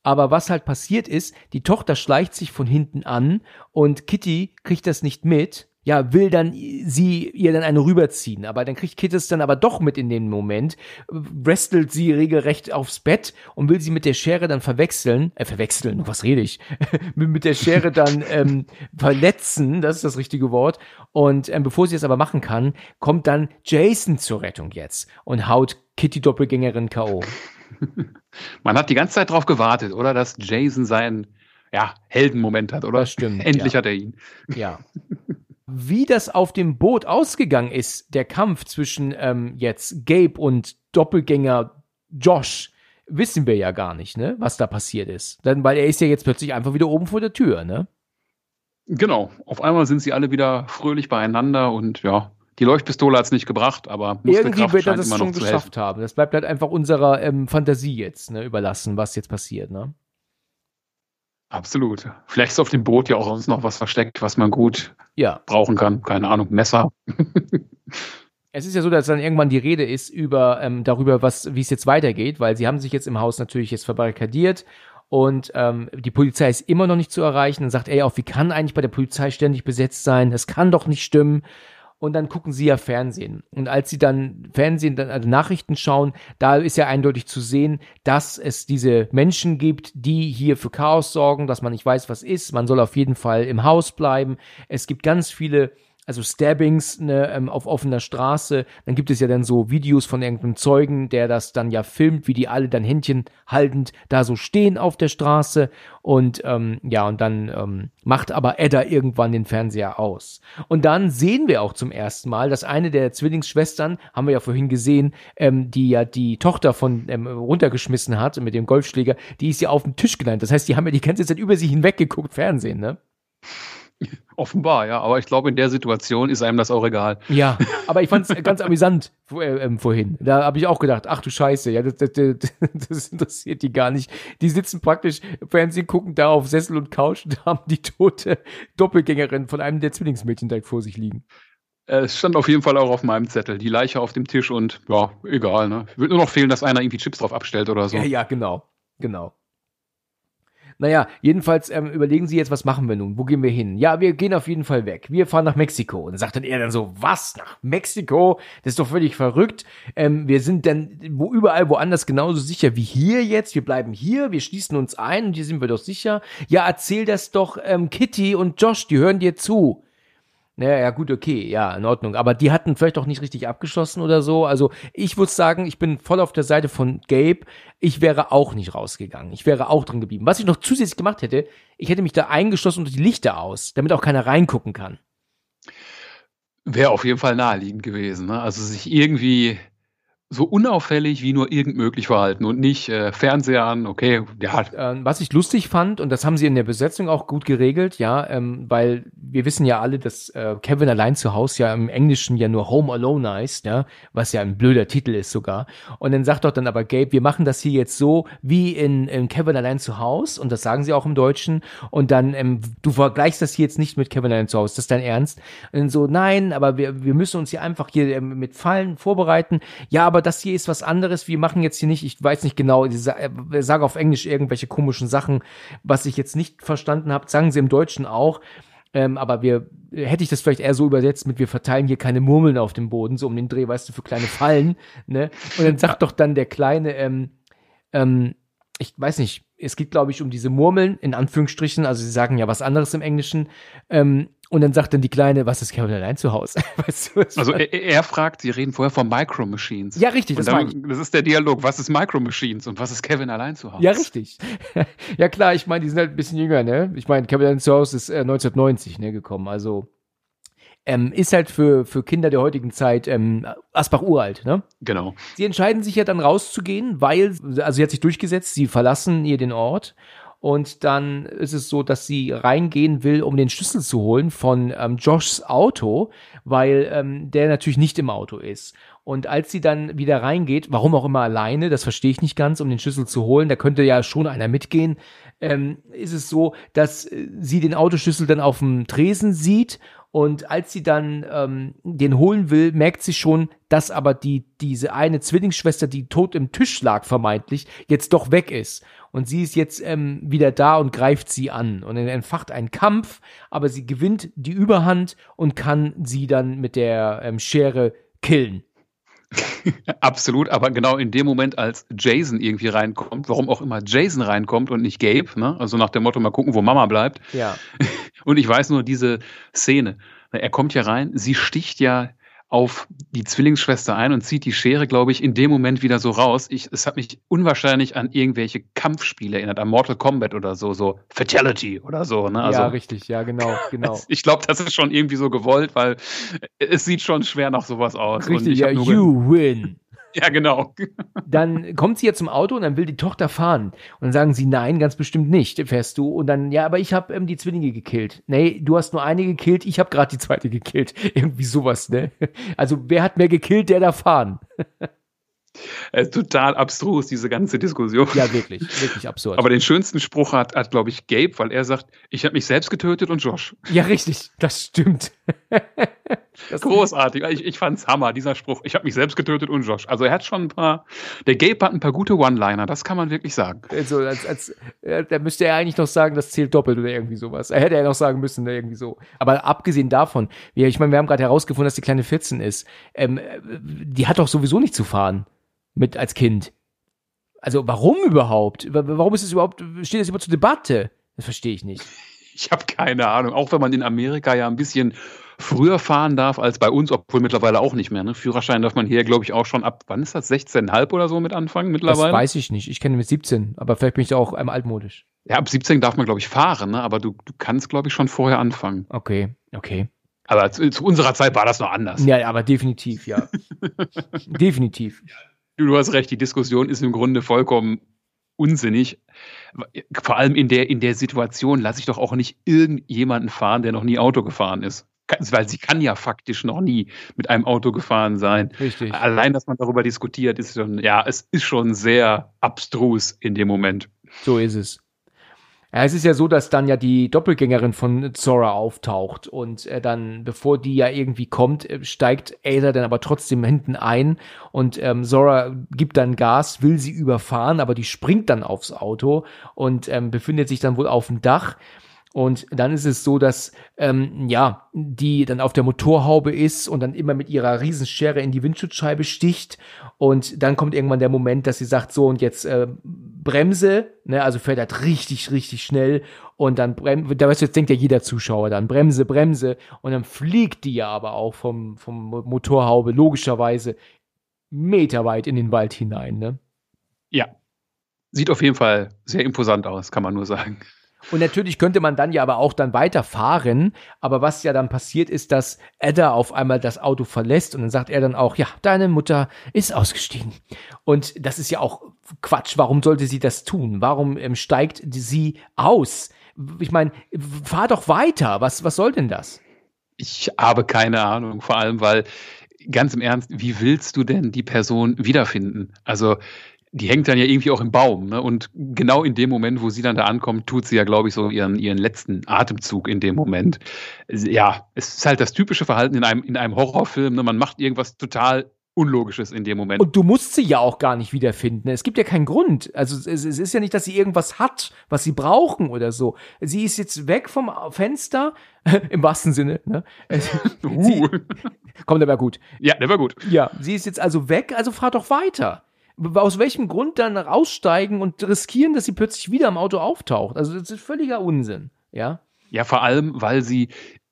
Aber was halt passiert ist, die Tochter schleicht sich von hinten an und Kitty kriegt das nicht mit. Ja, will dann sie ihr dann eine rüberziehen, aber dann kriegt Kitty es dann aber doch mit in dem Moment, wrestelt sie regelrecht aufs Bett und will sie mit der Schere dann verwechseln, äh, verwechseln, was rede ich, mit der Schere dann ähm, verletzen, das ist das richtige Wort, und ähm, bevor sie es aber machen kann, kommt dann Jason zur Rettung jetzt und haut Kitty Doppelgängerin K O. Man hat die ganze Zeit drauf gewartet, oder, dass Jason seinen, ja, Heldenmoment hat, oder? Das stimmt. Endlich ja. hat er ihn. Ja. Wie das auf dem Boot ausgegangen ist, der Kampf zwischen ähm, jetzt Gabe und Doppelgänger Josh, wissen wir ja gar nicht, ne, was da passiert ist. Dann, weil er ist ja jetzt plötzlich einfach wieder oben vor der Tür, ne? Genau. Auf einmal sind sie alle wieder fröhlich beieinander und ja, die Leuchtpistole hat es nicht gebracht, aber irgendwie wird er scheint das immer schon noch zu geschafft helfen. haben. Das bleibt halt einfach unserer ähm, Fantasie jetzt, ne, überlassen, was jetzt passiert, ne? Absolut. Vielleicht ist auf dem Boot ja auch sonst noch was versteckt, was man gut Ja. brauchen kann. Keine Ahnung, Messer. Es ist ja so, dass dann irgendwann die Rede ist über ähm, darüber, was wie es jetzt weitergeht, weil sie haben sich jetzt im Haus natürlich jetzt verbarrikadiert und ähm, die Polizei ist immer noch nicht zu erreichen. Dann sagt er ja auch, wie kann eigentlich bei der Polizei ständig besetzt sein? Das kann doch nicht stimmen. Und dann gucken sie ja Fernsehen. Und als sie dann Fernsehen, dann also Nachrichten schauen, da ist ja eindeutig zu sehen, dass es diese Menschen gibt, die hier für Chaos sorgen, dass man nicht weiß, was ist. Man soll auf jeden Fall im Haus bleiben. Es gibt ganz viele, also Stabbings ne, ähm, auf offener Straße. Dann gibt es ja dann so Videos von irgendeinem Zeugen, der das dann ja filmt, wie die alle dann Händchen haltend da so stehen auf der Straße. Und ähm, ja, und dann ähm, macht aber Edda irgendwann den Fernseher aus. Und dann sehen wir auch zum ersten Mal, dass eine der Zwillingsschwestern, haben wir ja vorhin gesehen, ähm, die ja die Tochter von ähm, runtergeschmissen hat mit dem Golfschläger, die ist ja auf den Tisch gelandet. Das heißt, die haben ja die ganze Zeit über sie hinweg geguckt, Fernsehen, ne? Offenbar, ja. Aber ich glaube, in der Situation ist einem das auch egal. Ja, aber ich fand es ganz amüsant äh, ähm, vorhin. Da habe ich auch gedacht, ach du Scheiße, ja, das, das, das, das interessiert die gar nicht. Die sitzen praktisch Fernsehen, gucken da auf Sessel und Couch und haben die tote Doppelgängerin von einem der Zwillingsmädchen direkt vor sich liegen. Es stand auf jeden Fall auch auf meinem Zettel. Die Leiche auf dem Tisch und ja, egal, ne? Wird nur noch fehlen, dass einer irgendwie Chips drauf abstellt oder so. Ja, ja, genau, genau. Naja, jedenfalls ähm, überlegen sie jetzt, was machen wir nun? Wo gehen wir hin? Ja, wir gehen auf jeden Fall weg. Wir fahren nach Mexiko. Und dann sagt dann er dann so, was? Nach Mexiko? Das ist doch völlig verrückt. Ähm, wir sind dann wo überall woanders genauso sicher wie hier jetzt. Wir bleiben hier, wir schließen uns ein und hier sind wir doch sicher. Ja, erzähl das doch ähm, Kitty und Josh, die hören dir zu. Naja, ja, gut, okay, ja, in Ordnung. Aber die hatten vielleicht auch nicht richtig abgeschossen oder so. Also ich würde sagen, ich bin voll auf der Seite von Gabe. Ich wäre auch nicht rausgegangen. Ich wäre auch drin geblieben. Was ich noch zusätzlich gemacht hätte, ich hätte mich da eingeschlossen unter die Lichter aus, damit auch keiner reingucken kann. Wäre auf jeden Fall naheliegend gewesen, ne? Also sich irgendwie so unauffällig wie nur irgend möglich verhalten und nicht äh, Fernseher an, okay, ja. Ähm, was ich lustig fand, und das haben sie in der Besetzung auch gut geregelt, ja, ähm, weil wir wissen ja alle, dass äh, Kevin allein zu Hause ja im Englischen ja nur Home Alone heißt, ja, was ja ein blöder Titel ist sogar. Und dann sagt doch dann aber Gabe, wir machen das hier jetzt so wie in, in Kevin allein zu Hause, und das sagen sie auch im Deutschen, und dann, ähm, du vergleichst das hier jetzt nicht mit Kevin allein zu Hause, ist das dein Ernst? Und dann so, nein, aber wir, wir müssen uns hier einfach hier ähm, mit Fallen vorbereiten. Ja, aber das hier ist was anderes, wir machen jetzt hier nicht, ich weiß nicht genau, ich sage auf Englisch irgendwelche komischen Sachen, was ich jetzt nicht verstanden habe, sagen sie im Deutschen auch, ähm, aber wir, hätte ich das vielleicht eher so übersetzt mit, wir verteilen hier keine Murmeln auf dem Boden, so um den Dreh, weißt du, für kleine Fallen, ne, und dann sagt doch dann der Kleine, ähm, ähm, ich weiß nicht, es geht, glaube ich, um diese Murmeln, in Anführungsstrichen, also sie sagen ja was anderes im Englischen, ähm, und dann sagt dann die Kleine, was ist Kevin allein zu Hause? Weißt du, also er, er fragt, sie reden vorher von Micro Machines. Ja, richtig, das meine ich. Das ist der Dialog, was ist Micro Machines und was ist Kevin allein zu Hause? Ja, richtig. Ja klar, ich meine, die sind halt ein bisschen jünger, ne? Ich meine, Kevin allein zu Hause ist äh, neunzehnhundertneunzig, ne, gekommen, also ähm, ist halt für, für Kinder der heutigen Zeit ähm, Asbach uralt, ne? Genau. Sie entscheiden sich ja dann rauszugehen, weil, also sie hat sich durchgesetzt, sie verlassen ihr den Ort. Und dann ist es so, dass sie reingehen will, um den Schlüssel zu holen von ähm, Joshs Auto, weil ähm, der natürlich nicht im Auto ist. Und als sie dann wieder reingeht, warum auch immer alleine, das verstehe ich nicht ganz, um den Schlüssel zu holen, da könnte ja schon einer mitgehen, ähm, ist es so, dass äh, sie den Autoschlüssel dann auf dem Tresen sieht Und als sie dann ähm, den holen will, merkt sie schon, dass aber die diese eine Zwillingsschwester, die tot im Tisch lag vermeintlich, jetzt doch weg ist. Und sie ist jetzt ähm, wieder da und greift sie an. Und dann entfacht ein Kampf, aber sie gewinnt die Überhand und kann sie dann mit der ähm, Schere killen. Absolut, aber genau in dem Moment, als Jason irgendwie reinkommt, warum auch immer Jason reinkommt und nicht Gabe, ne? Also nach dem Motto, mal gucken, wo Mama bleibt. Ja. Und ich weiß nur diese Szene. Er kommt ja rein, sie sticht ja auf die Zwillingsschwester ein und zieht die Schere, glaube ich, in dem Moment wieder so raus. Ich, es hat mich unwahrscheinlich an irgendwelche Kampfspiele erinnert, an Mortal Kombat oder so, so Fatality oder so. Ne? Also, ja, richtig, ja, genau, genau. Ich glaube, das ist schon irgendwie so gewollt, weil es sieht schon schwer nach sowas aus. Richtig, ja, you win. Ja, genau. Dann kommt sie ja zum Auto und dann will die Tochter fahren. Und dann sagen sie, nein, ganz bestimmt nicht, fährst du. Und dann, ja, aber ich habe ähm, die Zwillinge gekillt. Nee, du hast nur eine gekillt, ich habe gerade die zweite gekillt. Irgendwie sowas, ne? Also, wer hat mehr gekillt, der darf fahren. Es ist total abstrus, diese ganze Diskussion. Ja, wirklich, wirklich absurd. Aber den schönsten Spruch hat, hat glaube ich, Gabe, weil er sagt, ich habe mich selbst getötet und Josh. Ja, richtig, das stimmt. Das großartig, ich, ich fand's Hammer, dieser Spruch. Ich habe mich selbst getötet und Josh. Also er hat schon ein paar, der Gabe hat ein paar gute One-Liner, das kann man wirklich sagen. Also, als, als, äh, da müsste er eigentlich noch sagen, das zählt doppelt oder irgendwie sowas. Er hätte ja noch sagen müssen, oder irgendwie so. Aber abgesehen davon, ja, ich meine, wir haben gerade herausgefunden, dass die kleine vierzehn ist. Ähm, die hat doch sowieso nicht zu fahren. Mit als Kind. Also warum überhaupt? Warum ist es überhaupt, steht das überhaupt zur Debatte? Das verstehe ich nicht. Ich habe keine Ahnung. Auch wenn man in Amerika ja ein bisschen früher fahren darf als bei uns, obwohl mittlerweile auch nicht mehr. Ne? Führerschein darf man hier, glaube ich, auch schon ab, wann ist das, sechzehn Komma fünf oder so mit anfangen mittlerweile? Das weiß ich nicht. Ich kenne mit siebzehn, aber vielleicht bin ich da auch ähm, altmodisch. Ja, ab siebzehn darf man, glaube ich, fahren, ne? Aber du, du kannst, glaube ich, schon vorher anfangen. Okay, okay. Aber zu, zu unserer Zeit war das noch anders. Ja, aber definitiv, ja. Definitiv. Du hast recht, die Diskussion ist im Grunde vollkommen unsinnig. Vor allem in der, in der Situation lasse ich doch auch nicht irgendjemanden fahren, der noch nie Auto gefahren ist. Weil sie kann ja faktisch noch nie mit einem Auto gefahren sein. Richtig. Allein, dass man darüber diskutiert, ist schon, ja, es ist schon sehr abstrus in dem Moment. So ist es. Ja, es ist ja so, dass dann ja die Doppelgängerin von Zora auftaucht und äh, dann, bevor die ja irgendwie kommt, äh, steigt Ada dann aber trotzdem hinten ein und ähm, Zora gibt dann Gas, will sie überfahren, aber die springt dann aufs Auto und ähm, befindet sich dann wohl auf dem Dach. Und dann ist es so, dass, ähm, ja, die dann auf der Motorhaube ist und dann immer mit ihrer Riesenschere in die Windschutzscheibe sticht. Und dann kommt irgendwann der Moment, dass sie sagt, so und jetzt äh, Bremse, ne, also fährt halt richtig, richtig schnell. Und dann Bremse, da weißt du, jetzt denkt ja jeder Zuschauer dann, Bremse, Bremse. Und dann fliegt die ja aber auch vom, vom Motorhaube logischerweise meterweit in den Wald hinein, ne? Ja. Sieht auf jeden Fall sehr imposant aus, kann man nur sagen. Und natürlich könnte man dann ja aber auch dann weiterfahren, aber was ja dann passiert ist, dass Ada auf einmal das Auto verlässt und dann sagt er dann auch, ja, deine Mutter ist ausgestiegen. Und das ist ja auch Quatsch, warum sollte sie das tun? Warum ähm, steigt sie aus? Ich meine, fahr doch weiter, was, was soll denn das? Ich habe keine Ahnung, vor allem, weil, ganz im Ernst, wie willst du denn die Person wiederfinden? Also, die hängt dann ja irgendwie auch im Baum, ne? Und genau in dem Moment, wo sie dann da ankommt, tut sie ja, glaube ich, so ihren, ihren letzten Atemzug in dem Moment. Ja, es ist halt das typische Verhalten in einem, in einem Horrorfilm, ne? Man macht irgendwas total Unlogisches in dem Moment. Und du musst sie ja auch gar nicht wiederfinden. Es gibt ja keinen Grund. Also es, es ist ja nicht, dass sie irgendwas hat, was sie brauchen oder so. Sie ist jetzt weg vom Fenster, im wahrsten Sinne. Ne? Uh. Sie, komm, der war gut. Ja, der war gut. Ja, sie ist jetzt also weg, also fahr doch weiter. Aus welchem Grund dann raussteigen und riskieren, dass sie plötzlich wieder im Auto auftaucht? Also das ist völliger Unsinn, ja? Ja, vor allem, weil sie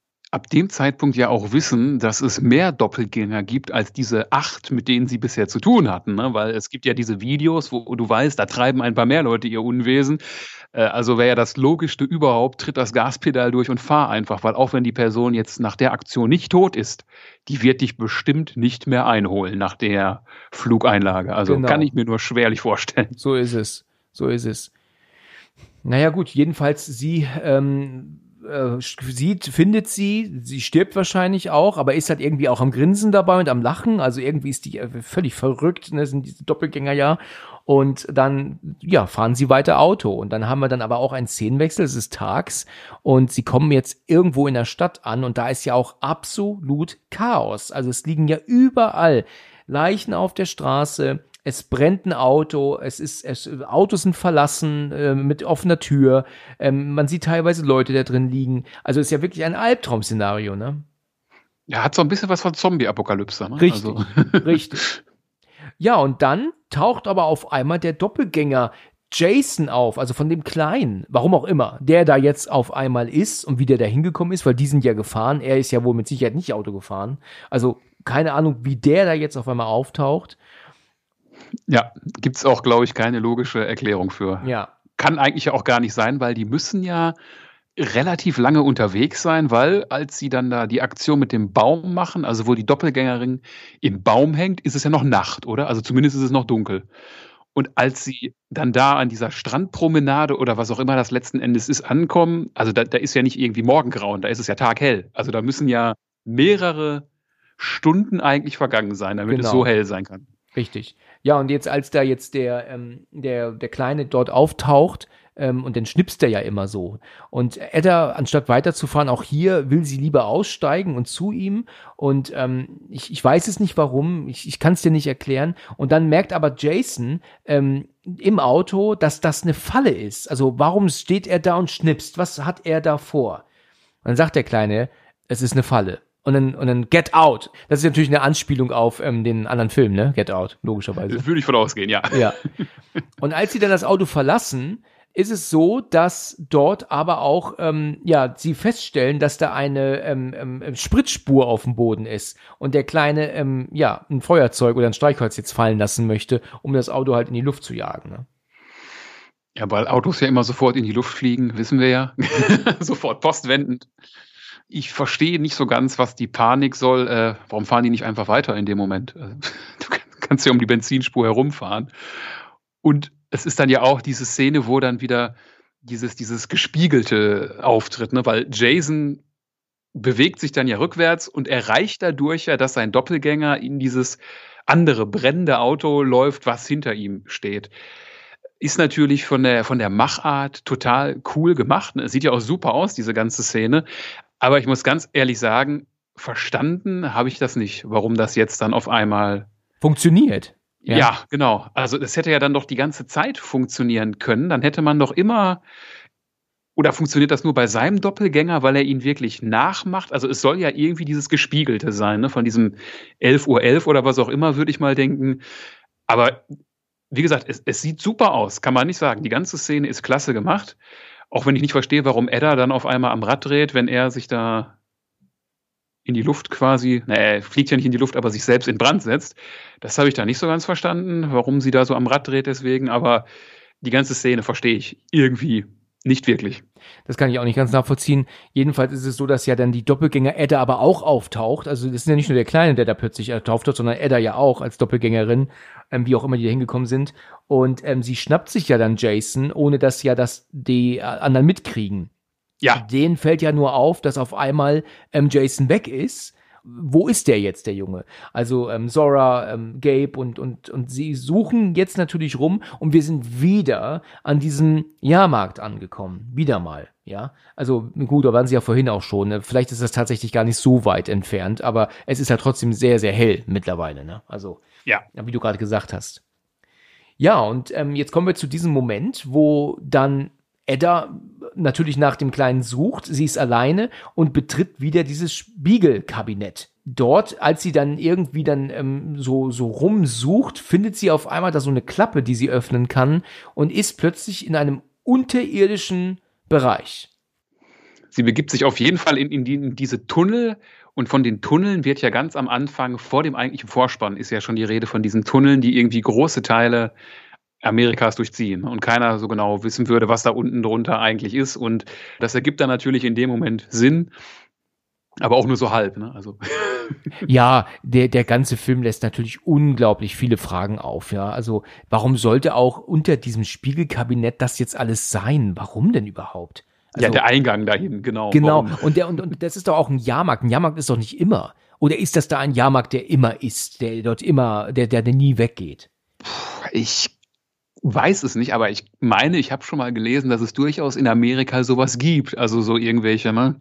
ab dem Zeitpunkt ja auch wissen, dass es mehr Doppelgänger gibt als diese acht, mit denen sie bisher zu tun hatten. Ne? Weil es gibt ja diese Videos, wo du weißt, da treiben ein paar mehr Leute ihr Unwesen. Äh, also wäre ja das Logischste überhaupt, tritt das Gaspedal durch und fahr einfach. Weil auch wenn die Person jetzt nach der Aktion nicht tot ist, die wird dich bestimmt nicht mehr einholen nach der Flugeinlage. Also genau. Kann ich mir nur schwerlich vorstellen. So ist es. So ist es. Naja gut, jedenfalls sie ähm, äh, sieht, findet sie, sie stirbt wahrscheinlich auch, aber ist halt irgendwie auch am Grinsen dabei und am Lachen, also irgendwie ist die äh, völlig verrückt, ne, sind diese Doppelgänger ja. Und dann, ja, fahren sie weiter Auto. Und dann haben wir dann aber auch einen Szenenwechsel, es ist tags. Und sie kommen jetzt irgendwo in der Stadt an. Und da ist ja auch absolut Chaos. Also es liegen ja überall Leichen auf der Straße. Es brennt ein Auto. Es ist, es, Autos sind verlassen, äh, mit offener Tür. Ähm, man sieht teilweise Leute da drin liegen. Also es ist ja wirklich ein Albtraum-Szenario, ne? Ja, hat so ein bisschen was von Zombie-Apokalypse, ne? Richtig, also. richtig. Ja, und dann taucht aber auf einmal der Doppelgänger Jason auf, also von dem Kleinen, warum auch immer, der da jetzt auf einmal ist und wie der da hingekommen ist, weil die sind ja gefahren, er ist ja wohl mit Sicherheit nicht Auto gefahren, also keine Ahnung, wie der da jetzt auf einmal auftaucht. Ja, gibt's auch, glaube ich, keine logische Erklärung für. Ja. Kann eigentlich auch gar nicht sein, weil die müssen ja relativ lange unterwegs sein, weil als sie dann da die Aktion mit dem Baum machen, also wo die Doppelgängerin im Baum hängt, ist es ja noch Nacht, oder? Also zumindest ist es noch dunkel. Und als sie dann da an dieser Strandpromenade oder was auch immer das letzten Endes ist, ankommen, also da, da ist ja nicht irgendwie Morgengrauen, da ist es ja taghell. Also da müssen ja mehrere Stunden eigentlich vergangen sein, damit Genau. es so hell sein kann. Richtig. Ja, und jetzt, als da jetzt der, ähm, der, der Kleine dort auftaucht, ähm, und dann schnipst er ja immer so. Und Edda, anstatt weiterzufahren, auch hier will sie lieber aussteigen und zu ihm. Und ähm, ich, ich weiß es nicht warum, ich, ich kann es dir nicht erklären. Und dann merkt aber Jason ähm, im Auto, dass das eine Falle ist. Also warum steht er da und schnipst? Was hat er da vor? Und dann sagt der Kleine, es ist eine Falle. Und dann, und dann Get Out. Das ist natürlich eine Anspielung auf ähm, den anderen Film, ne? Get Out, logischerweise. Würde ich von ausgehen, ja. Ja. Und als sie dann das Auto verlassen, ist es so, dass dort aber auch, ähm, ja, sie feststellen, dass da eine ähm, ähm, Spritzspur auf dem Boden ist und der Kleine, ähm, ja, ein Feuerzeug oder ein Streichholz jetzt fallen lassen möchte, um das Auto halt in die Luft zu jagen, ne? Ja, weil Autos ja immer sofort in die Luft fliegen, wissen wir ja. Sofort postwendend. Ich verstehe nicht so ganz, was die Panik soll. Äh, warum fahren die nicht einfach weiter in dem Moment? Du kannst ja um die Benzinspur herumfahren. Und es ist dann ja auch diese Szene, wo dann wieder dieses, dieses Gespiegelte auftritt, ne? Weil Jason bewegt sich dann ja rückwärts und erreicht dadurch ja, dass sein Doppelgänger in dieses andere brennende Auto läuft, was hinter ihm steht. Ist natürlich von der, von der Machart total cool gemacht. Ne? Es sieht ja auch super aus, diese ganze Szene. Aber ich muss ganz ehrlich sagen, verstanden habe ich das nicht, warum das jetzt dann auf einmal funktioniert. Ja. ja, genau. Also das hätte ja dann doch die ganze Zeit funktionieren können. Dann hätte man doch immer, oder funktioniert das nur bei seinem Doppelgänger, weil er ihn wirklich nachmacht? Also es soll ja irgendwie dieses Gespiegelte sein, ne? Von diesem elf Uhr elf oder was auch immer, würde ich mal denken. Aber wie gesagt, es, es sieht super aus, kann man nicht sagen. Die ganze Szene ist klasse gemacht. Auch wenn ich nicht verstehe, warum Edda dann auf einmal am Rad dreht, wenn er sich da in die Luft quasi, naja, er fliegt ja nicht in die Luft, aber sich selbst in Brand setzt. Das habe ich da nicht so ganz verstanden, warum sie da so am Rad dreht deswegen, aber die ganze Szene verstehe ich irgendwie nicht wirklich. Das kann ich auch nicht ganz nachvollziehen. Jedenfalls ist es so, dass ja dann die Doppelgänger Edda aber auch auftaucht. Also das ist ja nicht nur der Kleine, der da plötzlich auftaucht, sondern Edda ja auch als Doppelgängerin, ähm, wie auch immer die da hingekommen sind. Und ähm, sie schnappt sich ja dann Jason, ohne dass ja das die anderen mitkriegen. Ja. Denen fällt ja nur auf, dass auf einmal ähm, Jason weg ist. Wo ist der jetzt, der Junge? Also ähm, Zora, ähm, Gabe und, und, und sie suchen jetzt natürlich rum und wir sind wieder an diesem Jahrmarkt angekommen. Wieder mal, ja. Also gut, da waren sie ja vorhin auch schon. Vielleicht ist das tatsächlich gar nicht so weit entfernt, aber es ist ja trotzdem sehr, sehr hell mittlerweile, ne? Also, ja, wie du gerade gesagt hast. Ja, und ähm, jetzt kommen wir zu diesem Moment, wo dann Edda natürlich nach dem Kleinen sucht, sie ist alleine und betritt wieder dieses Spiegelkabinett. Dort, als sie dann irgendwie dann ähm, so, so rumsucht, findet sie auf einmal da so eine Klappe, die sie öffnen kann und ist plötzlich in einem unterirdischen Bereich. Sie begibt sich auf jeden Fall in, in, die, in diese Tunnel und von den Tunneln wird ja ganz am Anfang, vor dem eigentlichen Vorspann, ist ja schon die Rede von diesen Tunneln, die irgendwie große Teile Amerikas durchziehen und keiner so genau wissen würde, was da unten drunter eigentlich ist. Und das ergibt dann natürlich in dem Moment Sinn, aber auch nur so halb, ne? Also. Ja, der, der ganze Film lässt natürlich unglaublich viele Fragen auf, ja. Also, warum sollte auch unter diesem Spiegelkabinett das jetzt alles sein? Warum denn überhaupt? Also, ja, der Eingang dahin, genau. Genau, Warum? und, der, und, und das ist doch auch ein Jahrmarkt. Ein Jahrmarkt ist doch nicht immer. Oder ist das da ein Jahrmarkt, der immer ist, der dort immer, der, der, der nie weggeht? Ich weiß es nicht, aber ich meine, ich habe schon mal gelesen, dass es durchaus in Amerika sowas gibt. Also so irgendwelche, ne?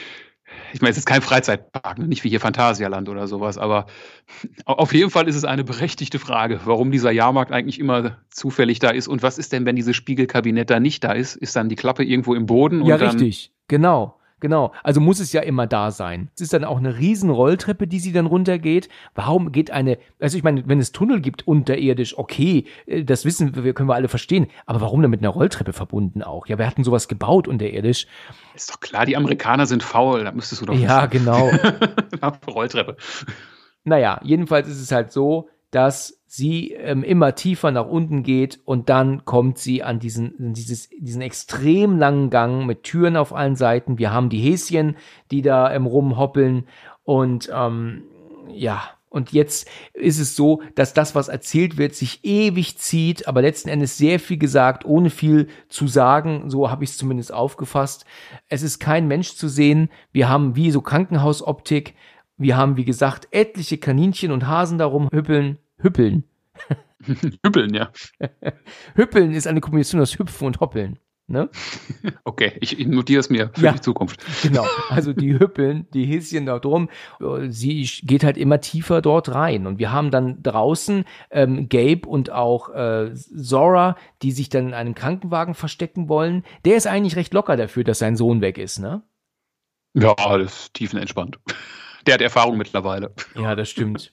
Ich meine, es ist kein Freizeitpark, ne? Nicht wie hier Phantasialand oder sowas, aber auf jeden Fall ist es eine berechtigte Frage, warum dieser Jahrmarkt eigentlich immer zufällig da ist. Und was ist denn, wenn dieses Spiegelkabinett da nicht da ist? Ist dann die Klappe irgendwo im Boden? Ja, und dann richtig, genau. Genau, also muss es ja immer da sein. Es ist dann auch eine riesen Rolltreppe, die sie dann runtergeht. Warum geht eine, also ich meine, wenn es Tunnel gibt unterirdisch, okay, äh, das wissen wir, können wir alle verstehen, aber warum dann mit einer Rolltreppe verbunden auch? Ja, wir hatten sowas gebaut unterirdisch. Ist doch klar, die Amerikaner sind faul, da müsstest du doch Ja, wissen. genau. Rolltreppe. Naja, jedenfalls ist es halt so, dass sie ähm, immer tiefer nach unten geht und dann kommt sie an diesen, dieses, diesen extrem langen Gang mit Türen auf allen Seiten. Wir haben die Häschen, die da ähm, rumhoppeln und ähm, ja, und jetzt ist es so, dass das, was erzählt wird, sich ewig zieht, aber letzten Endes sehr viel gesagt, ohne viel zu sagen, so habe ich es zumindest aufgefasst. Es ist kein Mensch zu sehen, wir haben wie so Krankenhausoptik. Wir haben, wie gesagt, etliche Kaninchen und Hasen darum hüppeln. Hüppeln. Hüppeln, ja. Hüppeln ist eine Kombination aus Hüpfen und Hoppeln. Ne? Okay, ich notiere es mir für Ja. die Zukunft. Genau, also die hüppeln, die Häschen da drum. Sie geht halt immer tiefer dort rein. Und wir haben dann draußen ähm, Gabe und auch äh, Zora, die sich dann in einem Krankenwagen verstecken wollen. Der ist eigentlich recht locker dafür, dass sein Sohn weg ist, ne? Ja, das ist tiefenentspannt. Der hat Erfahrung mittlerweile. Ja, das stimmt.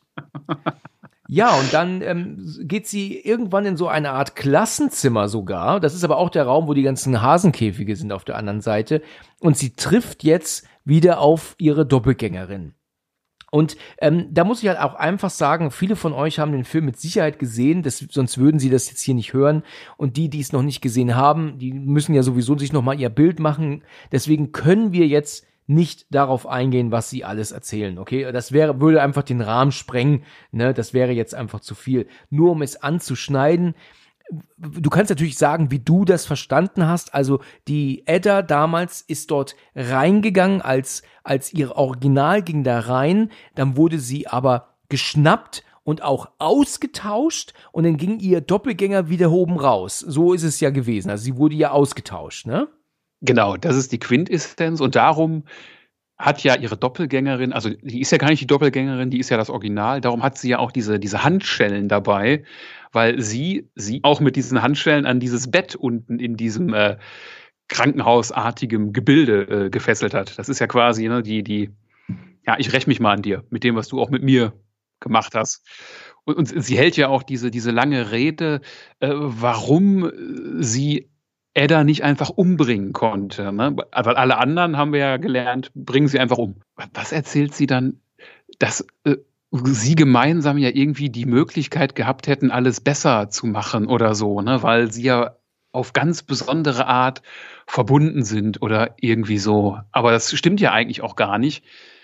Ja, und dann ähm, geht sie irgendwann in so eine Art Klassenzimmer sogar. Das ist aber auch der Raum, wo die ganzen Hasenkäfige sind auf der anderen Seite. Und sie trifft jetzt wieder auf ihre Doppelgängerin. Und ähm, da muss ich halt auch einfach sagen, viele von euch haben den Film mit Sicherheit gesehen, das, sonst würden sie das jetzt hier nicht hören. Und die, die es noch nicht gesehen haben, die müssen ja sowieso sich nochmal ihr Bild machen. Deswegen können wir jetzt nicht darauf eingehen, was sie alles erzählen, okay? Das wäre, würde einfach den Rahmen sprengen, ne? Das wäre jetzt einfach zu viel. Nur um es anzuschneiden. Du kannst natürlich sagen, wie du das verstanden hast. Also die Edda damals ist dort reingegangen, als, als ihr Original ging da rein. Dann wurde sie aber geschnappt und auch ausgetauscht und dann ging ihr Doppelgänger wieder oben raus. So ist es ja gewesen. Also sie wurde ja ausgetauscht, ne? Genau, das ist die Quintessenz und darum hat ja ihre Doppelgängerin, also die ist ja gar nicht die Doppelgängerin, die ist ja das Original, darum hat sie ja auch diese, diese Handschellen dabei, weil sie sie auch mit diesen Handschellen an dieses Bett unten in diesem äh, krankenhausartigem Gebilde äh, gefesselt hat. Das ist ja quasi, ne, die, die, ja, ich räche mich mal an dir, mit dem, was du auch mit mir gemacht hast. Und, und sie hält ja auch diese, diese lange Rede, äh, warum sie Edda nicht einfach umbringen konnte. Ne? Weil alle anderen, haben wir ja gelernt, bringen sie einfach um. Was erzählt sie dann? Dass äh, sie gemeinsam ja irgendwie die Möglichkeit gehabt hätten, alles besser zu machen oder so, ne? Weil sie ja auf ganz besondere Art verbunden sind oder irgendwie so. Aber das stimmt ja eigentlich auch gar nicht.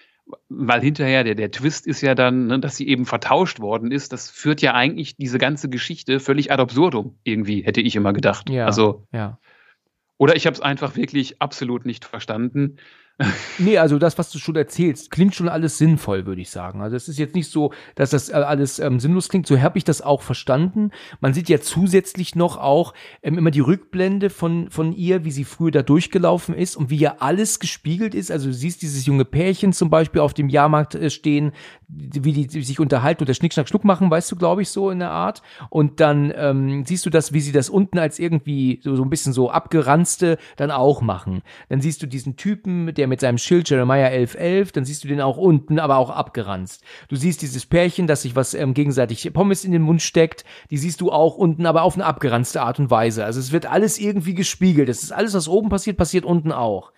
Weil hinterher, der, der Twist ist ja dann, ne, dass sie eben vertauscht worden ist. Das führt ja eigentlich diese ganze Geschichte völlig ad absurdum, irgendwie, hätte ich immer gedacht. Ja, also, ja. Oder ich habe es einfach wirklich absolut nicht verstanden. Nee, also das, was du schon erzählst, klingt schon alles sinnvoll, würde ich sagen. Also es ist jetzt nicht so, dass das alles ähm, sinnlos klingt. So habe ich das auch verstanden. Man sieht ja zusätzlich noch auch ähm, immer die Rückblende von von ihr, wie sie früher da durchgelaufen ist und wie ja alles gespiegelt ist. Also du siehst dieses junge Pärchen zum Beispiel auf dem Jahrmarkt äh, stehen, wie die, die sich unterhalten und der Schnick, Schnack, Schnuck machen, weißt du, glaube ich, so in der Art. Und dann ähm, siehst du das, wie sie das unten als irgendwie so, so ein bisschen so abgeranzte dann auch machen. Dann siehst du diesen Typen, der mit seinem Schild Jeremiah elf elf, dann siehst du den auch unten, aber auch abgeranzt. Du siehst dieses Pärchen, das sich was ähm, gegenseitig Pommes in den Mund steckt, die siehst du auch unten, aber auf eine abgeranzte Art und Weise. Also es wird alles irgendwie gespiegelt. Das ist alles, was oben passiert, passiert unten auch.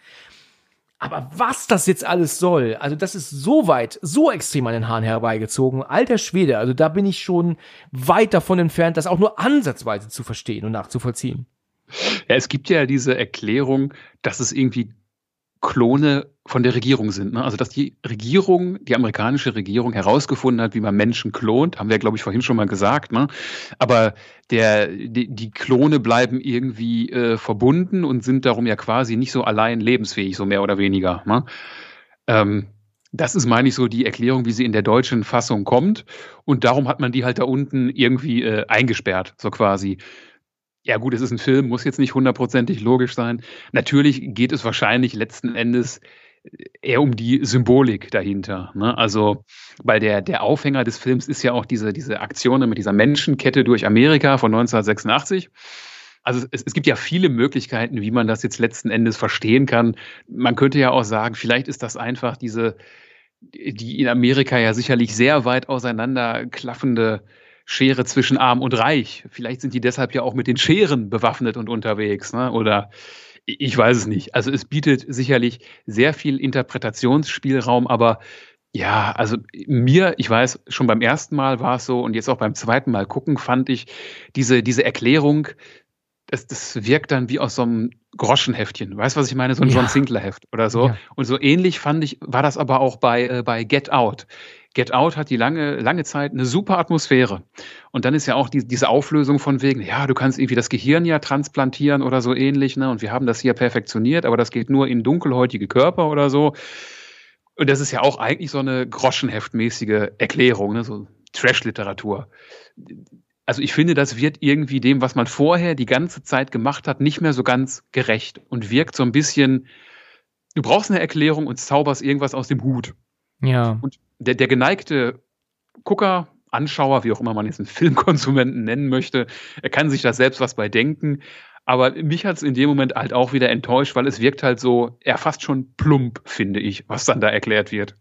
Aber was das jetzt alles soll, also das ist so weit, so extrem an den Haaren herbeigezogen. Alter Schwede, also da bin ich schon weit davon entfernt, das auch nur ansatzweise zu verstehen und nachzuvollziehen. Ja, es gibt ja diese Erklärung, dass es irgendwie Klone von der Regierung sind. Ne? Also dass die Regierung, die amerikanische Regierung herausgefunden hat, wie man Menschen klont, haben wir, glaube ich, vorhin schon mal gesagt. Ne? Aber der, die, die Klone bleiben irgendwie äh, verbunden und sind darum ja quasi nicht so allein lebensfähig, so mehr oder weniger. Ne? Ähm, das ist, meine ich, so die Erklärung, wie sie in der deutschen Fassung kommt. Und darum hat man die halt da unten irgendwie äh, eingesperrt, so quasi. Ja gut, es ist ein Film, muss jetzt nicht hundertprozentig logisch sein. Natürlich geht es wahrscheinlich letzten Endes eher um die Symbolik dahinter. Ne? Also, weil der, der Aufhänger des Films ist ja auch diese, diese Aktion mit dieser Menschenkette durch Amerika von neunzehnhundertsechsundachtzig. Also es, es gibt ja viele Möglichkeiten, wie man das jetzt letzten Endes verstehen kann. Man könnte ja auch sagen, vielleicht ist das einfach diese, die in Amerika ja sicherlich sehr weit auseinander klaffende Schere zwischen Arm und Reich. Vielleicht sind die deshalb ja auch mit den Scheren bewaffnet und unterwegs. Ne? Oder ich weiß es nicht. Also es bietet sicherlich sehr viel Interpretationsspielraum, aber ja, also mir, ich weiß, schon beim ersten Mal war es so und jetzt auch beim zweiten Mal gucken, fand ich diese, diese Erklärung, das, das wirkt dann wie aus so einem Groschenheftchen. Weißt du, was ich meine? So ein ja. John Sinclair-Heft oder so. Ja. Und so ähnlich fand ich, war das aber auch bei, äh, bei Get Out. Get Out hat die lange, lange Zeit eine super Atmosphäre. Und dann ist ja auch die, diese Auflösung von wegen, ja, du kannst irgendwie das Gehirn ja transplantieren oder so ähnlich, ne? Und wir haben das hier perfektioniert, aber das geht nur in dunkelhäutige Körper oder so. Und das ist ja auch eigentlich so eine groschenheftmäßige Erklärung, ne? So Trash-Literatur. Also ich finde, das wird irgendwie dem, was man vorher die ganze Zeit gemacht hat, nicht mehr so ganz gerecht und wirkt so ein bisschen, du brauchst eine Erklärung und zauberst irgendwas aus dem Hut. Ja. Und der, der geneigte Gucker, Anschauer, wie auch immer man jetzt einen Filmkonsumenten nennen möchte, er kann sich da selbst was bei denken. Aber mich hat es in dem Moment halt auch wieder enttäuscht, weil es wirkt halt so, ja, fast schon plump, finde ich, was dann da erklärt wird.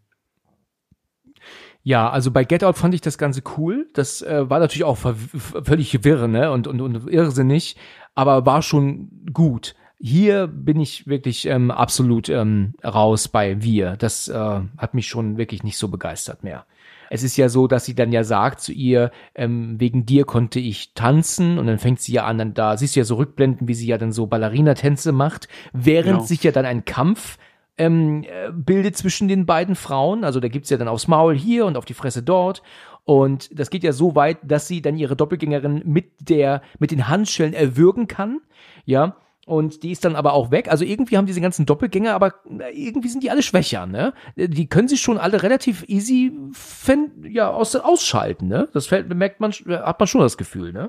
Ja, also bei Get Out fand ich das Ganze cool. Das äh, war natürlich auch ver- völlig wirr, ne, und, und, und irrsinnig, aber war schon gut. Hier bin ich wirklich ähm, absolut ähm, raus bei Wir. Das äh, hat mich schon wirklich nicht so begeistert mehr. Es ist ja so, dass sie dann ja sagt zu ihr, ähm, wegen dir konnte ich tanzen, und dann fängt sie ja an, dann da siehst du ja so Rückblenden, wie sie ja dann so Ballerina-Tänze macht, während Genau. sich ja dann ein Kampf ähm, äh, bildet zwischen den beiden Frauen. Also da gibt's ja dann aufs Maul hier und auf die Fresse dort. Und das geht ja so weit, dass sie dann ihre Doppelgängerin mit der, mit den Handschellen erwürgen kann. Ja. Und die ist dann aber auch weg. Also irgendwie haben diese ganzen Doppelgänger, aber irgendwie sind die alle schwächer, ne? Die können sich schon alle relativ easy fänd, ja, aus, ausschalten, ne? Das fällt, merkt man, hat man schon das Gefühl, ne?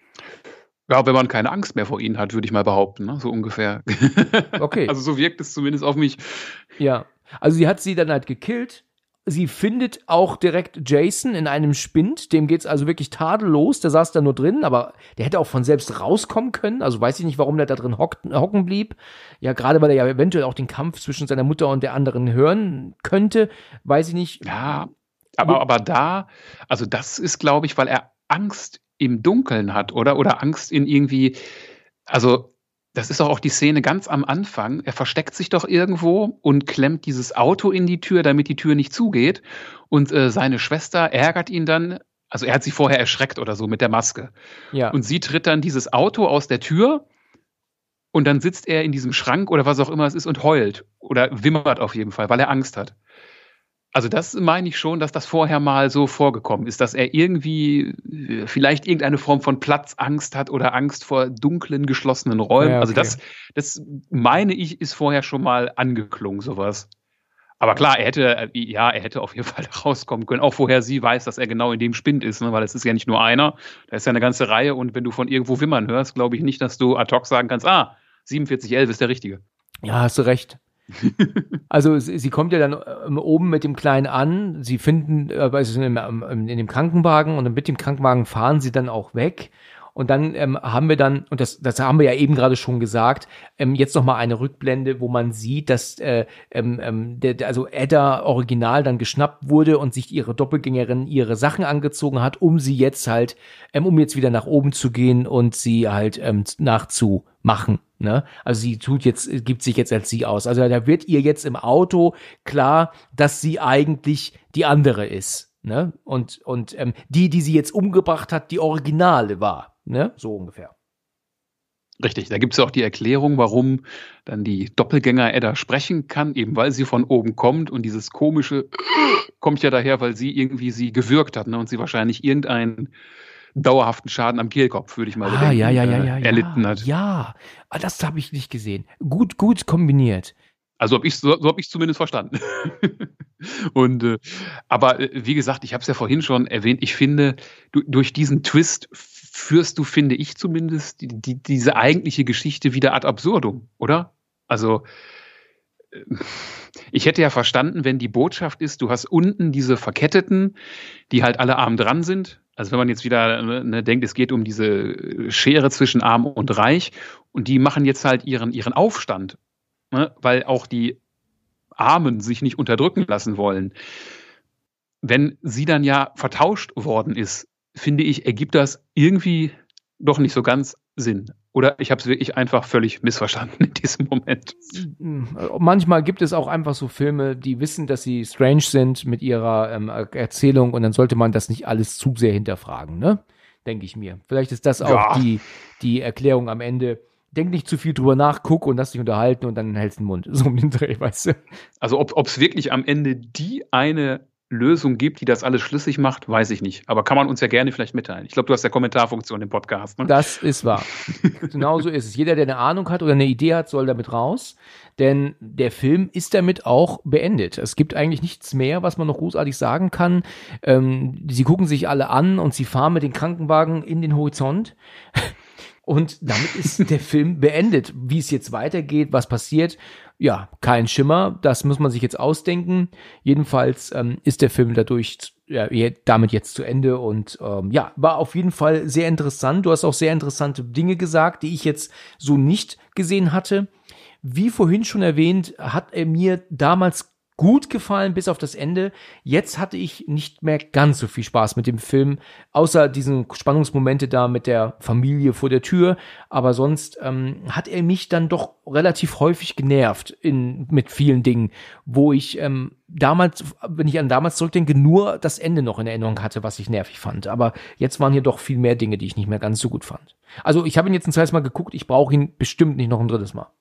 Ja, wenn man keine Angst mehr vor ihnen hat, würde ich mal behaupten, ne? So ungefähr. Okay. Also so wirkt es zumindest auf mich. Ja. Also sie hat sie dann halt gekillt. Sie findet auch direkt Jason in einem Spind, dem geht's also wirklich tadellos, der saß da nur drin, aber der hätte auch von selbst rauskommen können, also weiß ich nicht, warum der da drin hockt, hocken blieb, ja, gerade weil er ja eventuell auch den Kampf zwischen seiner Mutter und der anderen hören könnte, weiß ich nicht. Ja, aber, aber da, also das ist, glaube ich, weil er Angst im Dunkeln hat, oder? Oder Angst in irgendwie, also das ist doch auch die Szene ganz am Anfang. Er versteckt sich doch irgendwo und klemmt dieses Auto in die Tür, damit die Tür nicht zugeht. Und äh, seine Schwester ärgert ihn dann. Also er hat sie vorher erschreckt oder so mit der Maske. Ja. Und sie tritt dann dieses Auto aus der Tür und dann sitzt er in diesem Schrank oder was auch immer es ist und heult. Oder wimmert auf jeden Fall, weil er Angst hat. Also das meine ich schon, dass das vorher mal so vorgekommen ist, dass er irgendwie vielleicht irgendeine Form von Platzangst hat oder Angst vor dunklen, geschlossenen Räumen. Ja, okay. Also das, das meine ich, ist vorher schon mal angeklungen, sowas. Aber klar, er hätte, ja, er hätte auf jeden Fall rauskommen können, auch vorher sie weiß, dass er genau in dem Spind ist, ne? Weil es ist ja nicht nur einer, da ist ja eine ganze Reihe, und wenn du von irgendwo wimmern hörst, glaube ich nicht, dass du ad hoc sagen kannst, ah, siebenundvierzig elf ist der Richtige. Ja, hast du recht. Also sie, sie kommt ja dann ähm, oben mit dem Kleinen an, sie finden, äh, also in, in, in dem Krankenwagen, und mit dem Krankenwagen fahren sie dann auch weg. Und dann ähm, haben wir dann, und das, das haben wir ja eben gerade schon gesagt, ähm, jetzt nochmal eine Rückblende, wo man sieht, dass äh, ähm, der, also Edda original dann geschnappt wurde und sich ihre Doppelgängerin ihre Sachen angezogen hat, um sie jetzt halt, ähm, um jetzt wieder nach oben zu gehen und sie halt ähm, nachzumachen. Ne? Also sie tut jetzt, gibt sich jetzt als sie aus. Also da wird ihr jetzt im Auto klar, dass sie eigentlich die andere ist. Ne? Und, und ähm, die, die sie jetzt umgebracht hat, die Originale war. Ne? So ungefähr. Richtig, da gibt es ja auch die Erklärung, warum dann die Doppelgänger-Edda sprechen kann, eben weil sie von oben kommt und dieses komische kommt ja daher, weil sie irgendwie sie gewürgt hat, ne, und sie wahrscheinlich irgendeinen dauerhaften Schaden am Kehlkopf, würde ich mal Ah, denken, ja, ja, ja, äh, ja, erlitten ja, hat. ja. Ah, das habe ich nicht gesehen. Gut, gut kombiniert. Also habe ich so, so habe ich zumindest verstanden. Und äh, aber äh, wie gesagt, ich habe es ja vorhin schon erwähnt. Ich finde, du, durch diesen Twist führst du, finde ich zumindest, die, die, diese eigentliche Geschichte wieder ad absurdum, oder? Also äh, ich hätte ja verstanden, wenn die Botschaft ist, du hast unten diese Verketteten, die halt alle arm dran sind. Also wenn man jetzt wieder ne, denkt, es geht um diese Schere zwischen Arm und Reich und die machen jetzt halt ihren, ihren Aufstand. Ne, weil auch die Armen sich nicht unterdrücken lassen wollen. Wenn sie dann ja vertauscht worden ist, finde ich, ergibt das irgendwie doch nicht so ganz Sinn. Oder ich habe es wirklich einfach völlig missverstanden in diesem Moment. Manchmal gibt es auch einfach so Filme, die wissen, dass sie strange sind mit ihrer ähm, Erzählung und dann sollte man das nicht alles zu sehr hinterfragen, ne? Denke ich mir. Vielleicht ist das auch Ja. die, die Erklärung am Ende. Denk nicht zu viel drüber nach, guck und lass dich unterhalten und dann hältst du den Mund. So um den Dreh, weißt du? Also ob es wirklich am Ende die eine Lösung gibt, die das alles schlüssig macht, weiß ich nicht. Aber kann man uns ja gerne vielleicht mitteilen. Ich glaube, du hast ja Kommentarfunktion im Podcast. Ne? Das ist wahr. Genau so ist es. Jeder, der eine Ahnung hat oder eine Idee hat, soll damit raus. Denn der Film ist damit auch beendet. Es gibt eigentlich nichts mehr, was man noch großartig sagen kann. Ähm, sie gucken sich alle an und sie fahren mit den Krankenwagen in den Horizont. Und damit ist der Film beendet. Wie es jetzt weitergeht, was passiert, ja, kein Schimmer. Das muss man sich jetzt ausdenken. Jedenfalls ähm, ist der Film dadurch ja, damit jetzt zu Ende. Und ähm, ja, war auf jeden Fall sehr interessant. Du hast auch sehr interessante Dinge gesagt, die ich jetzt so nicht gesehen hatte. Wie vorhin schon erwähnt, hat er mir damals gut gefallen, bis auf das Ende. Jetzt hatte ich nicht mehr ganz so viel Spaß mit dem Film, außer diesen Spannungsmomente da mit der Familie vor der Tür. Aber sonst ähm, hat er mich dann doch relativ häufig genervt in, mit vielen Dingen, wo ich ähm, damals, wenn ich an damals zurückdenke, nur das Ende noch in Erinnerung hatte, was ich nervig fand. Aber jetzt waren hier doch viel mehr Dinge, die ich nicht mehr ganz so gut fand. Also ich habe ihn jetzt ein zweites Mal geguckt, ich brauche ihn bestimmt nicht noch ein drittes Mal.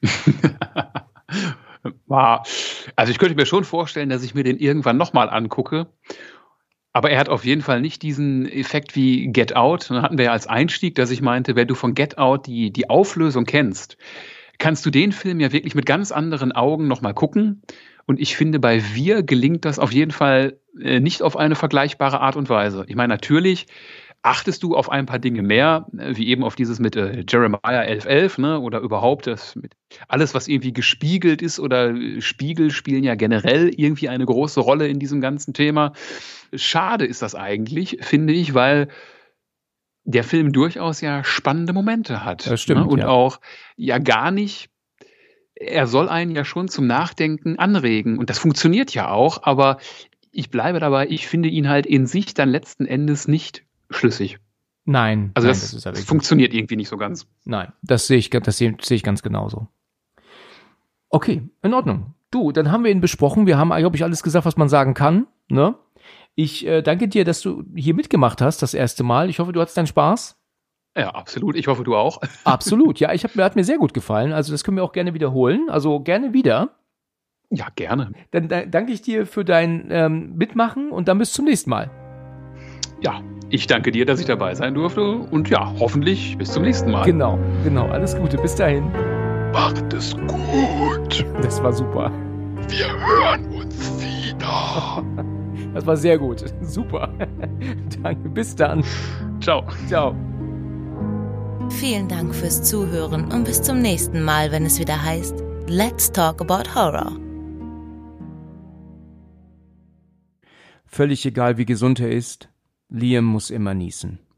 War, also ich könnte mir schon vorstellen, dass ich mir den irgendwann nochmal angucke. Aber er hat auf jeden Fall nicht diesen Effekt wie Get Out. Dann hatten wir ja als Einstieg, dass ich meinte, wenn du von Get Out die, die Auflösung kennst, kannst du den Film ja wirklich mit ganz anderen Augen nochmal gucken. Und ich finde, bei Wir gelingt das auf jeden Fall äh, nicht auf eine vergleichbare Art und Weise. Ich meine, natürlich achtest du auf ein paar Dinge mehr, wie eben auf dieses mit äh, Jeremiah elf elf, ne, oder überhaupt das mit alles, was irgendwie gespiegelt ist oder Spiegel spielen ja generell irgendwie eine große Rolle in diesem ganzen Thema. Schade ist das eigentlich, finde ich, weil der Film durchaus ja spannende Momente hat. Das stimmt, ne? Und ja. auch ja gar nicht, er soll einen ja schon zum Nachdenken anregen und das funktioniert ja auch, aber ich bleibe dabei, ich finde ihn halt in sich dann letzten Endes nicht schlüssig. Nein, Also nein, das, das, ist ja das wirklich- funktioniert irgendwie nicht so ganz. Nein, das sehe ich, das sehe, sehe ich ganz genauso. Okay, in Ordnung. Du, dann haben wir ihn besprochen. Wir haben, glaube ich, alles gesagt, was man sagen kann. Ne? Ich äh, danke dir, dass du hier mitgemacht hast, das erste Mal. Ich hoffe, du hattest deinen Spaß. Ja, absolut. Ich hoffe, du auch. Absolut, ja, ich hab, mir hat mir sehr gut gefallen. Also das können wir auch gerne wiederholen. Also gerne wieder. Ja, gerne. Dann da, danke ich dir für dein ähm, Mitmachen und dann bis zum nächsten Mal. Ja, ich danke dir, dass ich dabei sein durfte und ja, hoffentlich bis zum nächsten Mal. Genau, genau. Alles Gute. Bis dahin. Macht es gut. Das war super. Wir hören uns wieder. Das war sehr gut. Super. Danke. Bis dann. Ciao. Ciao. Vielen Dank fürs Zuhören und bis zum nächsten Mal, wenn es wieder heißt Let's Talk About Horror. Völlig egal, wie gesund er ist, Liam muss immer niesen.